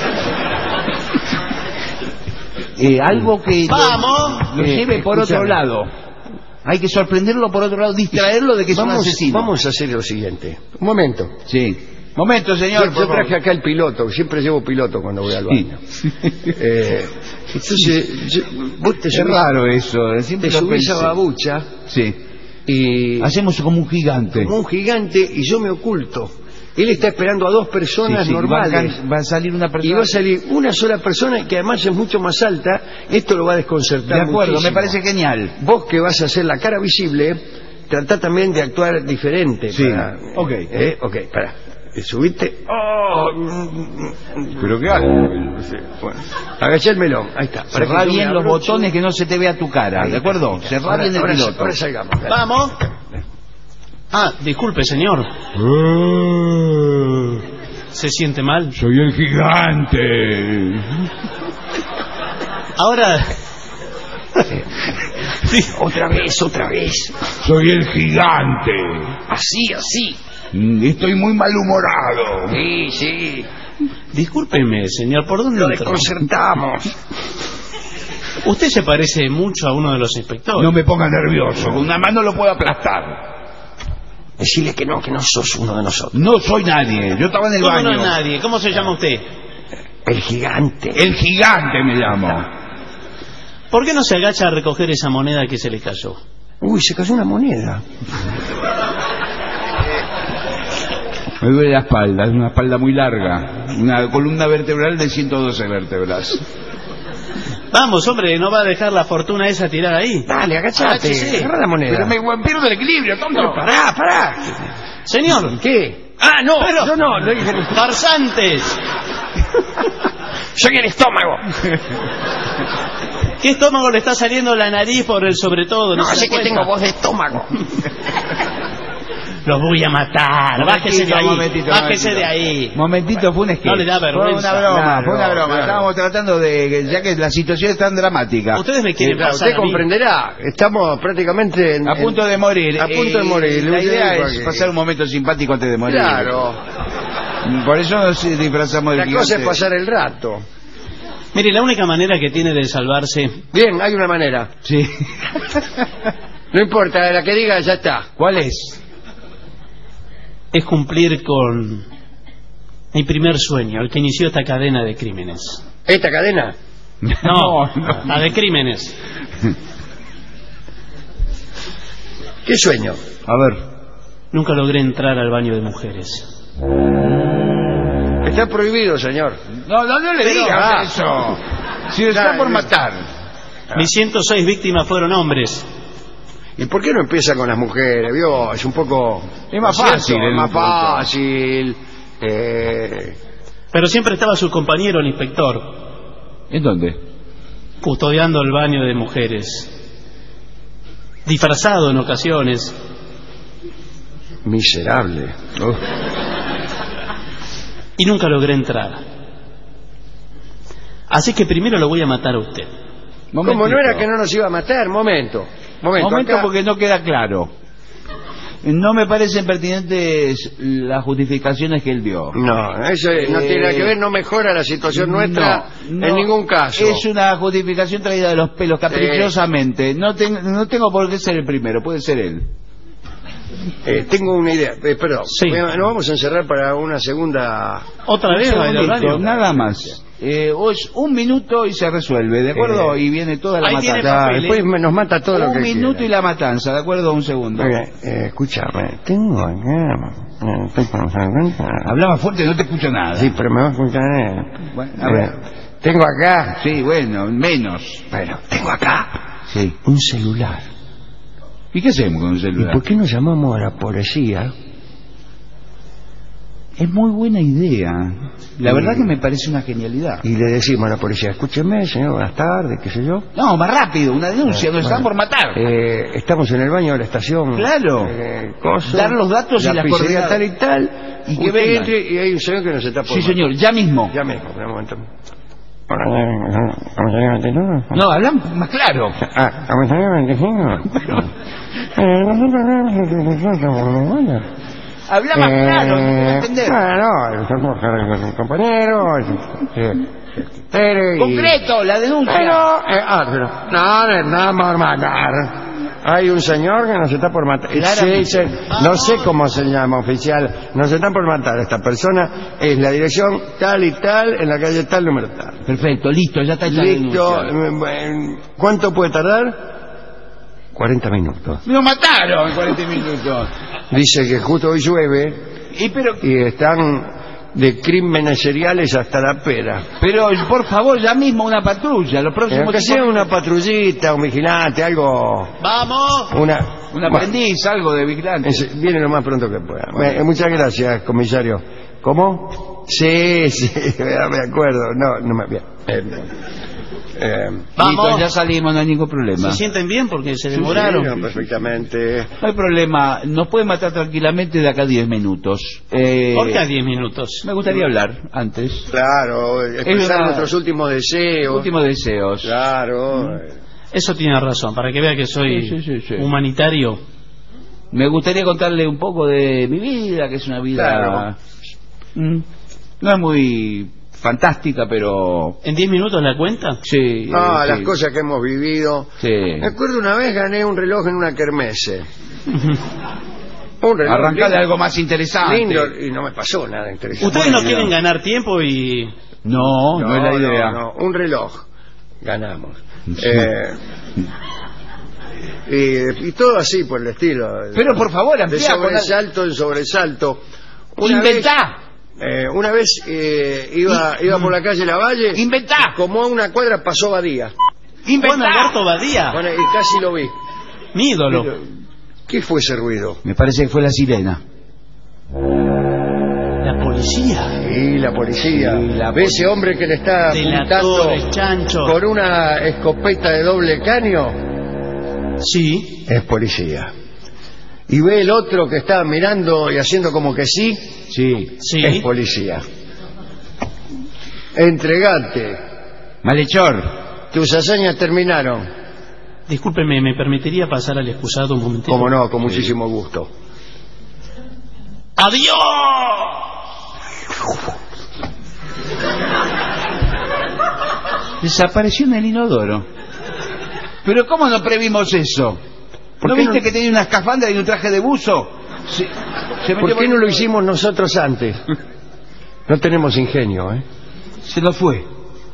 Speaker 5: Eh, algo que lo-
Speaker 4: ¡Vamos!
Speaker 5: lo
Speaker 3: Eh,
Speaker 5: lleve por
Speaker 3: escúchame.
Speaker 5: otro lado. Hay que sorprenderlo por otro lado, distraerlo de que es un
Speaker 3: vamos,
Speaker 5: asesino.
Speaker 3: vamos a hacer lo siguiente. Un momento.
Speaker 5: Sí. Momento, señor.
Speaker 3: Yo,
Speaker 5: por
Speaker 3: yo traje
Speaker 5: favor.
Speaker 3: acá el piloto, siempre llevo piloto cuando voy al baño. Eh, entonces, yo- vos te
Speaker 5: Es
Speaker 3: subís,
Speaker 5: raro eso. eh, Siempre
Speaker 3: te
Speaker 5: lo
Speaker 3: subís a
Speaker 5: pensé.
Speaker 3: babucha
Speaker 5: Sí.
Speaker 3: y
Speaker 5: Hacemos como un gigante.
Speaker 3: como un gigante y yo me oculto. Él está esperando a dos personas
Speaker 5: Sí, sí,
Speaker 3: normales.
Speaker 5: Va a, can- va a salir una
Speaker 3: Y
Speaker 5: persona.
Speaker 3: va a salir una sola persona que además es mucho más alta. Esto lo va a desconcertar.
Speaker 5: De acuerdo,
Speaker 3: muchísimo.
Speaker 5: me parece genial.
Speaker 3: Vos que vas a hacer la cara visible, tratá también de actuar diferente.
Speaker 5: Sí,
Speaker 3: para-
Speaker 5: ok.
Speaker 3: ¿Eh? Ok, pará. ¿Subiste? Oh.
Speaker 5: ¿Pero qué hago?
Speaker 3: Bueno, agaché el melón. Ahí está.
Speaker 5: Cerrá bien los botones, que no se te vea tu cara, ¿de acuerdo? Cerrá bien el piloto.
Speaker 3: Ahora salgamos.
Speaker 4: Vamos. Ah, disculpe, señor. ¿Se siente mal?
Speaker 5: Soy el gigante.
Speaker 4: Ahora...
Speaker 3: Sí. Otra vez, otra vez.
Speaker 5: Soy el gigante.
Speaker 3: Así, así.
Speaker 5: Estoy muy malhumorado.
Speaker 3: Sí, sí.
Speaker 4: Discúlpeme, señor, ¿por dónde
Speaker 3: Lo
Speaker 4: entró?
Speaker 3: desconcertamos.
Speaker 4: Usted se parece mucho a uno de los inspectores.
Speaker 5: No me ponga nervioso, con una mano lo puedo aplastar.
Speaker 3: Decirle que no, que no sos uno de nosotros.
Speaker 5: No soy nadie, yo estaba en el
Speaker 4: ¿Cómo
Speaker 5: baño.
Speaker 4: no es nadie? ¿Cómo se llama usted?
Speaker 3: El gigante.
Speaker 5: El gigante me llamo.
Speaker 4: ¿Por qué no se agacha a recoger esa moneda que se le cayó?
Speaker 3: Uy, se cayó una moneda.
Speaker 5: Me duele la espalda, es una espalda muy larga. Una columna vertebral de ciento doce vértebras.
Speaker 4: Vamos, hombre, ¿no va a dejar la fortuna esa tirada ahí?
Speaker 3: Dale, agachate.
Speaker 4: Agáchese.
Speaker 3: Agarra la moneda.
Speaker 5: Pero me pierdo el equilibrio, tonto.
Speaker 3: No, pará, pará.
Speaker 4: Señor.
Speaker 3: ¿Qué? Ah, no,
Speaker 4: Pero-
Speaker 3: yo no. no dije-
Speaker 4: ¡Farsantes!
Speaker 3: Soy el estómago.
Speaker 4: ¿Qué estómago le está saliendo la nariz por el sobre todo?
Speaker 3: No,
Speaker 4: se
Speaker 3: sé
Speaker 4: da
Speaker 3: que
Speaker 4: cuenta?
Speaker 3: tengo voz de estómago.
Speaker 4: Los voy a matar. Bájese de ahí.
Speaker 5: Momentito,
Speaker 4: Bájese
Speaker 5: momentito.
Speaker 4: de ahí.
Speaker 5: Momentito, fue un sketch.
Speaker 4: No le da vergüenza.
Speaker 5: Fue una broma,
Speaker 3: Claro,
Speaker 5: fue una broma.
Speaker 3: claro.
Speaker 5: Estábamos tratando de... Ya que la situación es tan dramática.
Speaker 4: Ustedes me quieren
Speaker 3: Claro,
Speaker 4: pasar
Speaker 3: usted
Speaker 4: a mí.
Speaker 3: comprenderá. Estamos prácticamente en-
Speaker 5: A punto de morir.
Speaker 3: A punto de
Speaker 5: Eh,
Speaker 3: morir.
Speaker 5: La
Speaker 3: Usted
Speaker 5: idea
Speaker 3: dijo
Speaker 5: es
Speaker 3: que-
Speaker 5: pasar un momento simpático antes de morir.
Speaker 3: Claro.
Speaker 5: Por eso nos disfrazamos de
Speaker 3: La cosa es
Speaker 5: gigante.
Speaker 3: pasar el rato.
Speaker 4: Mire, la única manera que tiene de salvarse
Speaker 3: Bien, hay una manera.
Speaker 5: Sí.
Speaker 3: No importa, la que diga ya está.
Speaker 5: ¿Cuál es?
Speaker 4: es cumplir con mi primer sueño, el que inició esta cadena de crímenes.
Speaker 3: ¿Esta cadena?
Speaker 4: No, la de crímenes.
Speaker 3: ¿Qué sueño?
Speaker 5: A ver.
Speaker 4: Nunca logré entrar al baño de mujeres.
Speaker 3: Está prohibido, señor.
Speaker 5: No, no, no le
Speaker 3: Pero,
Speaker 5: digas
Speaker 3: ah.
Speaker 5: eso. Si está
Speaker 3: Ya,
Speaker 5: por
Speaker 3: ya.
Speaker 5: matar.
Speaker 4: Mis ciento seis víctimas fueron hombres.
Speaker 3: ¿Y por qué no empieza con las mujeres? ¿Vio? Es un poco...
Speaker 5: Es más
Speaker 3: ¿no es
Speaker 5: fácil,
Speaker 3: cierto?
Speaker 5: es
Speaker 3: más
Speaker 5: un poco.
Speaker 3: fácil. Eh...
Speaker 4: Pero siempre estaba su compañero, el inspector,
Speaker 5: ¿En dónde?
Speaker 4: custodiando el baño de mujeres, disfrazado en ocasiones.
Speaker 3: Miserable.
Speaker 5: Oh.
Speaker 4: Y nunca logré entrar. Así que primero lo voy a matar a usted.
Speaker 3: ¿Cómo no era que no nos iba a matar? Momento. Momento,
Speaker 5: Momento,
Speaker 3: acá-
Speaker 5: porque no queda claro. No me parecen pertinentes las justificaciones que él dio.
Speaker 3: No, eso no
Speaker 5: Eh,
Speaker 3: tiene nada que ver, no mejora la situación nuestra
Speaker 5: No, no,
Speaker 3: en ningún caso.
Speaker 5: Es una justificación traída de los pelos caprichosamente. No, ten- no tengo por qué ser el primero, puede ser él.
Speaker 3: Eh, tengo una idea, eh, perdón.
Speaker 4: Sí.
Speaker 3: Voy a- Nos vamos a encerrar para una segunda...
Speaker 4: ¿Otra vez?
Speaker 5: Un
Speaker 4: va a ir al
Speaker 5: segundito,
Speaker 4: baño?
Speaker 5: nada más. Eh, o es un minuto y se resuelve, ¿de acuerdo?
Speaker 3: Eh,
Speaker 5: y viene toda la
Speaker 4: ahí tiene
Speaker 5: matanza.
Speaker 4: papel,
Speaker 3: Después me- nos mata todo lo
Speaker 5: Un
Speaker 3: que
Speaker 5: minuto
Speaker 3: quiera.
Speaker 5: y la matanza, ¿de acuerdo? Un segundo.
Speaker 3: Oiga, eh, escúchame, tengo acá... eh, estoy con los aguantes.
Speaker 5: Hablaba fuerte, no te escucho nada.
Speaker 3: Sí, pero me va a escuchar... eh.
Speaker 5: Bueno, a
Speaker 3: Eh,
Speaker 5: ver.
Speaker 3: tengo acá...
Speaker 5: Sí, bueno, menos.
Speaker 3: Bueno, tengo acá
Speaker 5: Sí.
Speaker 3: un celular.
Speaker 5: ¿Y qué hacemos con el
Speaker 3: ¿Y
Speaker 5: celular?
Speaker 3: por qué no llamamos a la policía?
Speaker 5: Es muy buena idea. La verdad que me parece una genialidad.
Speaker 3: Y le decimos a la policía, escúcheme, señor, buenas tardes, qué sé yo.
Speaker 5: No, más rápido, una denuncia, nos están por matar.
Speaker 3: Eh, estamos en el baño de la estación.
Speaker 5: Claro.
Speaker 3: Eh, coso,
Speaker 5: Dar los datos
Speaker 3: la
Speaker 5: y las
Speaker 3: pizzería
Speaker 5: coordenadas.
Speaker 3: tal y tal.
Speaker 5: Y que
Speaker 3: Usted
Speaker 5: vengan.
Speaker 3: entre y hay un señor que nos está por
Speaker 5: Sí,
Speaker 3: matar.
Speaker 5: señor, ya mismo.
Speaker 3: Ya mismo, un momento.
Speaker 5: No, hablamos más claro.
Speaker 3: Ah, comisaría veinticinco.
Speaker 5: Habla más claro, no puedo entender.
Speaker 3: Bueno, somos eh, compañeros. eh, Tere y-
Speaker 5: Concreto, la denuncia.
Speaker 3: Pero, eh, ah, pero, no, no, nada más matar. Hay un señor que nos está por matar. Sí, sí, no sé cómo se llama, oficial. Nos están por matar. Esta persona es la dirección tal y tal, en la calle tal, número tal.
Speaker 5: Perfecto, listo, ya está hecha
Speaker 3: Listo.
Speaker 5: la denuncia.
Speaker 3: eh, bueno, ¿cuánto puede tardar? cuarenta minutos.
Speaker 5: Me lo mataron en cuarenta minutos.
Speaker 3: Dice que justo hoy llueve
Speaker 5: Y pero,
Speaker 3: y están de crímenes seriales hasta la pera.
Speaker 5: pero por favor, ya mismo una patrulla. Los
Speaker 3: Eh,
Speaker 5: próximos
Speaker 3: que sea una patrullita, un vigilante, algo...
Speaker 4: ¡Vamos!
Speaker 3: Una...
Speaker 5: Un aprendiz, bueno, algo de vigilante.
Speaker 3: Es, viene lo más pronto que pueda. Bueno. Eh, muchas gracias, comisario. ¿Cómo? Sí, sí, me acuerdo. No, no me... Bien. Eh,
Speaker 5: eh, Vamos, ya salimos, no hay ningún problema.
Speaker 4: ¿Se sienten bien? Porque se demoraron.
Speaker 3: Sí, no, perfectamente.
Speaker 5: No hay problema, nos pueden matar tranquilamente de acá a diez minutos.
Speaker 4: Eh, ¿Por qué a diez minutos?
Speaker 5: Me gustaría hablar antes.
Speaker 3: Claro, expresar una... nuestros últimos deseos.
Speaker 5: Últimos deseos.
Speaker 3: Claro.
Speaker 5: ¿Mm?
Speaker 4: Eso tiene razón, para que vea que soy sí, sí, sí, sí. humanitario.
Speaker 5: Me gustaría contarle un poco de mi vida, que es una vida... Claro. Mm, no es muy... fantástica, pero...
Speaker 4: ¿En diez minutos la cuenta?
Speaker 5: Sí.
Speaker 3: Ah,
Speaker 5: sí.
Speaker 3: Las cosas que hemos vivido.
Speaker 5: Sí.
Speaker 3: Me acuerdo una vez gané un reloj en una kermesse. Un reloj.
Speaker 5: Arrancale algo más interesante.
Speaker 3: Lindo, y no me pasó nada interesante.
Speaker 4: Ustedes no quieren ganar tiempo y...
Speaker 5: No, no, no es la idea.
Speaker 3: No, no. Un reloj. Ganamos. eh... y, y todo así por el estilo.
Speaker 5: Pero por favor,
Speaker 3: amplía. De sobresalto en sobresalto.
Speaker 5: Una Inventá.
Speaker 3: Vez... Eh, una vez eh, iba iba por la calle Lavalle.
Speaker 5: ¡Inventá!
Speaker 3: Como a una cuadra pasó Badía.
Speaker 4: ¡Inventá! Juan Alberto Badía.
Speaker 3: Bueno, y casi lo vi.
Speaker 4: Mi ídolo.
Speaker 3: Pero, ¿qué fue ese ruido?
Speaker 5: Me parece que fue la sirena.
Speaker 4: La policía.
Speaker 3: Sí, la policía. Sí, la ¿Ve ese hombre que le está apuntando
Speaker 4: chancho.
Speaker 3: Con una escopeta de doble caño?
Speaker 4: Sí.
Speaker 3: Es policía. Y ve el otro que está mirando y haciendo como que sí.
Speaker 5: Sí.
Speaker 4: Sí.
Speaker 3: Es policía. Entregate.
Speaker 5: Malhechor.
Speaker 3: Tus hazañas terminaron.
Speaker 4: Discúlpeme, ¿me permitiría pasar al excusado un momentito?
Speaker 3: Cómo no, con muchísimo gusto.
Speaker 4: ¡Adiós!
Speaker 5: Desapareció en el inodoro. ¿Pero cómo no previmos eso? ¿No viste no? que tenía una escafandra y un traje de buzo? Se,
Speaker 3: se ¿Por qué no lo hicimos nosotros antes? No tenemos ingenio, ¿eh?
Speaker 5: Se lo fue.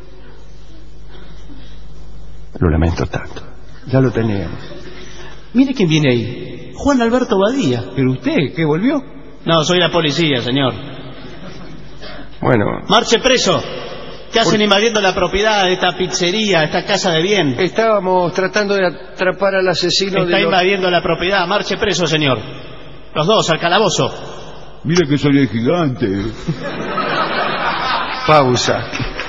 Speaker 3: Lo lamento tanto. Ya lo teníamos.
Speaker 4: Mire quién viene ahí. Juan Alberto Badía.
Speaker 5: ¿Pero usted qué volvió?
Speaker 4: No, soy la policía, señor.
Speaker 3: Bueno.
Speaker 4: Marche preso. ¿Qué hacen invadiendo la propiedad de esta pizzería, esta casa de bien?
Speaker 3: Estábamos tratando de atrapar al asesino.
Speaker 4: Está
Speaker 3: de los...
Speaker 4: invadiendo la propiedad. Marche preso, señor. Los dos, al calabozo.
Speaker 5: Mira que soy el gigante.
Speaker 3: Pausa.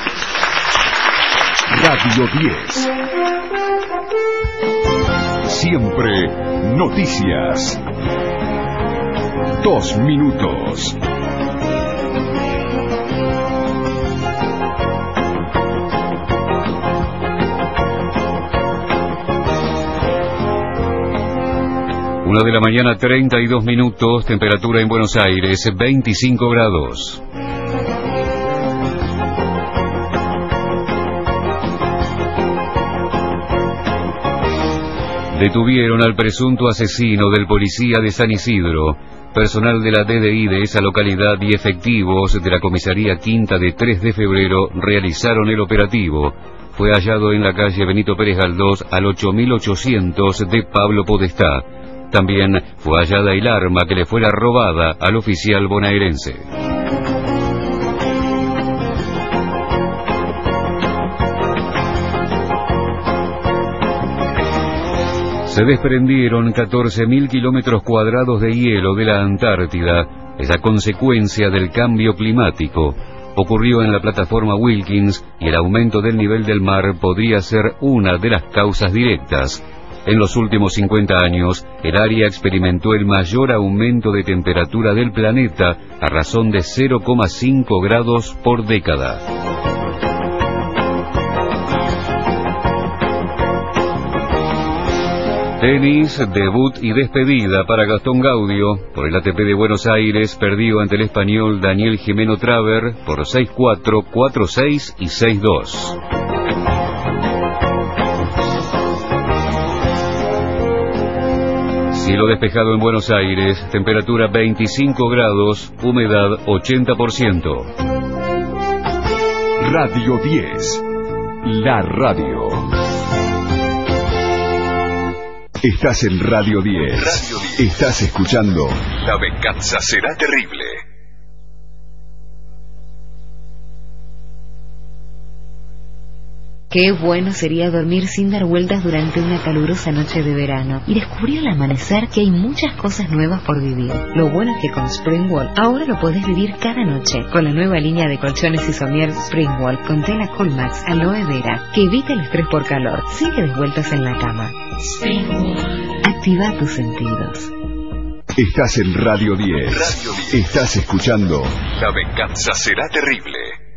Speaker 1: Radio diez. Siempre noticias. Dos minutos. Una de la mañana, treinta y dos minutos, temperatura en Buenos Aires, veinticinco grados. Detuvieron al presunto asesino del policía de San Isidro. Personal de la D D I de esa localidad y efectivos de la comisaría quinta de tres de febrero realizaron el operativo. Fue hallado en la calle Benito Pérez Galdós al ocho mil ochocientos de Pablo Podestá. También fue hallada el arma que le fuera robada al oficial bonaerense. Se desprendieron catorce mil kilómetros cuadrados de hielo de la Antártida, esa consecuencia del cambio climático. Ocurrió en la plataforma Wilkins y el aumento del nivel del mar podría ser una de las causas directas. En los últimos cincuenta años, el área experimentó el mayor aumento de temperatura del planeta a razón de cero coma cinco grados por década. Tenis, debut y despedida para Gastón Gaudio. Por el A T P de Buenos Aires, perdió ante el español Daniel Jimeno Traver por seis cuatro, cuatro seis y seis dos. Cielo despejado en Buenos Aires, temperatura veinticinco grados, humedad ochenta por ciento. Radio diez, la radio. Estás en Radio diez. Radio diez. Estás escuchando La venganza será terrible.
Speaker 2: Qué bueno sería dormir sin dar vueltas durante una calurosa noche de verano y descubrir al amanecer que hay muchas cosas nuevas por vivir. Lo bueno es que con Springwall ahora lo podés vivir cada noche con la nueva línea de colchones y somier Springwall con tela Coolmax aloe vera que evita el estrés por calor. Sigue de vueltas en la cama. Springwall. Activa tus sentidos.
Speaker 1: Estás en Radio diez. Radio diez. Estás escuchando La venganza será terrible.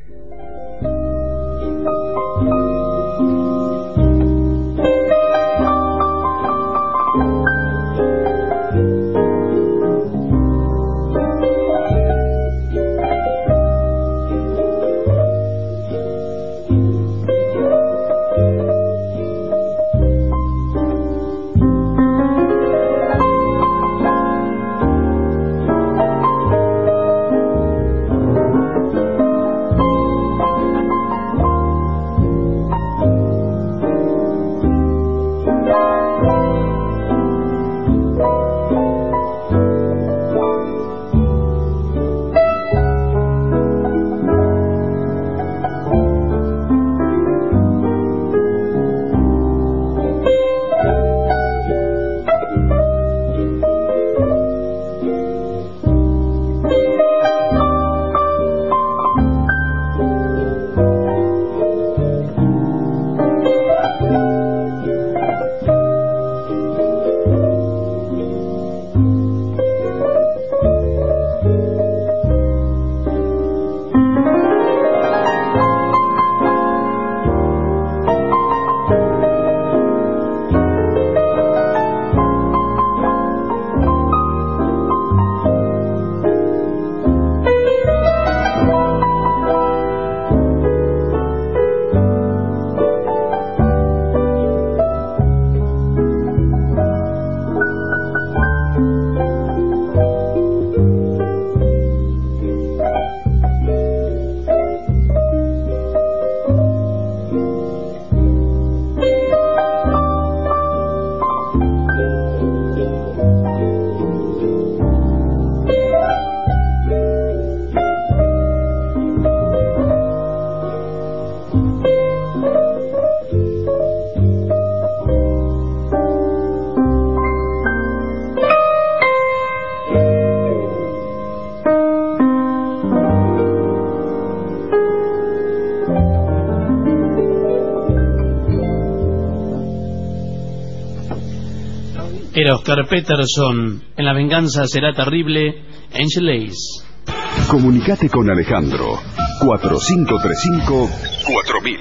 Speaker 4: Era Oscar Peterson en La venganza será terrible, Angel Ace.
Speaker 1: Comunicate con Alejandro cuatro cinco tres cinco cuatro mil.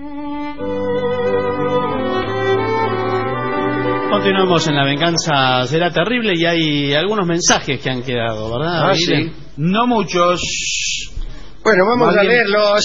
Speaker 4: Continuamos en La venganza será terrible y hay algunos mensajes que han quedado, ¿verdad?
Speaker 3: Ah, sí.
Speaker 5: No muchos.
Speaker 3: Bueno, vamos
Speaker 5: Más
Speaker 3: a
Speaker 5: bien...
Speaker 3: leerlos.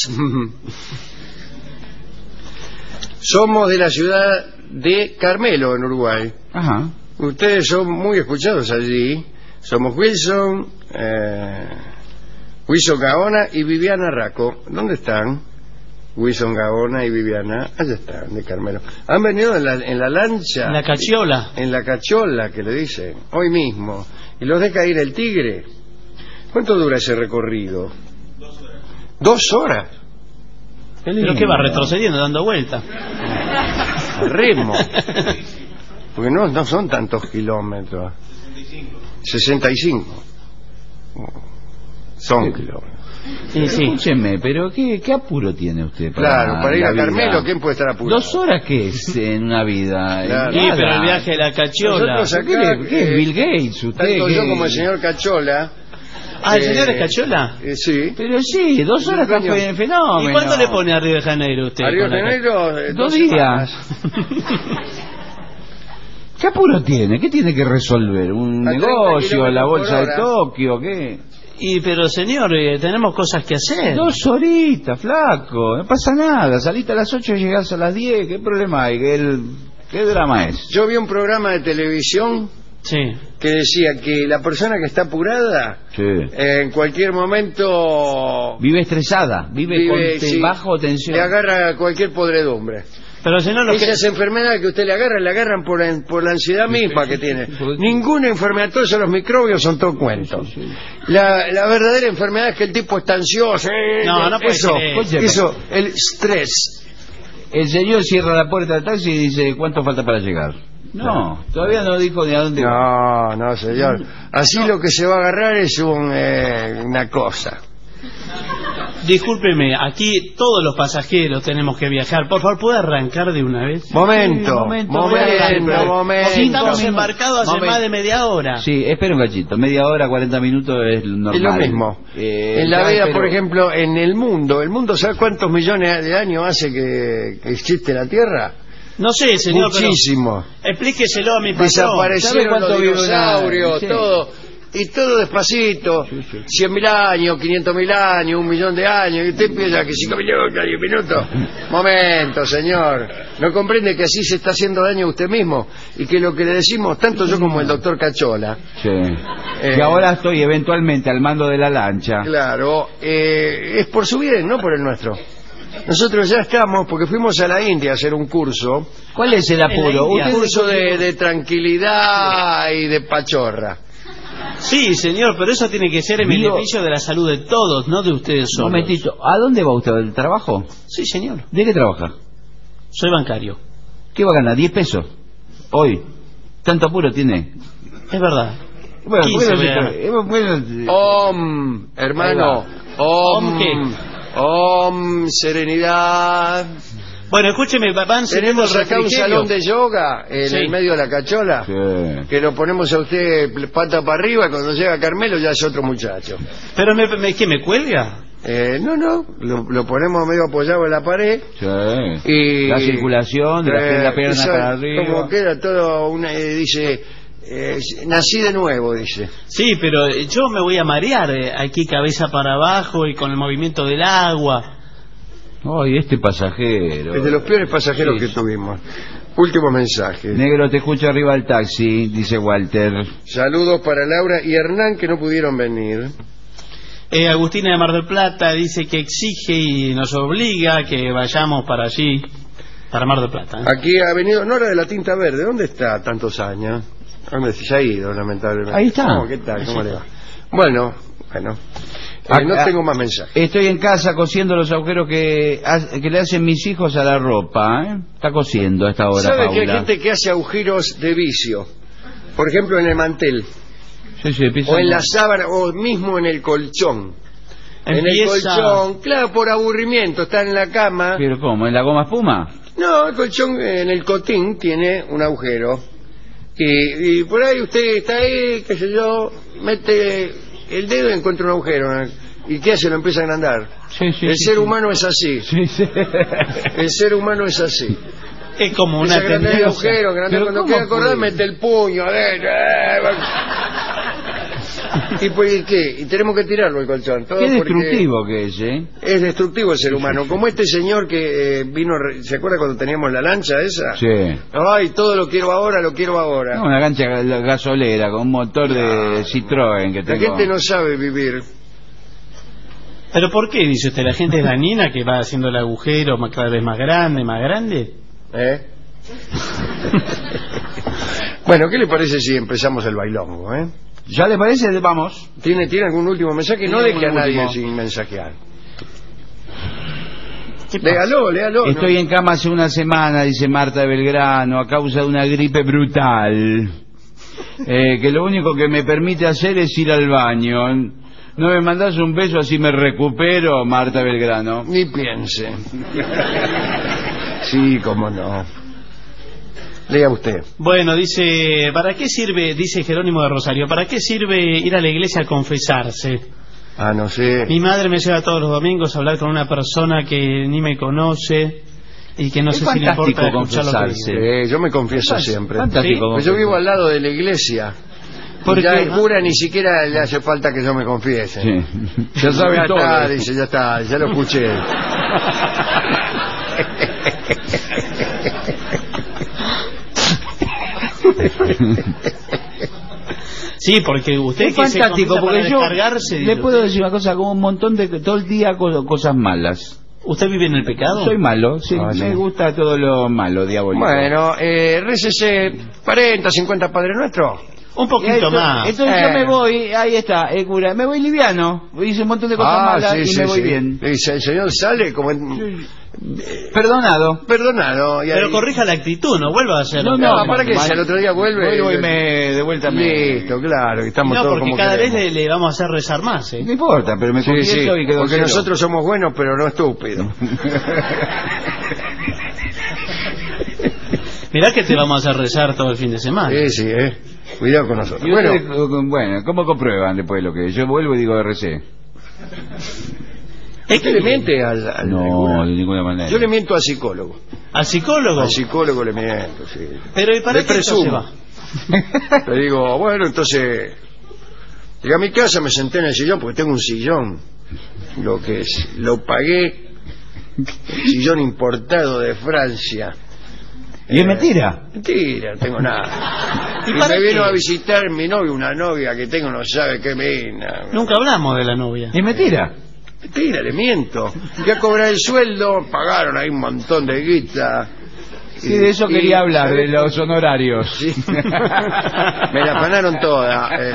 Speaker 3: Somos de la ciudad de Carmelo, en Uruguay.
Speaker 5: Ajá.
Speaker 3: Ustedes son muy escuchados allí. Somos Wilson, eh, Wilson Gaona y Viviana Raco. ¿Dónde están? Wilson Gaona y Viviana. Allá están, de Carmelo. Han venido en la, en la lancha.
Speaker 4: En la cachiola.
Speaker 3: En la cachola, que le dicen. Hoy mismo. Y los deja ir el Tigre. ¿Cuánto dura ese recorrido? Dos horas. ¿Dos horas?
Speaker 4: ¿Pero qué va retrocediendo, dando vueltas?
Speaker 3: Remo. Porque no, no son tantos kilómetros. sesenta y cinco. Son kilómetros.
Speaker 5: Sí, sí. Escúcheme, pero ¿qué, ¿qué apuro tiene usted para
Speaker 3: Claro, para ir a
Speaker 5: la
Speaker 3: Carmelo,
Speaker 5: vida?
Speaker 3: ¿quién puede estar apurado?
Speaker 5: ¿Dos horas qué es en una vida?
Speaker 3: Claro.
Speaker 4: Sí, pero el viaje de la cachiola.
Speaker 3: Nosotros acá,
Speaker 5: ¿Qué, qué es Bill Gates? ¿Usted
Speaker 3: tanto
Speaker 5: qué?
Speaker 3: yo como el señor Cachola.
Speaker 4: Ah, ¿el
Speaker 3: eh,
Speaker 4: señor es cachola?
Speaker 3: Eh, sí.
Speaker 5: Pero sí, dos horas está
Speaker 3: Dueño.
Speaker 5: en fenómeno.
Speaker 4: ¿Y cuánto le pone a Río de Janeiro usted?
Speaker 3: A Río de
Speaker 4: con la
Speaker 3: Janeiro, eh,
Speaker 5: Dos
Speaker 3: dos
Speaker 5: días.
Speaker 3: semanas.
Speaker 5: ¿Qué apuro tiene? ¿Qué tiene que resolver? ¿Un
Speaker 3: A treinta
Speaker 5: negocio? ¿La
Speaker 3: kilómetros
Speaker 5: bolsa
Speaker 3: por
Speaker 5: de
Speaker 3: hora.
Speaker 5: Tokio? ¿Qué?
Speaker 4: Y pero señor, eh, tenemos cosas que hacer.
Speaker 5: Dos horitas, flaco. No pasa nada. Saliste a las ocho y llegás a las diez. ¿Qué problema hay? ¿Qué, el... ¿Qué drama es?
Speaker 3: Yo vi un programa de televisión
Speaker 4: Sí.
Speaker 3: que decía que la persona que está apurada
Speaker 5: Sí.
Speaker 3: eh, en cualquier momento
Speaker 5: Vive estresada. Vive,
Speaker 3: vive,
Speaker 5: con te-
Speaker 3: sí,
Speaker 5: bajo tensión.
Speaker 3: le agarra cualquier podredumbre.
Speaker 4: Pero señor, lo que...
Speaker 3: Esas enfermedades que usted le agarra, le agarran por, la- por la ansiedad misma que tiene. Ninguna enfermedad, todos esos los microbios son todo cuentos. La, la verdadera enfermedad es que el tipo está ansioso. eh,
Speaker 4: No, no puede
Speaker 3: eso,
Speaker 4: ser.
Speaker 3: eso, el estrés.
Speaker 5: El señor cierra la puerta del taxi y dice, ¿cuánto falta para llegar? No, todavía no dijo ni a dónde va.
Speaker 3: No, no, señor. Así no. Lo que se va a agarrar es un, eh, una cosa.
Speaker 4: Discúlpeme, aquí todos los pasajeros tenemos que viajar. Por favor, ¿puede arrancar de una vez?
Speaker 3: Momento,
Speaker 5: sí, momento,
Speaker 3: momento, momento.
Speaker 4: Sí, estamos embarcados hace momento. Más de media hora.
Speaker 5: Sí, espera un cachito. Media hora, cuarenta minutos es normal.
Speaker 3: Es lo mismo. Eh, en la vida, espero... por ejemplo, en el mundo, ¿el mundo sabe cuántos millones de años hace que, que existe la Tierra?
Speaker 4: No sé, señor,
Speaker 3: muchísimo.
Speaker 4: Pero explíqueselo a mi patrón.
Speaker 3: Desaparecieron los dinosaurios, sí. todo. Y todo despacito, sí, sí. cien mil años, quinientos mil años, un millón de años, y usted piensa que cinco minutos, diez minutos. Momento, señor. ¿No comprende que así se está haciendo daño a usted mismo? Y que lo que le decimos, tanto yo como el doctor Cachola...
Speaker 5: Sí. Eh, que ahora estoy eventualmente al mando de la lancha.
Speaker 3: Claro, eh, es por su bien, no por el nuestro. Nosotros ya estamos, porque fuimos a la India a hacer un curso.
Speaker 5: ¿Cuál es el apuro?
Speaker 3: Un curso de, de tranquilidad y de pachorra.
Speaker 4: Sí, señor, pero eso tiene que ser en Mío. beneficio de la salud de todos, no de ustedes solos.
Speaker 5: Un momentito, ¿a dónde va usted? ¿Del trabajo?
Speaker 4: Sí, señor.
Speaker 5: ¿De qué trabaja?
Speaker 4: Soy bancario.
Speaker 5: ¿Qué va a ganar? ¿diez pesos? Hoy. ¿Tanto apuro tiene?
Speaker 4: Es verdad.
Speaker 5: Bueno,
Speaker 4: quince,
Speaker 5: bueno, bueno,
Speaker 3: Om, hermano. Om,
Speaker 4: Om, ¿qué?
Speaker 3: Om, serenidad.
Speaker 4: Bueno, escúcheme, van
Speaker 3: tenemos acá un salón de yoga en sí. el medio de la Cachola,
Speaker 5: sí.
Speaker 3: que lo ponemos a usted pata para arriba, cuando llega Carmelo ya es otro muchacho.
Speaker 4: ¿Pero me, me, qué, me cuelga?
Speaker 3: Eh, no, no, lo, lo ponemos medio apoyado en la pared.
Speaker 5: Sí.
Speaker 3: Y
Speaker 5: la circulación de
Speaker 3: eh,
Speaker 5: la pierna
Speaker 3: eso,
Speaker 5: para arriba.
Speaker 3: Como queda todo, una, eh, dice, eh, nací de nuevo, dice.
Speaker 4: Sí, pero yo me voy a marear eh, aquí cabeza para abajo y con el movimiento del agua.
Speaker 5: Ay, este pasajero.
Speaker 3: Es de los peores pasajeros sí. que tuvimos. Último mensaje.
Speaker 5: Negro, te escucho arriba del taxi, dice Walter.
Speaker 3: Saludos para Laura y Hernán, que no pudieron venir.
Speaker 4: Eh, Agustina de Mar del Plata dice que exige y nos obliga que vayamos para allí, para Mar del Plata. ¿eh?
Speaker 3: Aquí ha venido Nora de la Tinta Verde. ¿Dónde está tantos años? ¿Dónde se ha ido, lamentablemente?
Speaker 5: Ahí está.
Speaker 3: ¿Cómo, ¿Qué tal? ¿Cómo le va? Bueno, bueno. Eh, no tengo más mensajes.
Speaker 5: Estoy en casa cosiendo los agujeros que, que le hacen mis hijos a la ropa. ¿eh? Está cosiendo a esta hora,
Speaker 3: ¿Sabe
Speaker 5: Paula?
Speaker 3: que hay gente que hace agujeros de vicio? Por ejemplo, en el mantel.
Speaker 5: Sí, sí,
Speaker 3: o en la sábana, o mismo en el colchón. Empieza... En el colchón, claro, por aburrimiento, está en la cama.
Speaker 5: ¿Pero cómo? ¿En la goma espuma?
Speaker 3: No, el colchón en el cotín tiene un agujero. Y, y por ahí usted está ahí, qué sé yo, mete el dedo y encuentra un agujero. ¿Y qué hace? Lo empieza a agrandar.
Speaker 5: Sí, sí,
Speaker 3: el
Speaker 5: sí,
Speaker 3: ser
Speaker 5: sí.
Speaker 3: humano es así.
Speaker 5: Sí, sí.
Speaker 3: El ser humano es así.
Speaker 4: Es como una
Speaker 3: tendencia. El agujero, agrandar, cuando quiere acordar, mete el puño adentro. ¿Y por qué? Y tenemos que tirarlo el colchón. Todo
Speaker 5: qué destructivo que es, ¿eh?
Speaker 3: Es destructivo el ser humano. Como este señor que eh, vino, ¿se acuerda cuando teníamos la lancha esa?
Speaker 5: Sí.
Speaker 3: Ay, todo lo quiero ahora, lo quiero ahora.
Speaker 5: No, una lancha gasolera con un motor de Citroën que tengo.
Speaker 3: La gente no sabe vivir.
Speaker 4: ¿Pero por qué, dice usted? ¿La gente es dañina que va haciendo el agujero cada vez más grande, más grande?
Speaker 3: ¿Eh? Bueno, ¿qué le parece si empezamos el bailongo, eh?
Speaker 5: ¿Ya le parece? Vamos.
Speaker 3: ¿Tiene, ¿tiene algún último mensaje? No deje a nadie último. sin mensajear. Léalo, léalo.
Speaker 5: Estoy
Speaker 3: ¿no?
Speaker 5: en cama hace una semana, dice Marta de Belgrano, a causa de una gripe brutal. Eh, que lo único que me permite hacer es ir al baño. ¿No me mandás un beso así me recupero, Marta Belgrano?
Speaker 3: Ni piense. Sí, cómo no. Lea usted.
Speaker 4: Bueno, dice, ¿para qué sirve, dice Jerónimo de Rosario, ¿para qué sirve ir a la iglesia a confesarse?
Speaker 3: Ah, no sé.
Speaker 4: Mi madre me lleva todos los domingos a hablar con una persona que ni me conoce y que no
Speaker 5: es
Speaker 4: sé si le importa
Speaker 5: confesarse.
Speaker 3: Eh, yo me confieso siempre.
Speaker 5: Fantástico.
Speaker 3: ¿Sí? Pues yo vivo al lado de la iglesia. Porque ya el cura ni siquiera le hace falta que yo me confiese.
Speaker 5: Sí. Ya sabe
Speaker 3: ya
Speaker 5: todo.
Speaker 3: Está, dice, ya está, ya lo escuché.
Speaker 4: Sí, porque usted
Speaker 5: es
Speaker 4: que
Speaker 5: fantástico,
Speaker 4: se
Speaker 5: porque yo le puedo
Speaker 4: usted.
Speaker 5: decir una cosa, como un montón de todo el día cosas malas.
Speaker 4: ¿Usted vive en el pecado?
Speaker 5: Soy malo, sí,
Speaker 3: ah,
Speaker 5: me
Speaker 3: sí.
Speaker 5: gusta todo lo malo, diabólico.
Speaker 3: Bueno, eh, récese cuarenta, cincuenta Padre Nuestro.
Speaker 4: Un poquito
Speaker 5: Esto-
Speaker 4: más.
Speaker 5: Entonces
Speaker 3: Eh.
Speaker 5: yo me voy, ahí está, el cura, me voy liviano, hice un montón de cosas
Speaker 3: Ah,
Speaker 5: malas
Speaker 3: sí,
Speaker 5: y
Speaker 3: sí,
Speaker 5: me voy
Speaker 3: sí.
Speaker 5: bien.
Speaker 3: Dice, el señor sale como... en-
Speaker 5: Perdonado.
Speaker 3: Perdonado. y
Speaker 4: Pero
Speaker 3: ahí-
Speaker 4: corrija la actitud, no vuelva a hacer.
Speaker 3: No, no, para que si al otro día vuelve...
Speaker 5: Vuelvo y me de vuelta me...
Speaker 3: Listo, claro, que estamos
Speaker 4: No,
Speaker 3: todos
Speaker 4: porque
Speaker 3: como
Speaker 4: cada vez
Speaker 3: queremos.
Speaker 4: le, le vamos a hacer rezar más, ¿eh?
Speaker 5: No importa, pero me
Speaker 3: Sí,
Speaker 5: confieso
Speaker 3: sí,
Speaker 5: y quedo
Speaker 3: porque
Speaker 5: cero.
Speaker 3: nosotros somos buenos, pero no estúpidos.
Speaker 4: Mirá que te vamos a hacer rezar todo el fin de semana.
Speaker 3: Sí, sí, eh. Cuidado con nosotros.
Speaker 5: Y
Speaker 3: Bueno,
Speaker 5: ustedes, bueno, ¿cómo comprueban después lo que yo vuelvo y digo R C?
Speaker 3: ¿usted le miente al, al-
Speaker 5: No, de ninguna manera.
Speaker 3: Yo le miento al psicólogo.
Speaker 4: ¿Al psicólogo?
Speaker 3: Al psicólogo le miento, sí.
Speaker 4: Pero ¿y para
Speaker 3: Le
Speaker 4: qué esto se
Speaker 3: presumo.
Speaker 4: va?
Speaker 3: Le digo, bueno, entonces... Llegué a mi casa, me senté en el sillón, porque tengo un sillón. Lo que es, lo pagué. Sillón importado de Francia.
Speaker 5: ¿Y es
Speaker 3: Eh,
Speaker 5: mentira?
Speaker 3: Mentira, no tengo nada.
Speaker 4: ¿Y
Speaker 3: Y
Speaker 4: para
Speaker 3: me vino
Speaker 4: qué?
Speaker 3: a visitar mi novio, una novia que tengo, no sabe qué mina.
Speaker 4: Nunca hablamos de la novia.
Speaker 5: ¿Es mentira?
Speaker 3: Mentira, le miento. Fui a cobrar el sueldo, pagaron ahí un montón de guita.
Speaker 5: Sí, de eso
Speaker 3: Y-
Speaker 5: quería hablar,
Speaker 3: ¿sabe?
Speaker 5: de los honorarios.
Speaker 3: Sí. Me la afanaron toda. eh.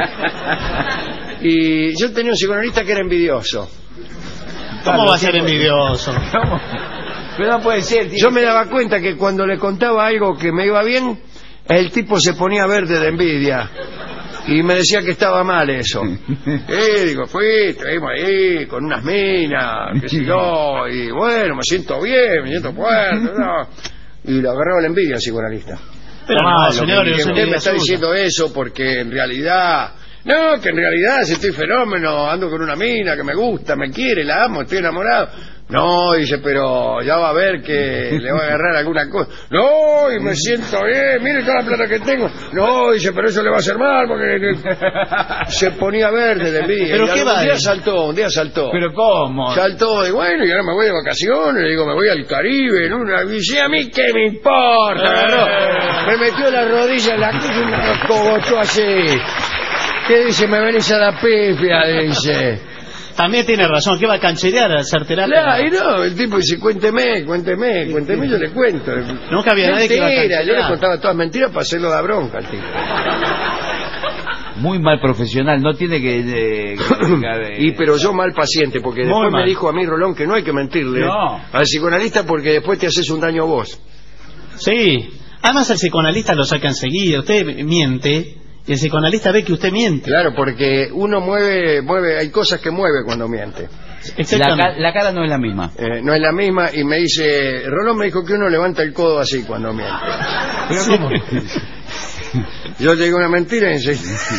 Speaker 3: Y yo tenía un psicoanalista que era envidioso.
Speaker 4: ¿Cómo va a ser envidioso?
Speaker 5: Pero no puede ser.
Speaker 3: Yo me daba cuenta que cuando le contaba algo que me iba bien, el tipo se ponía verde de envidia. Y me decía que estaba mal eso. Eh, digo, fui, estuvimos ahí con unas minas, qué sé yo, y bueno, me siento bien, me siento fuerte, ¿no? Y lo agarraba la envidia al psicoanalista.
Speaker 4: Pero
Speaker 3: Malo,
Speaker 4: no, señor,
Speaker 3: que
Speaker 4: es
Speaker 3: usted
Speaker 4: envidia
Speaker 3: me está
Speaker 4: suya.
Speaker 3: diciendo eso porque en realidad... No, que en realidad si estoy fenómeno, ando con una mina que me gusta, me quiere, la amo, estoy enamorado. No, dice, pero ya va a ver que le va a agarrar alguna cosa. No, y me siento bien, mire toda la plata que tengo. No, dice, pero eso le va a hacer mal porque se ponía verde de envidia.
Speaker 4: ¿Pero
Speaker 3: Y
Speaker 4: qué
Speaker 3: un
Speaker 4: va
Speaker 3: día
Speaker 4: de-
Speaker 3: saltó, un día saltó.
Speaker 5: ¿Pero cómo?
Speaker 3: Saltó y bueno, y ahora me voy de vacaciones, le digo, me voy al Caribe, en una... Y dice, a mí qué me importa, agarró. Me metió la rodilla en la cruz y me cogotó así. ¿Qué dice? Me venís a la pifia, dice.
Speaker 4: También tiene razón, ¿qué va a cancherear al hacer terapia?
Speaker 3: Claro, y no, el tipo dice, cuénteme, cuénteme, cuénteme, yo le cuento.
Speaker 4: Nunca había nadie que iba a
Speaker 3: Mentira, yo le
Speaker 4: cancherear.
Speaker 3: contaba todas mentiras para hacerlo da bronca al tipo.
Speaker 5: Muy mal profesional, no tiene que... eh, que explicar, eh,
Speaker 3: Y pero yo mal paciente, porque
Speaker 4: Muy
Speaker 3: después
Speaker 4: mal.
Speaker 3: me dijo a mí, Rolón, que no hay que mentirle
Speaker 5: No.
Speaker 3: al psicoanalista porque después te haces un daño vos.
Speaker 4: Sí. Además el psicoanalista lo saca enseguida. Usted miente y el psicoanalista ve que usted miente.
Speaker 3: Claro, porque uno mueve, mueve, hay cosas que mueve cuando miente.
Speaker 5: la,
Speaker 4: Exactamente.
Speaker 5: ca- la cara no es la misma.
Speaker 3: Eh, no es la misma y me dice, Rolón me dijo que uno levanta el codo así cuando miente.
Speaker 5: ¿Pero cómo?
Speaker 3: Yo le digo una mentira y dice...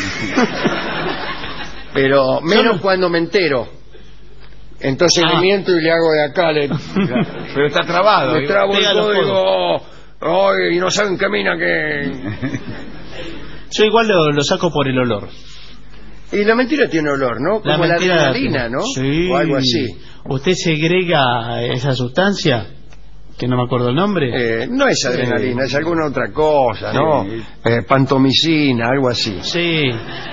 Speaker 3: Pero menos cuando me entero. Entonces
Speaker 4: Ah.
Speaker 3: le miento y le hago de acá, le,
Speaker 5: Pero está trabado.
Speaker 3: le trabo el
Speaker 4: Pega los
Speaker 3: codo y digo, "Oh, ay, y no saben qué mina que...
Speaker 4: Yo igual lo, lo saco por el olor.
Speaker 3: Y la mentira tiene olor, ¿no?
Speaker 4: La
Speaker 3: Como la,
Speaker 4: mentira-
Speaker 3: adrenalina, ¿no?
Speaker 4: Sí.
Speaker 3: O algo así.
Speaker 4: ¿Usted segrega esa sustancia? Que no me acuerdo el nombre.
Speaker 3: Eh, no es adrenalina, es alguna otra cosa, ¿no?
Speaker 5: Sí.
Speaker 3: Eh, pantomicina, algo así.
Speaker 4: Sí.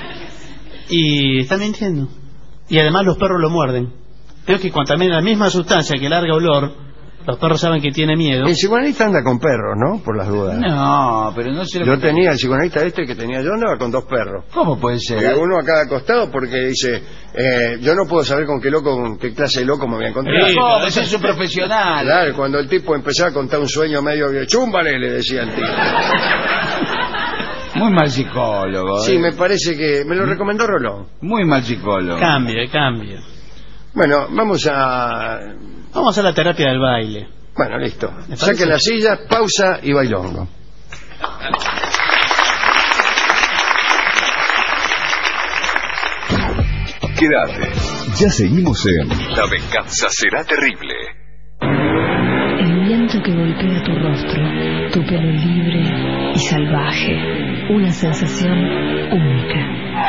Speaker 4: Y está mintiendo. Y además los perros lo muerden. Creo que cuando también la misma sustancia que larga olor, los perros saben que tiene miedo.
Speaker 3: El psicoanalista anda con perros, ¿no? Por las dudas.
Speaker 5: No, pero no sé lo
Speaker 3: Yo
Speaker 5: que...
Speaker 3: tenía, el psicoanalista este que tenía yo andaba con dos perros.
Speaker 5: ¿Cómo puede ser?
Speaker 3: Eh, uno a cada costado porque dice, eh, yo no puedo saber con qué loco, con qué clase de loco me voy a encontrar.
Speaker 5: Pero ¿cómo? Ese es un profesional.
Speaker 3: Claro, cuando el tipo empezaba a contar un sueño medio, chúmbale, le decía el tipo.
Speaker 5: Muy mal psicólogo.
Speaker 3: Sí,
Speaker 5: eh.
Speaker 3: me parece que me lo recomendó Rolón.
Speaker 5: Muy mal psicólogo.
Speaker 4: Cambie, cambie.
Speaker 3: Bueno, vamos a...
Speaker 4: Vamos a la terapia del baile.
Speaker 3: Bueno, listo.
Speaker 4: ¿Me parece?
Speaker 3: Saquen las sillas, pausa y bailongo.
Speaker 1: Quédate. Ya seguimos en La venganza será terrible.
Speaker 16: El viento que golpea tu rostro, tu pelo libre y salvaje, una sensación única.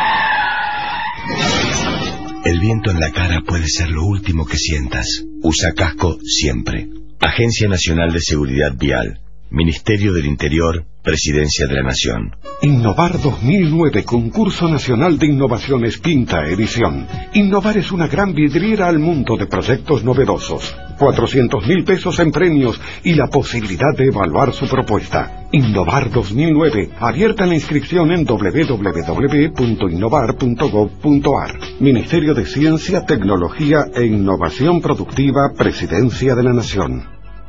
Speaker 10: El viento en la cara puede ser lo último que sientas. Usa casco siempre. Agencia Nacional de Seguridad Vial. Ministerio del Interior, Presidencia de la Nación.
Speaker 7: Innovar dos mil nueve, Concurso Nacional de Innovaciones, quinta edición. Innovar es una gran vidriera al mundo de proyectos novedosos. cuatrocientos mil pesos en premios y la posibilidad de evaluar su propuesta. Innovar dos mil nueve, abierta la inscripción en doble u doble u doble u punto innovar punto gob punto ar. Ministerio de Ciencia, Tecnología e Innovación Productiva, Presidencia de la Nación.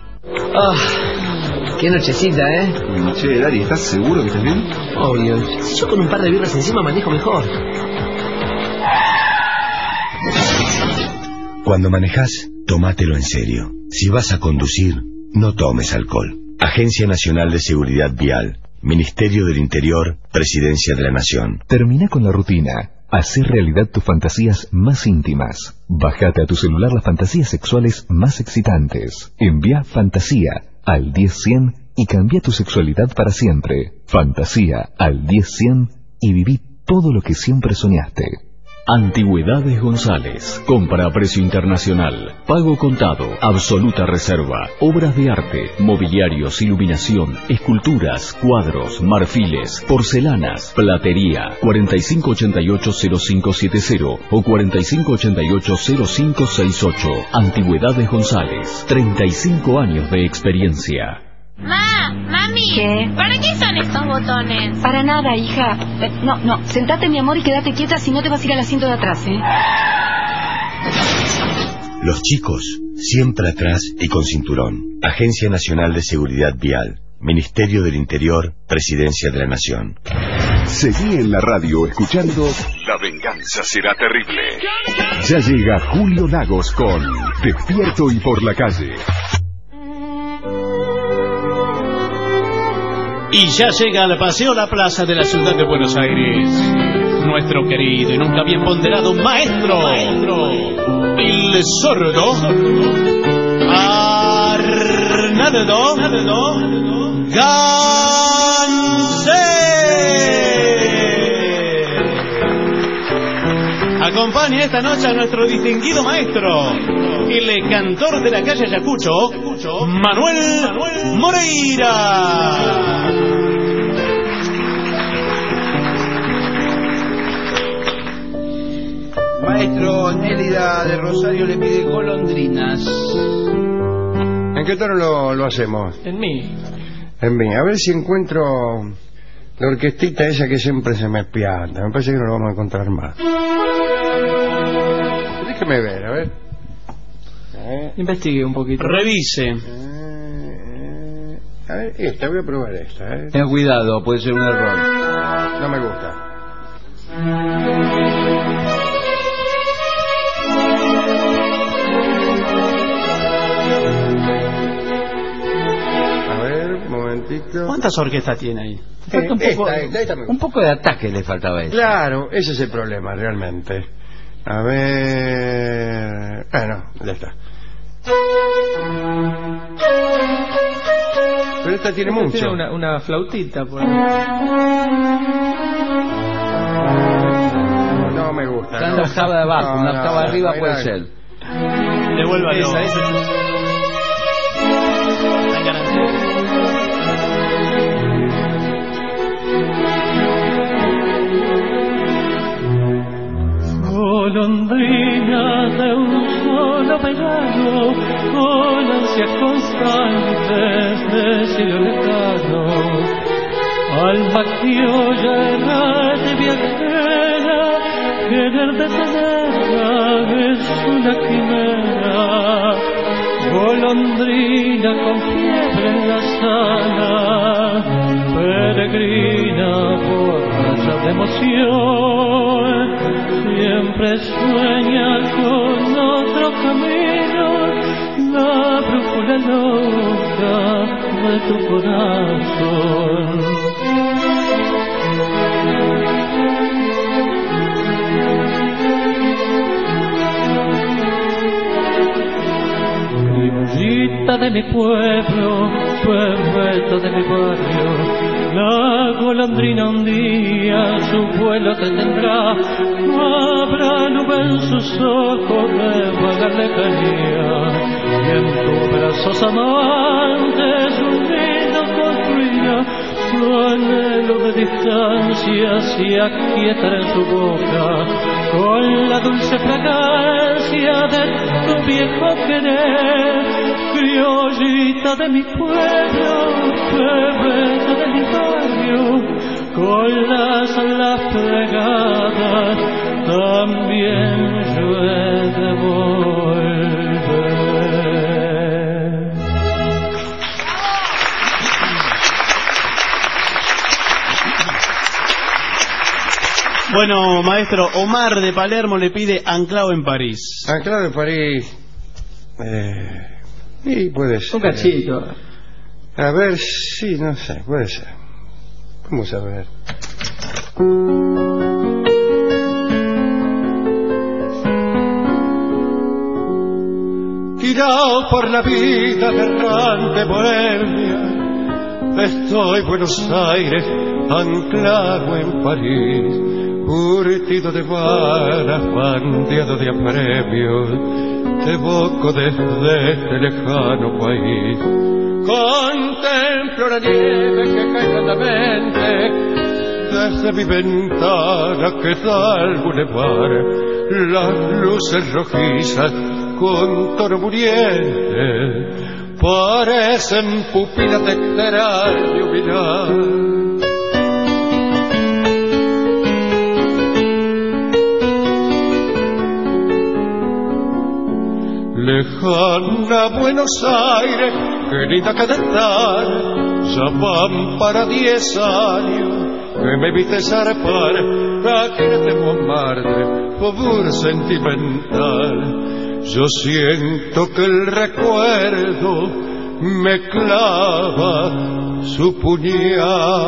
Speaker 17: Ah, qué nochecita, ¿eh?
Speaker 18: Che, Dari, ¿estás seguro que estás bien?
Speaker 17: Obvio. Si yo con un par de birras encima manejo mejor.
Speaker 10: Cuando manejas, tómatelo en serio. Si vas a conducir, no tomes alcohol. Agencia Nacional de Seguridad Vial, Ministerio del Interior, Presidencia de la Nación.
Speaker 13: Termina con la rutina. Hacé realidad tus fantasías más íntimas. Bájate a tu celular las fantasías sexuales más excitantes. Envía fantasía al diez cien y cambia tu sexualidad para siempre. Fantasía al diez cien y viví todo lo que siempre soñaste.
Speaker 8: Antigüedades González. Compra a precio internacional. Pago contado. Absoluta reserva. Obras de arte. Mobiliarios, iluminación, esculturas, cuadros, marfiles, porcelanas, platería. cuarenta y cinco ochenta y ocho cero cinco setenta o cuarenta y cinco ochenta y ocho cero cinco sesenta y ocho. Antigüedades González. treinta y cinco años de experiencia.
Speaker 14: Ma, mami,
Speaker 15: ¿Qué?
Speaker 14: ¿para qué son estos botones?
Speaker 15: Para nada, hija. Eh, no, no, sentate, mi amor, y quédate quieta, si no te vas a ir al asiento de atrás, ¿eh?
Speaker 10: Los chicos, siempre atrás y con cinturón. Agencia Nacional de Seguridad Vial, Ministerio del Interior, Presidencia de la Nación.
Speaker 1: Seguí en la radio escuchando La venganza será terrible. Ya llega Julio Lagos con Despierto y por la calle.
Speaker 4: Y ya llega al Paseo La Plaza de la ciudad de Buenos Aires, nuestro querido y nunca bien ponderado maestro, maestro el sordo Arnaldo Gansé. Acompaña esta noche a nuestro distinguido maestro, el cantor de la calle Ayacucho, Manuel Moreira.
Speaker 5: Maestro, Nélida de Rosario le pide golondrinas.
Speaker 3: ¿En qué tono lo, lo hacemos?
Speaker 9: En mí.
Speaker 3: En mí. A ver si encuentro la orquestita esa que siempre se me pianta. Me parece que no lo vamos a encontrar más. Déjeme ver, a ver. A ver.
Speaker 9: Investigue un poquito.
Speaker 4: Revise.
Speaker 3: Eh, eh, a ver, esta, voy a probar esta. ¿eh?
Speaker 5: Ten cuidado, puede ser un error.
Speaker 3: No me gusta.
Speaker 4: ¿Cuántas orquestas tiene ahí?
Speaker 3: Eh,
Speaker 5: un, poco,
Speaker 3: esta, esta, esta me
Speaker 5: un poco de ataque le faltaba a eso.
Speaker 3: Claro, ese es el problema realmente. A ver... Bueno, ya está. Pero esta tiene mucho.
Speaker 9: Tiene una, una flautita por ahí.
Speaker 3: No, no me gusta.
Speaker 5: Está
Speaker 3: no.
Speaker 5: una octava de abajo,
Speaker 3: No,
Speaker 5: una
Speaker 3: no,
Speaker 5: octava de arriba
Speaker 3: no,
Speaker 5: puede
Speaker 3: no.
Speaker 5: ser.
Speaker 4: Devuélvalo.
Speaker 9: Esa, esa. Hay garantía.
Speaker 19: Golondrina de un solo verano, con ansias constantes de cielo lejano, alma criolla errante viajera, querer detenerla es una quimera. Golondrina con fiebre en la sala, peregrina borracha de emoción, siempre sueña con otro camino, la brújula loca de tu corazón. Criollita de mi pueblo, perrito de mi barrio, la golondrina un día su vuelo te tendrá. Habrá nube en sus ojos de vaga lejanía, y en tus brazos amantes un nido su anhelo de distancia se aquietará en su boca con la dulce fragancia de tu viejo querer, criollita de mi pueblo, bebé de mi barrio, con las alas plegadas también yo he de volver.
Speaker 4: Bueno, maestro, Omar de Palermo le pide Anclado en París.
Speaker 3: Anclado en París. Eh, y puede ser.
Speaker 17: Un cachito.
Speaker 3: A ver, sí, no sé, puede ser. Vamos a ver. Tirado por la vida de errante bohemia, estoy Buenos Aires, anclado en París, curtido de balas, bandeado de apremios, te evoco desde este lejano país. Contemplo la nieve que cae blandamente desde mi ventana que da al bulevar, las luces rojizas con tono muriente parecen pupilas de extraño mirar. Lejana Buenos Aires, querida que de estar, ya van para diez años que me viste zarpar, aquí de Montmartre, favor sentimental. Yo siento que el recuerdo me clava su puñal.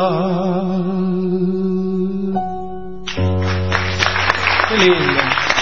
Speaker 17: Qué lindo.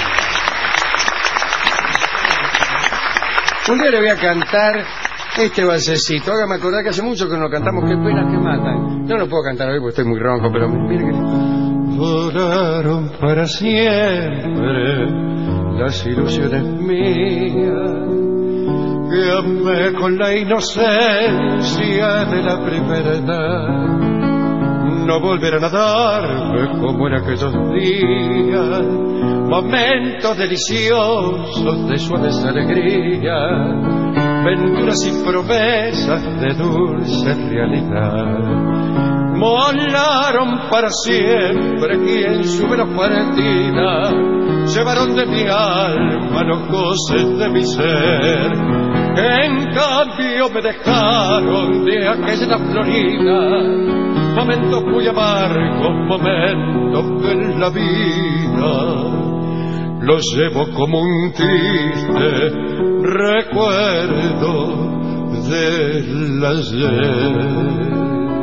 Speaker 3: Un día le voy a cantar este balsecito. Hágame acordar que hace mucho que no lo cantamos. Qué pena que matan. No lo puedo cantar hoy porque estoy muy ronco, pero mire que... Volaron para siempre las ilusiones mías, que amé con la inocencia de la primera edad. No volverán a darme como en aquellos días momentos deliciosos de suaves alegrías, venturas y promesas de dulce realidad. Molaron para siempre y en su veloz partida llevaron de mi alma los goces de mi ser. En cambio me dejaron de aquella florida momentos muy amargos, momentos que en la vida los llevo como un triste recuerdo del ayer.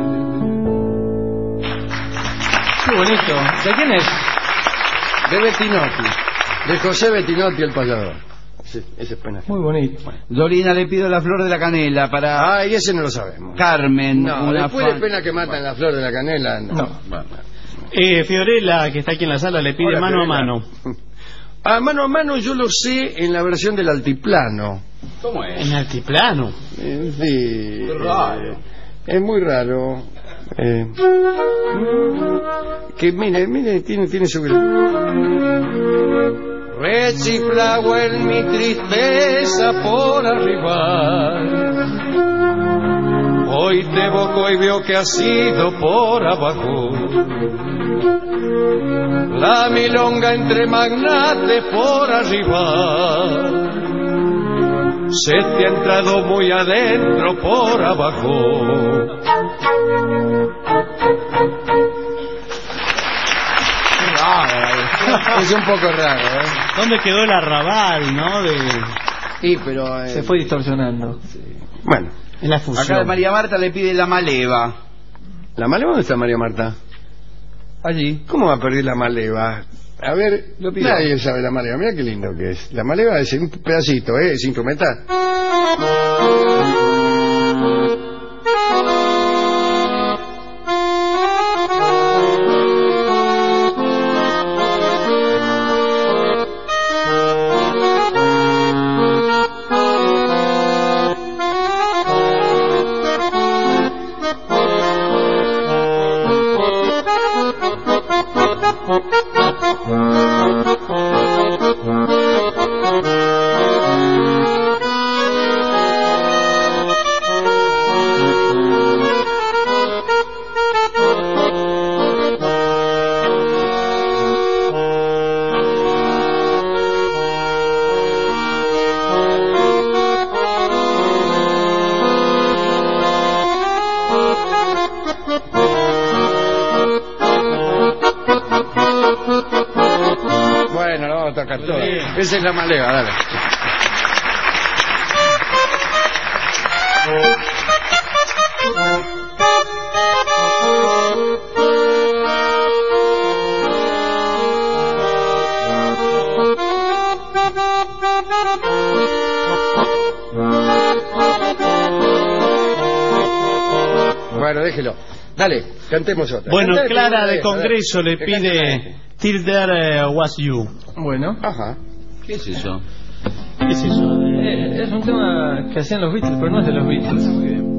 Speaker 17: Qué bonito. ¿De quién es?
Speaker 3: De Bettinotti, de José Bettinotti el payador. Sí, ese es pena.
Speaker 17: Muy bonito.
Speaker 3: Bueno.
Speaker 5: Dorina, le pido la flor de la canela para...
Speaker 3: Ah, y ese no lo sabemos.
Speaker 5: Carmen.
Speaker 3: No,
Speaker 5: una
Speaker 3: después
Speaker 5: fan...
Speaker 3: de pena que matan la flor de la canela, no.
Speaker 17: No.
Speaker 3: Bueno.
Speaker 4: Eh, Fiorella, que está aquí en la sala, le pide
Speaker 3: Hola,
Speaker 4: mano
Speaker 3: Fiorella.
Speaker 4: a mano.
Speaker 3: Ah, mano a mano yo lo sé en la versión del altiplano.
Speaker 5: ¿Cómo es?
Speaker 4: En altiplano.
Speaker 3: Eh, sí.
Speaker 5: Qué raro.
Speaker 3: Eh, es muy raro. Eh, que mire, mire, tiene, tiene su... Rechiflao en mi tristeza por arribar. Hoy te evoco y veo que has ido por abajo. La milonga entre magnates por arriba. Se te ha entrado muy adentro por abajo. Es un poco raro, ¿eh?
Speaker 4: ¿Dónde quedó el arrabal, no? De...
Speaker 3: Sí, pero... Eh...
Speaker 17: Se fue distorsionando.
Speaker 3: Sí. Bueno.
Speaker 4: Es la fusión.
Speaker 5: Acá María Marta le pide la maleva.
Speaker 3: ¿La maleva dónde está María Marta?
Speaker 5: Allí.
Speaker 3: ¿Cómo va a perder la maleva? A ver,
Speaker 5: Lo pido.
Speaker 3: nadie sabe la maleva. Mira qué lindo que es. La maleva es un pedacito, ¿eh? Es instrumental. a tocar todas. Esa es la malega, dale. Bueno, déjelo. Dale, cantemos otra.
Speaker 4: Bueno,
Speaker 3: Cantate
Speaker 4: Clara
Speaker 3: una
Speaker 4: de
Speaker 3: vez,
Speaker 4: Congreso
Speaker 3: a ver,
Speaker 4: le
Speaker 3: que
Speaker 4: pide Till There uh, Was You.
Speaker 17: Bueno.
Speaker 3: Ajá.
Speaker 5: ¿Qué es eso?
Speaker 4: ¿Qué es eso?
Speaker 17: Eh, es un tema que hacían los Beatles, pero no es de los Beatles. Muy bien.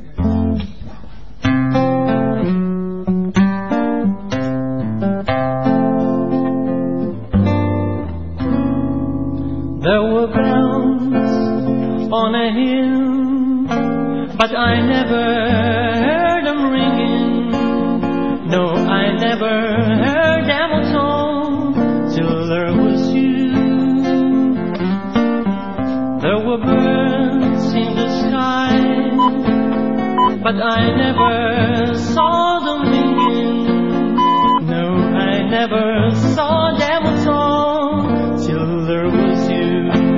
Speaker 17: There were bells on a hill, but I never heard them ringing. No, I never heard them at all till there was you. There were birds in the sky, but I never saw them winging. No, I never saw them at all till there was you.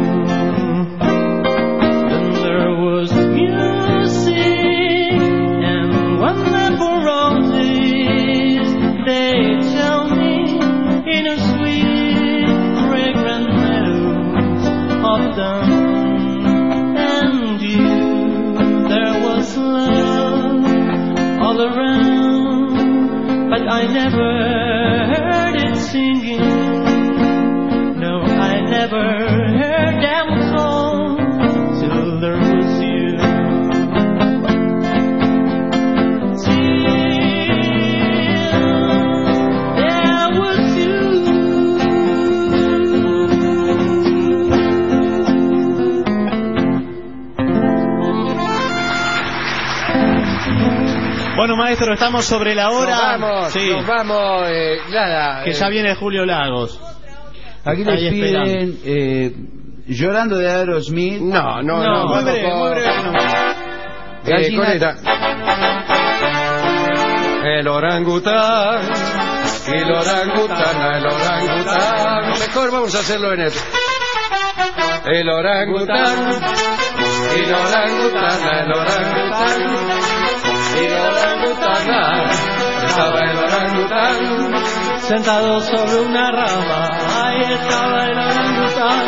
Speaker 17: Then there was music, and wonderful roses, they tell me in a sweet, fragrant meadows of dawn. And you, there was love all around, but I never heard it singing. No, I never heard them call till there was you. Till there was you.
Speaker 4: Bueno, maestro, estamos sobre la hora.
Speaker 3: Nos vamos,
Speaker 4: sí.
Speaker 3: nos vamos, eh, nada.
Speaker 4: Que
Speaker 3: eh,
Speaker 4: ya viene Julio Lagos.
Speaker 5: Aquí
Speaker 4: Ahí
Speaker 5: les piden eh, Llorando de Aerosmith.
Speaker 3: No, no, no.
Speaker 4: No, muy
Speaker 3: vamos
Speaker 4: breve,
Speaker 3: con-
Speaker 4: muy breve. no.
Speaker 3: Eh,
Speaker 5: Gallina-
Speaker 3: con esta. El orangután, el orangután, el orangután. Mejor vamos a hacerlo en esto. El orangután, el orangután, el orangután, el orangután. Estaba el orangután
Speaker 17: Sentado sobre una rama, ahí estaba el orangután.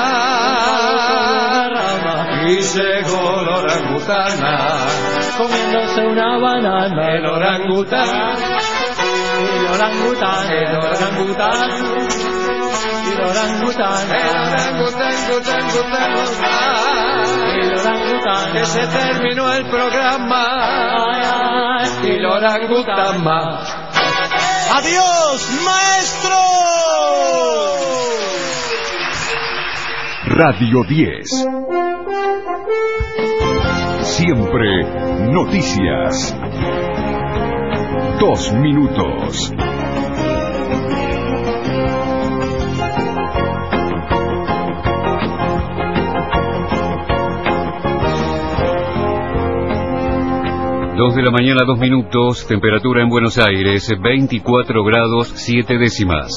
Speaker 3: Ah, y llegó la orangutana,
Speaker 17: Comiéndose una banana.
Speaker 3: el orangután,
Speaker 17: El orangután.
Speaker 3: el orangután,
Speaker 17: El orangután.
Speaker 3: el orangután, gután, gután, gután.
Speaker 17: El orangután.
Speaker 3: Que se terminó el programa
Speaker 17: Ay, ay.
Speaker 3: y el orangután más.
Speaker 4: ¡Adiós, maestro!
Speaker 1: Radio diez. Siempre noticias. Dos minutos. Dos de la mañana, dos minutos, temperatura en Buenos Aires, veinticuatro grados, siete décimas.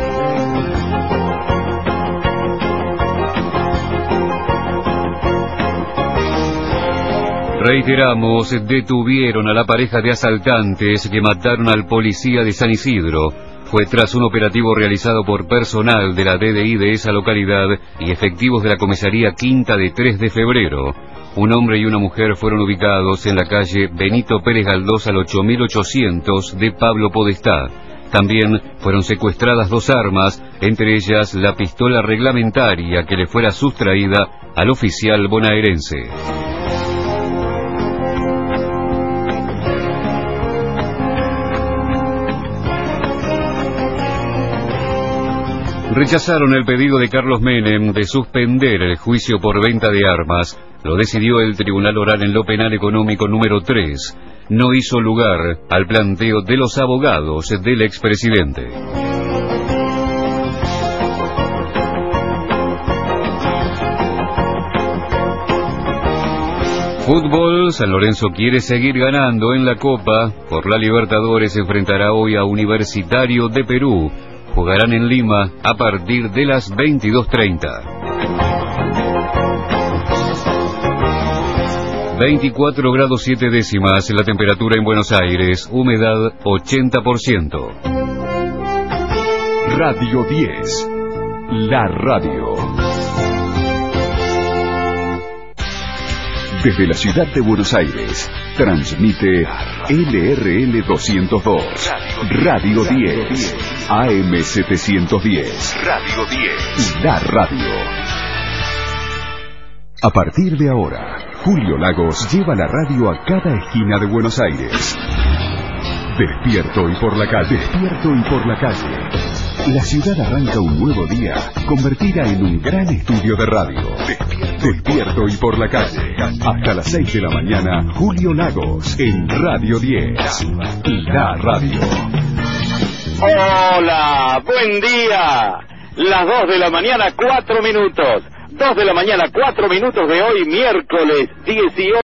Speaker 1: Reiteramos, detuvieron a la pareja de asaltantes que mataron al policía de San Isidro. Fue tras un operativo realizado por personal de la D D I de esa localidad y efectivos de la comisaría Quinta de tres de febrero. Un hombre y una mujer fueron ubicados en la calle Benito Pérez Galdós al ocho mil ochocientos de Pablo Podestá. También fueron secuestradas dos armas, entre ellas la pistola reglamentaria que le fuera sustraída al oficial bonaerense. Rechazaron el pedido de Carlos Menem de suspender el juicio por venta de armas. Lo decidió el Tribunal Oral en lo Penal Económico número tres. No hizo lugar al planteo de los abogados del expresidente. Fútbol, San Lorenzo quiere seguir ganando en la Copa. Por la Libertadores se enfrentará hoy a Universitario de Perú.
Speaker 20: jugarán en Lima a partir de las veintidós treinta. veinticuatro grados siete décimas la temperatura en Buenos Aires, humedad ochenta por ciento.
Speaker 1: Radio diez, la radio. Desde la ciudad de Buenos Aires, transmite L R L doscientos dos, Radio diez, A M setecientos diez, Radio diez, la radio. A partir de ahora, Julio Lagos lleva la radio a cada esquina de Buenos Aires. Despierto y por la calle, despierto y por la calle. La ciudad arranca un nuevo día, convertida en un gran estudio de radio. Despierto, despierto y por la calle. Hasta las seis de la mañana, Julio Lagos, en Radio diez. La radio.
Speaker 21: Hola, buen día. Las dos de la mañana, cuatro minutos. Dos de la mañana, cuatro minutos de hoy, miércoles dieciocho.